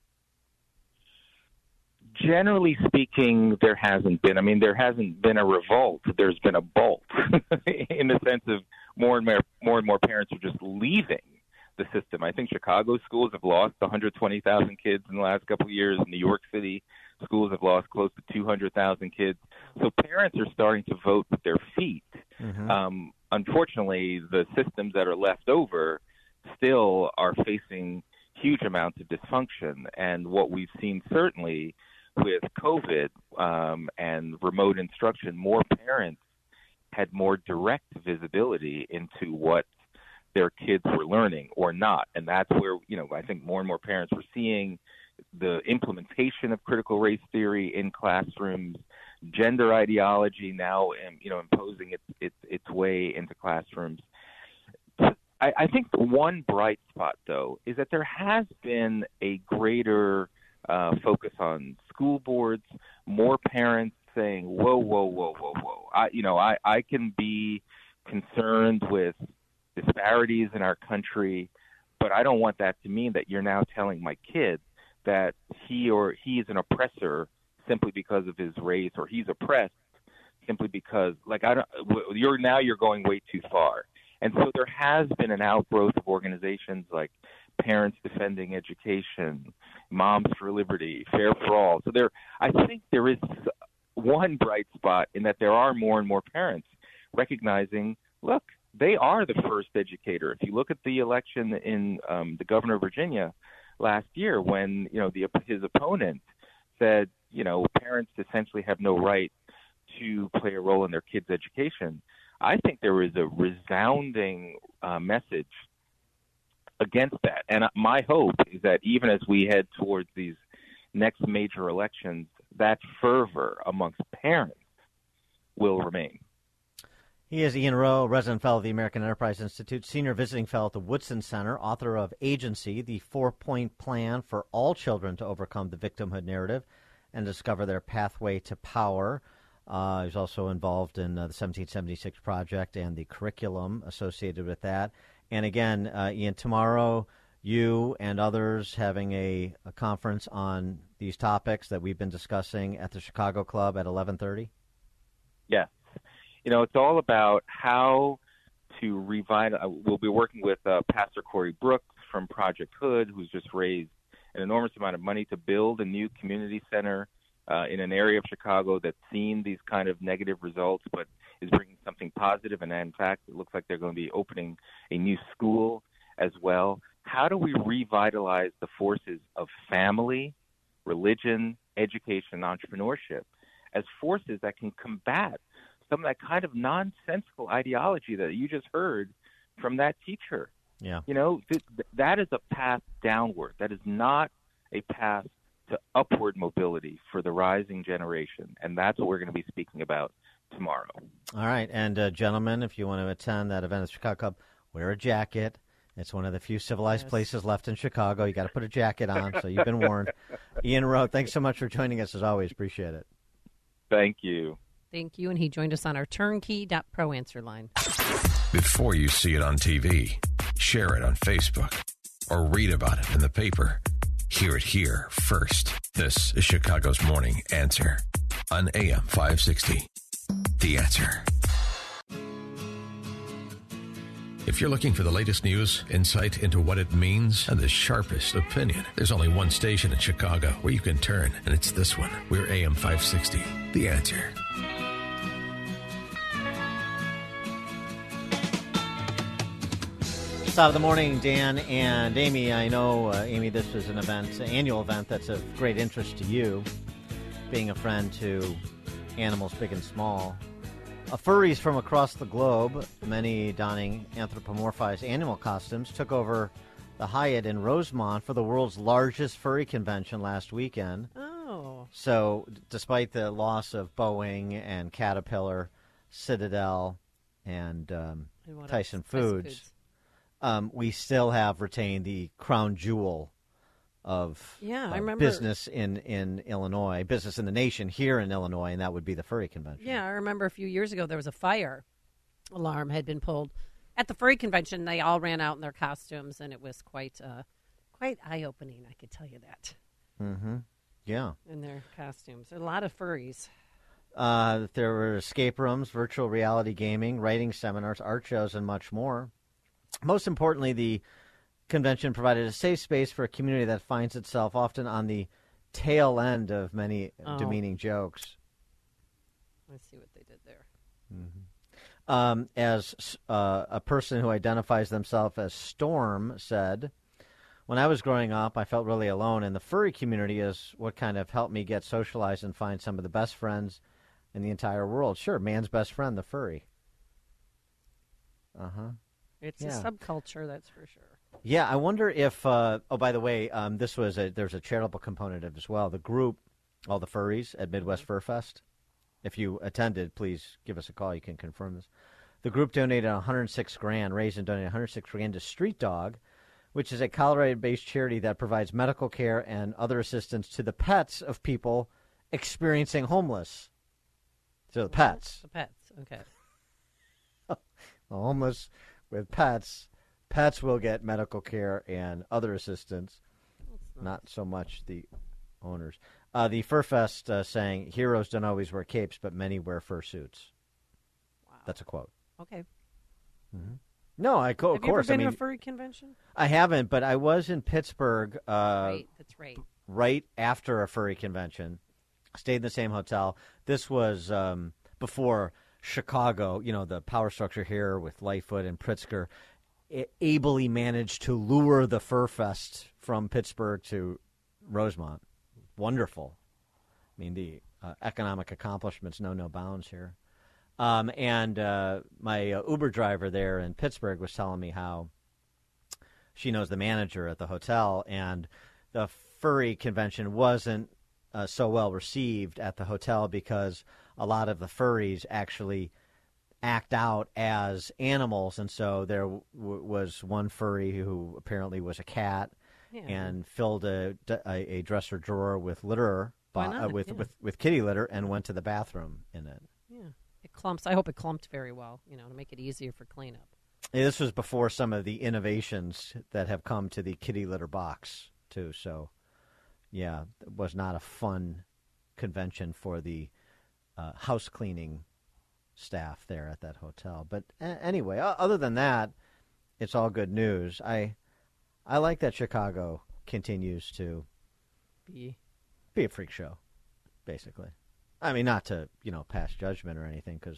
Generally speaking, there hasn't been. I mean, there hasn't been a revolt. There's been a bolt in the sense of more and more, more and more parents are just leaving the system. I think Chicago schools have lost one hundred twenty thousand kids in the last couple of years. New York City schools have lost close to two hundred thousand kids. So parents are starting to vote with their feet. Mm-hmm. Um, unfortunately, the systems that are left over still are facing huge amounts of dysfunction. And what we've seen certainly with COVID um, and remote instruction, more parents had more direct visibility into what their kids were learning or not. And that's where, you know, I think more and more parents were seeing the implementation of critical race theory in classrooms, gender ideology now, you know, imposing its its, its way into classrooms. I, I think the one bright spot, though, is that there has been a greater uh, focus on school boards, more parents saying, whoa, whoa, whoa, whoa, whoa. I, you know, I, I can be concerned with disparities in our country, but I don't want that to mean that you're now telling my kid that he or he is an oppressor simply because of his race, or he's oppressed simply because, like, I don't, you're now you're going way too far. And so there has been an outgrowth of organizations like Parents Defending Education, Moms for Liberty, Fair for All. So there, I think there is one bright spot in that there are more and more parents recognizing, look, they are the first educator. If you look at the election in um, the governor of Virginia last year, when you know the, his opponent said, you know, parents essentially have no right to play a role in their kids' education, I think there is a resounding uh, message against that. And my hope is that even as we head towards these next major elections, that fervor amongst parents will remain. He is Ian Rowe, resident fellow of the American Enterprise Institute, senior visiting fellow at the Woodson Center, author of Agency, the four-point plan for all children to overcome the victimhood narrative and discover their pathway to power. Uh, he's also involved in uh, the seventeen seventy-six Project and the curriculum associated with that. And again, uh, Ian, tomorrow you and others having a, a conference on these topics that we've been discussing at the Chicago Club at eleven thirty? Yes. You know, it's all about how to revitalize. We'll be working with uh, Pastor Corey Brooks from Project Hood, who's just raised an enormous amount of money to build a new community center uh, in an area of Chicago that's seen these kind of negative results, but is bringing something positive. And in fact, it looks like they're going to be opening a new school as well. How do we revitalize the forces of family, religion, education, and entrepreneurship as forces that can combat some of that kind of nonsensical ideology that you just heard from that teacher? Yeah. You know, th- th- that is a path downward. That is not a path to upward mobility for the rising generation. And that's what we're going to be speaking about tomorrow. All right. And, uh, gentlemen, if you want to attend that event at the Chicago Club, wear a jacket. It's one of the few civilized yes. places left in Chicago. You got to put a jacket on, so you've been warned. Ian Rowe, thanks so much for joining us, as always. Appreciate it. Thank you. Thank you, and he joined us on our turnkey dot pro answer line. Before you see it on T V, share it on Facebook, or read about it in the paper. Hear it here first. This is Chicago's Morning Answer on A M five sixty. The Answer. If you're looking for the latest news, insight into what it means, and the sharpest opinion, there's only one station in Chicago where you can turn, and it's this one. We're A M five sixty. The Answer. Top of the morning, Dan and Amy. I know, uh, Amy, this is an event, an annual event that's of great interest to you, being a friend to animals big and small. Uh, furries from across the globe, many donning anthropomorphized animal costumes, took over the Hyatt in Rosemont for the world's largest furry convention last weekend. Oh. So, d- despite the loss of Boeing and Caterpillar, Citadel, and, um, and Tyson else? Foods, Tyson Foods. Um, we still have retained the crown jewel of yeah, uh, I remember, business in, in Illinois, business in the nation here in Illinois, and that would be the furry convention. Yeah, I remember a few years ago there was a fire alarm had been pulled at the furry convention. They all ran out in their costumes, and it was quite uh, quite eye-opening, I could tell you that. Mm-hmm. Yeah. In their costumes. There are a lot of furries. Uh, there were escape rooms, virtual reality gaming, writing seminars, art shows, and much more. Most importantly, the convention provided a safe space for a community that finds itself often on the tail end of many oh. demeaning jokes. Let's see what they did there. Mm-hmm. Um, as uh, a person who identifies themselves as Storm said, when I was growing up, I felt really alone, and the furry community is what kind of helped me get socialized and find some of the best friends in the entire world. Sure, man's best friend, the furry. Uh-huh. It's yeah. a subculture, that's for sure. Yeah, I wonder if, uh, oh, by the way, um, this was a, there's a charitable component of it as well. The group, all the furries at Midwest Fur Fest, if you attended, please give us a call. You can confirm this. The group donated one hundred six grand, raised and donated one hundred six grand to Street Dog, which is a Colorado-based charity that provides medical care and other assistance to the pets of people experiencing homeless. So the pets. The pets, okay. The homeless with pets. Pets will get medical care and other assistance, nice. Not so much the owners. Uh, the Fur Fest uh, saying, heroes don't always wear capes, but many wear fursuits. Wow. That's a quote. Okay. Mm-hmm. No, I, co- Have of course. you ever been I mean, to a furry convention? I haven't, but I was in Pittsburgh. Uh, right, that's right. Right after a furry convention. Stayed in the same hotel. This was um, before Chicago, you know, the power structure here with Lightfoot and Pritzker ably managed to lure the Fur Fest from Pittsburgh to Rosemont. Wonderful. I mean, the uh, economic accomplishments know no bounds here. Um, and uh, my uh, Uber driver there in Pittsburgh was telling me how she knows the manager at the hotel, and the furry convention wasn't uh, so well received at the hotel because a lot of the furries actually act out as animals, and so there w- was one furry who apparently was a cat yeah. and filled a, a, a dresser drawer with litter, Why bo- not? uh, with, yeah. with with kitty litter, and went to the bathroom in it. Yeah, it clumps. I hope it clumped very well, you know, to make it easier for cleanup. Yeah, this was before some of the innovations that have come to the kitty litter box too. So, yeah, it was not a fun convention for the uh, house cleaning staff there at that hotel. But uh, anyway, uh, other than that, it's all good news. I I like that Chicago continues to be be a freak show, basically. I mean, not to, you know, pass judgment or anything, because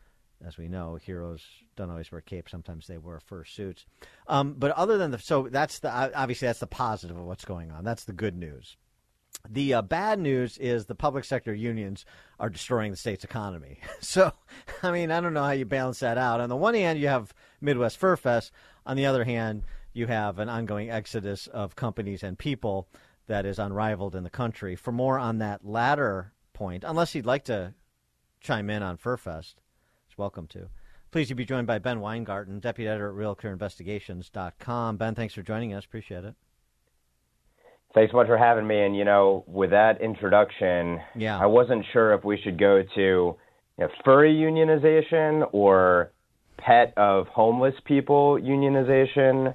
as we know, heroes don't always wear capes. Sometimes they wear fur suits. Um, but other than the, so that's the, obviously that's the positive of what's going on. That's the good news. The uh, bad news is the public sector unions are destroying the state's economy. So, I mean, I don't know how you balance that out. On the one hand, you have Midwest Fur Fest. On the other hand, you have an ongoing exodus of companies and people that is unrivaled in the country. For more on that latter point, unless you'd like to chime in on Fur Fest, it's welcome to. Pleased to be joined by Ben Weingarten, Deputy Editor at Real Clear Investigations dot com. Ben, thanks for joining us. Appreciate it. Thanks so much for having me. And, you know, with that introduction, yeah. I wasn't sure if we should go to you know, furry unionization or pet of homeless people unionization,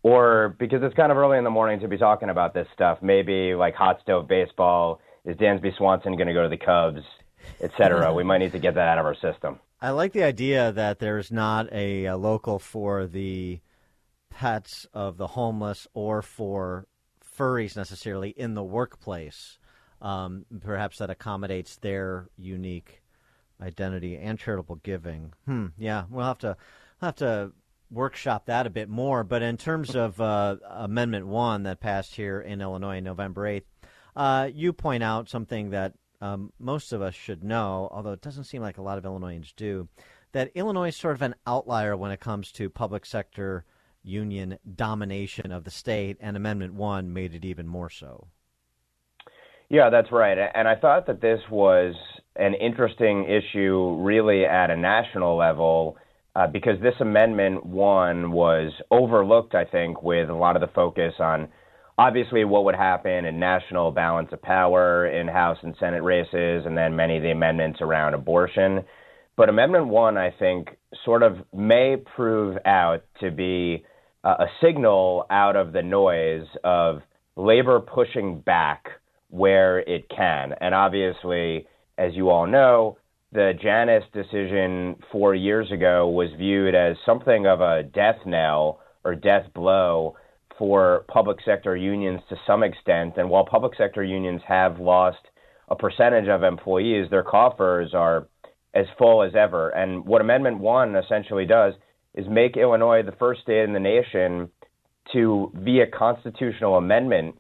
or because it's kind of early in the morning to be talking about this stuff, maybe like hot stove baseball, is Dansby Swanson going to go to the Cubs, et cetera. We might need to get that out of our system. I like the idea that there's not a, a local for the pets of the homeless or for furries necessarily in the workplace. Um, perhaps that accommodates their unique identity and charitable giving. Hmm. Yeah, we'll have to we'll have to workshop that a bit more. But in terms of uh, Amendment One that passed here in Illinois on November eighth, uh, you point out something that um, most of us should know, although it doesn't seem like a lot of Illinoisans do, that Illinois is sort of an outlier when it comes to public sector union domination of the state, and Amendment One made it even more so. Yeah, that's right. And I thought that this was an interesting issue really at a national level uh, because this Amendment One was overlooked, I think, with a lot of the focus on obviously what would happen in national balance of power in House and Senate races, and then many of the amendments around abortion. But Amendment One, I think, sort of may prove out to be uh, a signal out of the noise of labor pushing back where it can. And obviously, as you all know, the Janus decision four years ago was viewed as something of a death knell or death blow for public sector unions to some extent. And while public sector unions have lost a percentage of employees, their coffers are as full as ever. And what Amendment One essentially does is make Illinois the first state in the nation to, via constitutional amendment,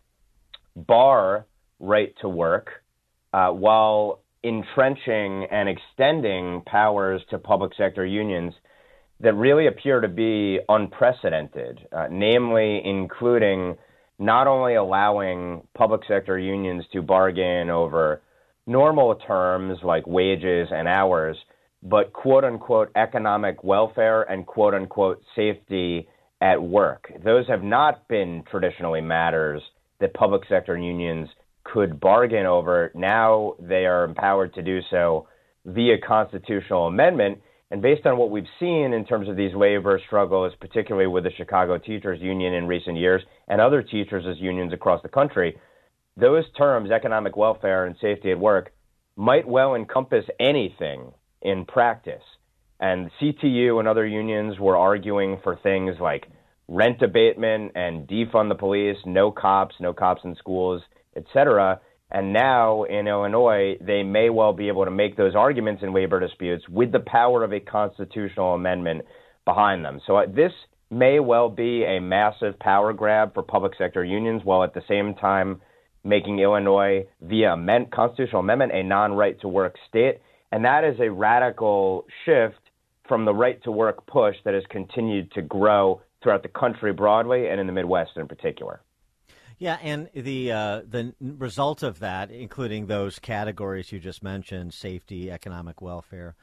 bar right to work uh, while entrenching and extending powers to public sector unions that really appear to be unprecedented, uh, namely including not only allowing public sector unions to bargain over normal terms like wages and hours, but quote-unquote economic welfare and quote-unquote safety at work. Those have not been traditionally matters that public sector unions could bargain over. Now they are empowered to do so via constitutional amendment. And based on what we've seen in terms of these labor struggles, particularly with the Chicago Teachers Union in recent years and other teachers as unions across the country, those terms, economic welfare and safety at work, might well encompass anything in practice. And C T U and other unions were arguing for things like rent abatement and defund the police, no cops, no cops in schools, et cetera. And now in Illinois, they may well be able to make those arguments in labor disputes with the power of a constitutional amendment behind them. So uh, this may well be a massive power grab for public sector unions, while at the same time making Illinois, via amend- constitutional amendment, a non-right to work state. And that is a radical shift from the right to work push that has continued to grow throughout the country broadly and in the Midwest in particular. Yeah, and the uh, the result of that, including those categories you just mentioned, safety, economic welfare,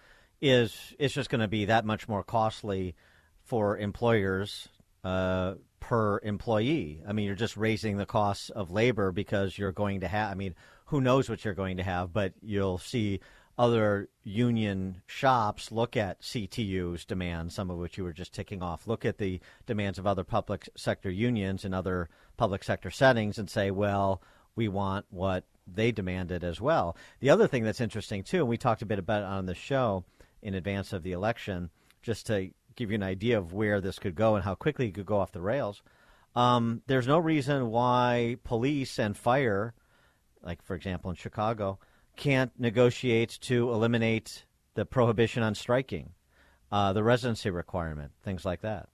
is it's just going to be that much more costly for employers uh, per employee. I mean, you're just raising the costs of labor because you're going to have, I mean, who knows what you're going to have, but you'll see other union shops look at C T U's demands, some of which you were just ticking off, look at the demands of other public sector unions and other public sector settings and say, well, we want what they demanded as well. The other thing that's interesting, too, and we talked a bit about it on the show in advance of the election, just to give you an idea of where this could go and how quickly it could go off the rails, um, there's no reason why police and fire, like, for example, in Chicago, can't negotiate to eliminate the prohibition on striking, uh, the residency requirement, things like that.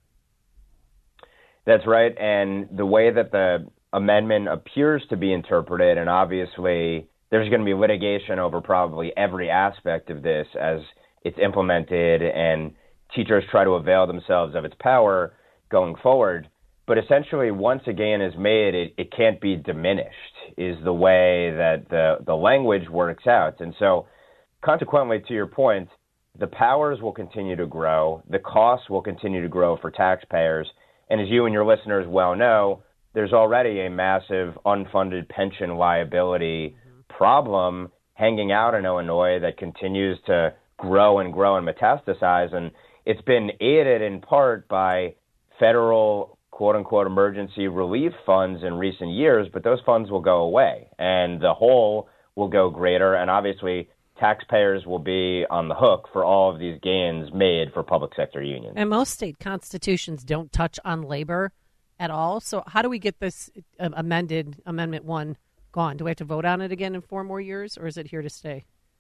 That's right. And the way that the amendment appears to be interpreted, and obviously there's going to be litigation over probably every aspect of this as it's implemented and teachers try to avail themselves of its power going forward. But essentially, once a gain is made, it, it can't be diminished, is the way that the, the language works out. And so, consequently, to your point, the powers will continue to grow, the costs will continue to grow for taxpayers, and as you and your listeners well know, there's already a massive unfunded pension liability problem hanging out in Illinois that continues to grow and grow and metastasize, and it's been aided in part by federal quote-unquote emergency relief funds in recent years, but those funds will go away, and the hole will go greater, and obviously taxpayers will be on the hook for all of these gains made for public sector unions. And most state constitutions don't touch on labor at all, so how do we get this uh, amended, Amendment one, gone? Do we have to vote on it again in four more years, or is it here to stay?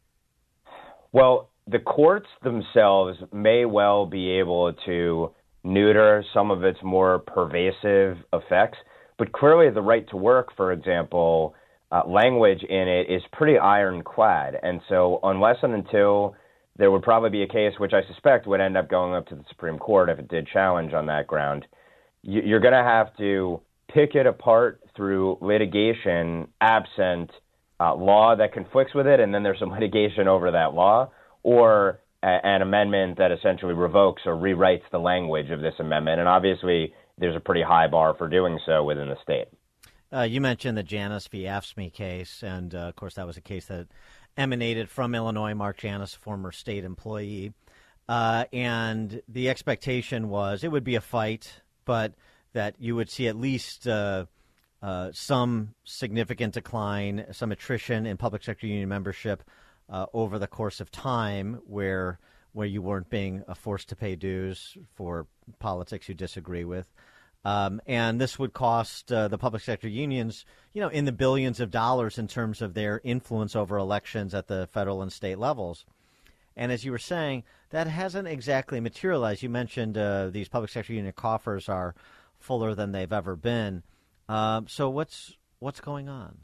Well, the courts themselves may well be able to neuter some of its more pervasive effects, but clearly the right to work, for example, uh, language in it is pretty ironclad. And so unless and until there would probably be a case, which I suspect would end up going up to the Supreme Court if it did challenge on that ground, you, you're going to have to pick it apart through litigation absent uh, law that conflicts with it, and then there's some litigation over that law, or an amendment that essentially revokes or rewrites the language of this amendment. And obviously, there's a pretty high bar for doing so within the state. Uh, you mentioned the Janus v. A F S C M E case, and uh, of course, that was a case that emanated from Illinois. Mark Janus, former state employee. Uh, and the expectation was it would be a fight, but that you would see at least uh, uh, some significant decline, some attrition in public sector union membership Uh, over the course of time, where where you weren't being uh, forced to pay dues for politics you disagree with. Um, and this would cost uh, the public sector unions, you know, in the billions of dollars in terms of their influence over elections at the federal and state levels. And as you were saying, that hasn't exactly materialized. You mentioned uh, these public sector union coffers are fuller than they've ever been. Uh, so what's what's going on?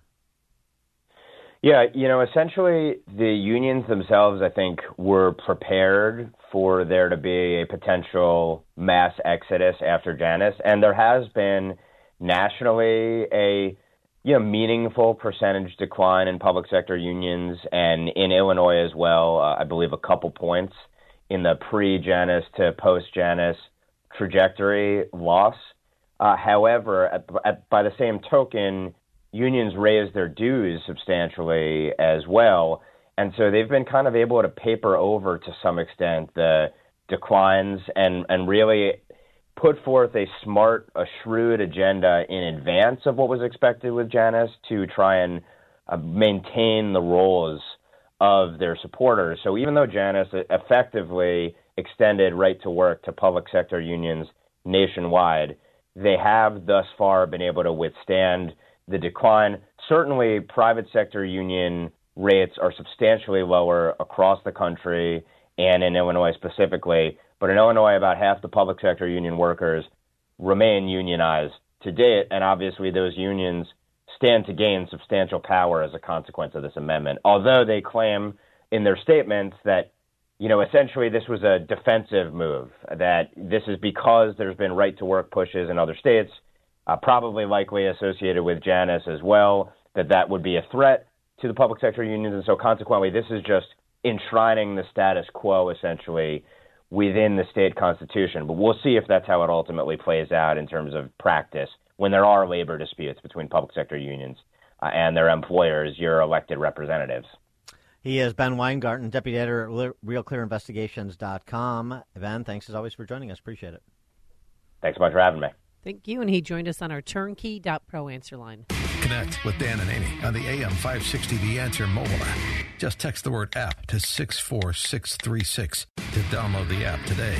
Yeah, you know, essentially the unions themselves, I think, were prepared for there to be a potential mass exodus after Janus, and there has been nationally a you know meaningful percentage decline in public sector unions, and in Illinois as well. Uh, I believe a couple points in the pre-Janus to post-Janus trajectory loss. Uh, however, at, at, by the same token, unions raised their dues substantially as well. And so they've been kind of able to paper over to some extent the declines and, and really put forth a smart, a shrewd agenda in advance of what was expected with Janus to try and uh, maintain the roles of their supporters. So even though Janus effectively extended right to work to public sector unions nationwide, they have thus far been able to withstand the decline. Certainly, private sector union rates are substantially lower across the country and in Illinois specifically. But in Illinois, about half the public sector union workers remain unionized to date, and obviously those unions stand to gain substantial power as a consequence of this amendment. Although they claim in their statements that, you know, essentially this was a defensive move, that this is because there's been right-to-work pushes in other states, uh, probably likely associated with Janus as well, that that would be a threat to the public sector unions. And so consequently, this is just enshrining the status quo, essentially, within the state constitution. But we'll see if that's how it ultimately plays out in terms of practice when there are labor disputes between public sector unions uh, and their employers, your elected representatives. He is Ben Weingarten, deputy editor at real clear investigations dot com. Ben, thanks as always for joining us. Appreciate it. Thanks so much for having me. Thank you. And he joined us on our turnkey dot pro answer line. Connect with Dan and Amy on the A M five sixty The Answer mobile app. Just text the word app to six four six three six to download the app today.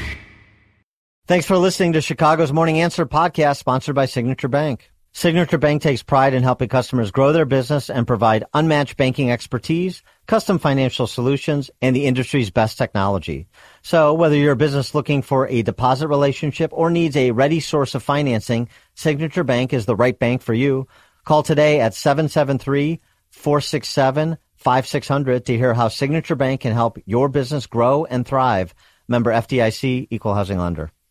Thanks for listening to Chicago's Morning Answer podcast, sponsored by Signature Bank. Signature Bank takes pride in helping customers grow their business and provide unmatched banking expertise, custom financial solutions, and the industry's best technology. So whether you're a business looking for a deposit relationship or needs a ready source of financing, Signature Bank is the right bank for you. Call today at seven seven three, four six seven, five six zero zero to hear how Signature Bank can help your business grow and thrive. Member F D I C, Equal Housing Lender.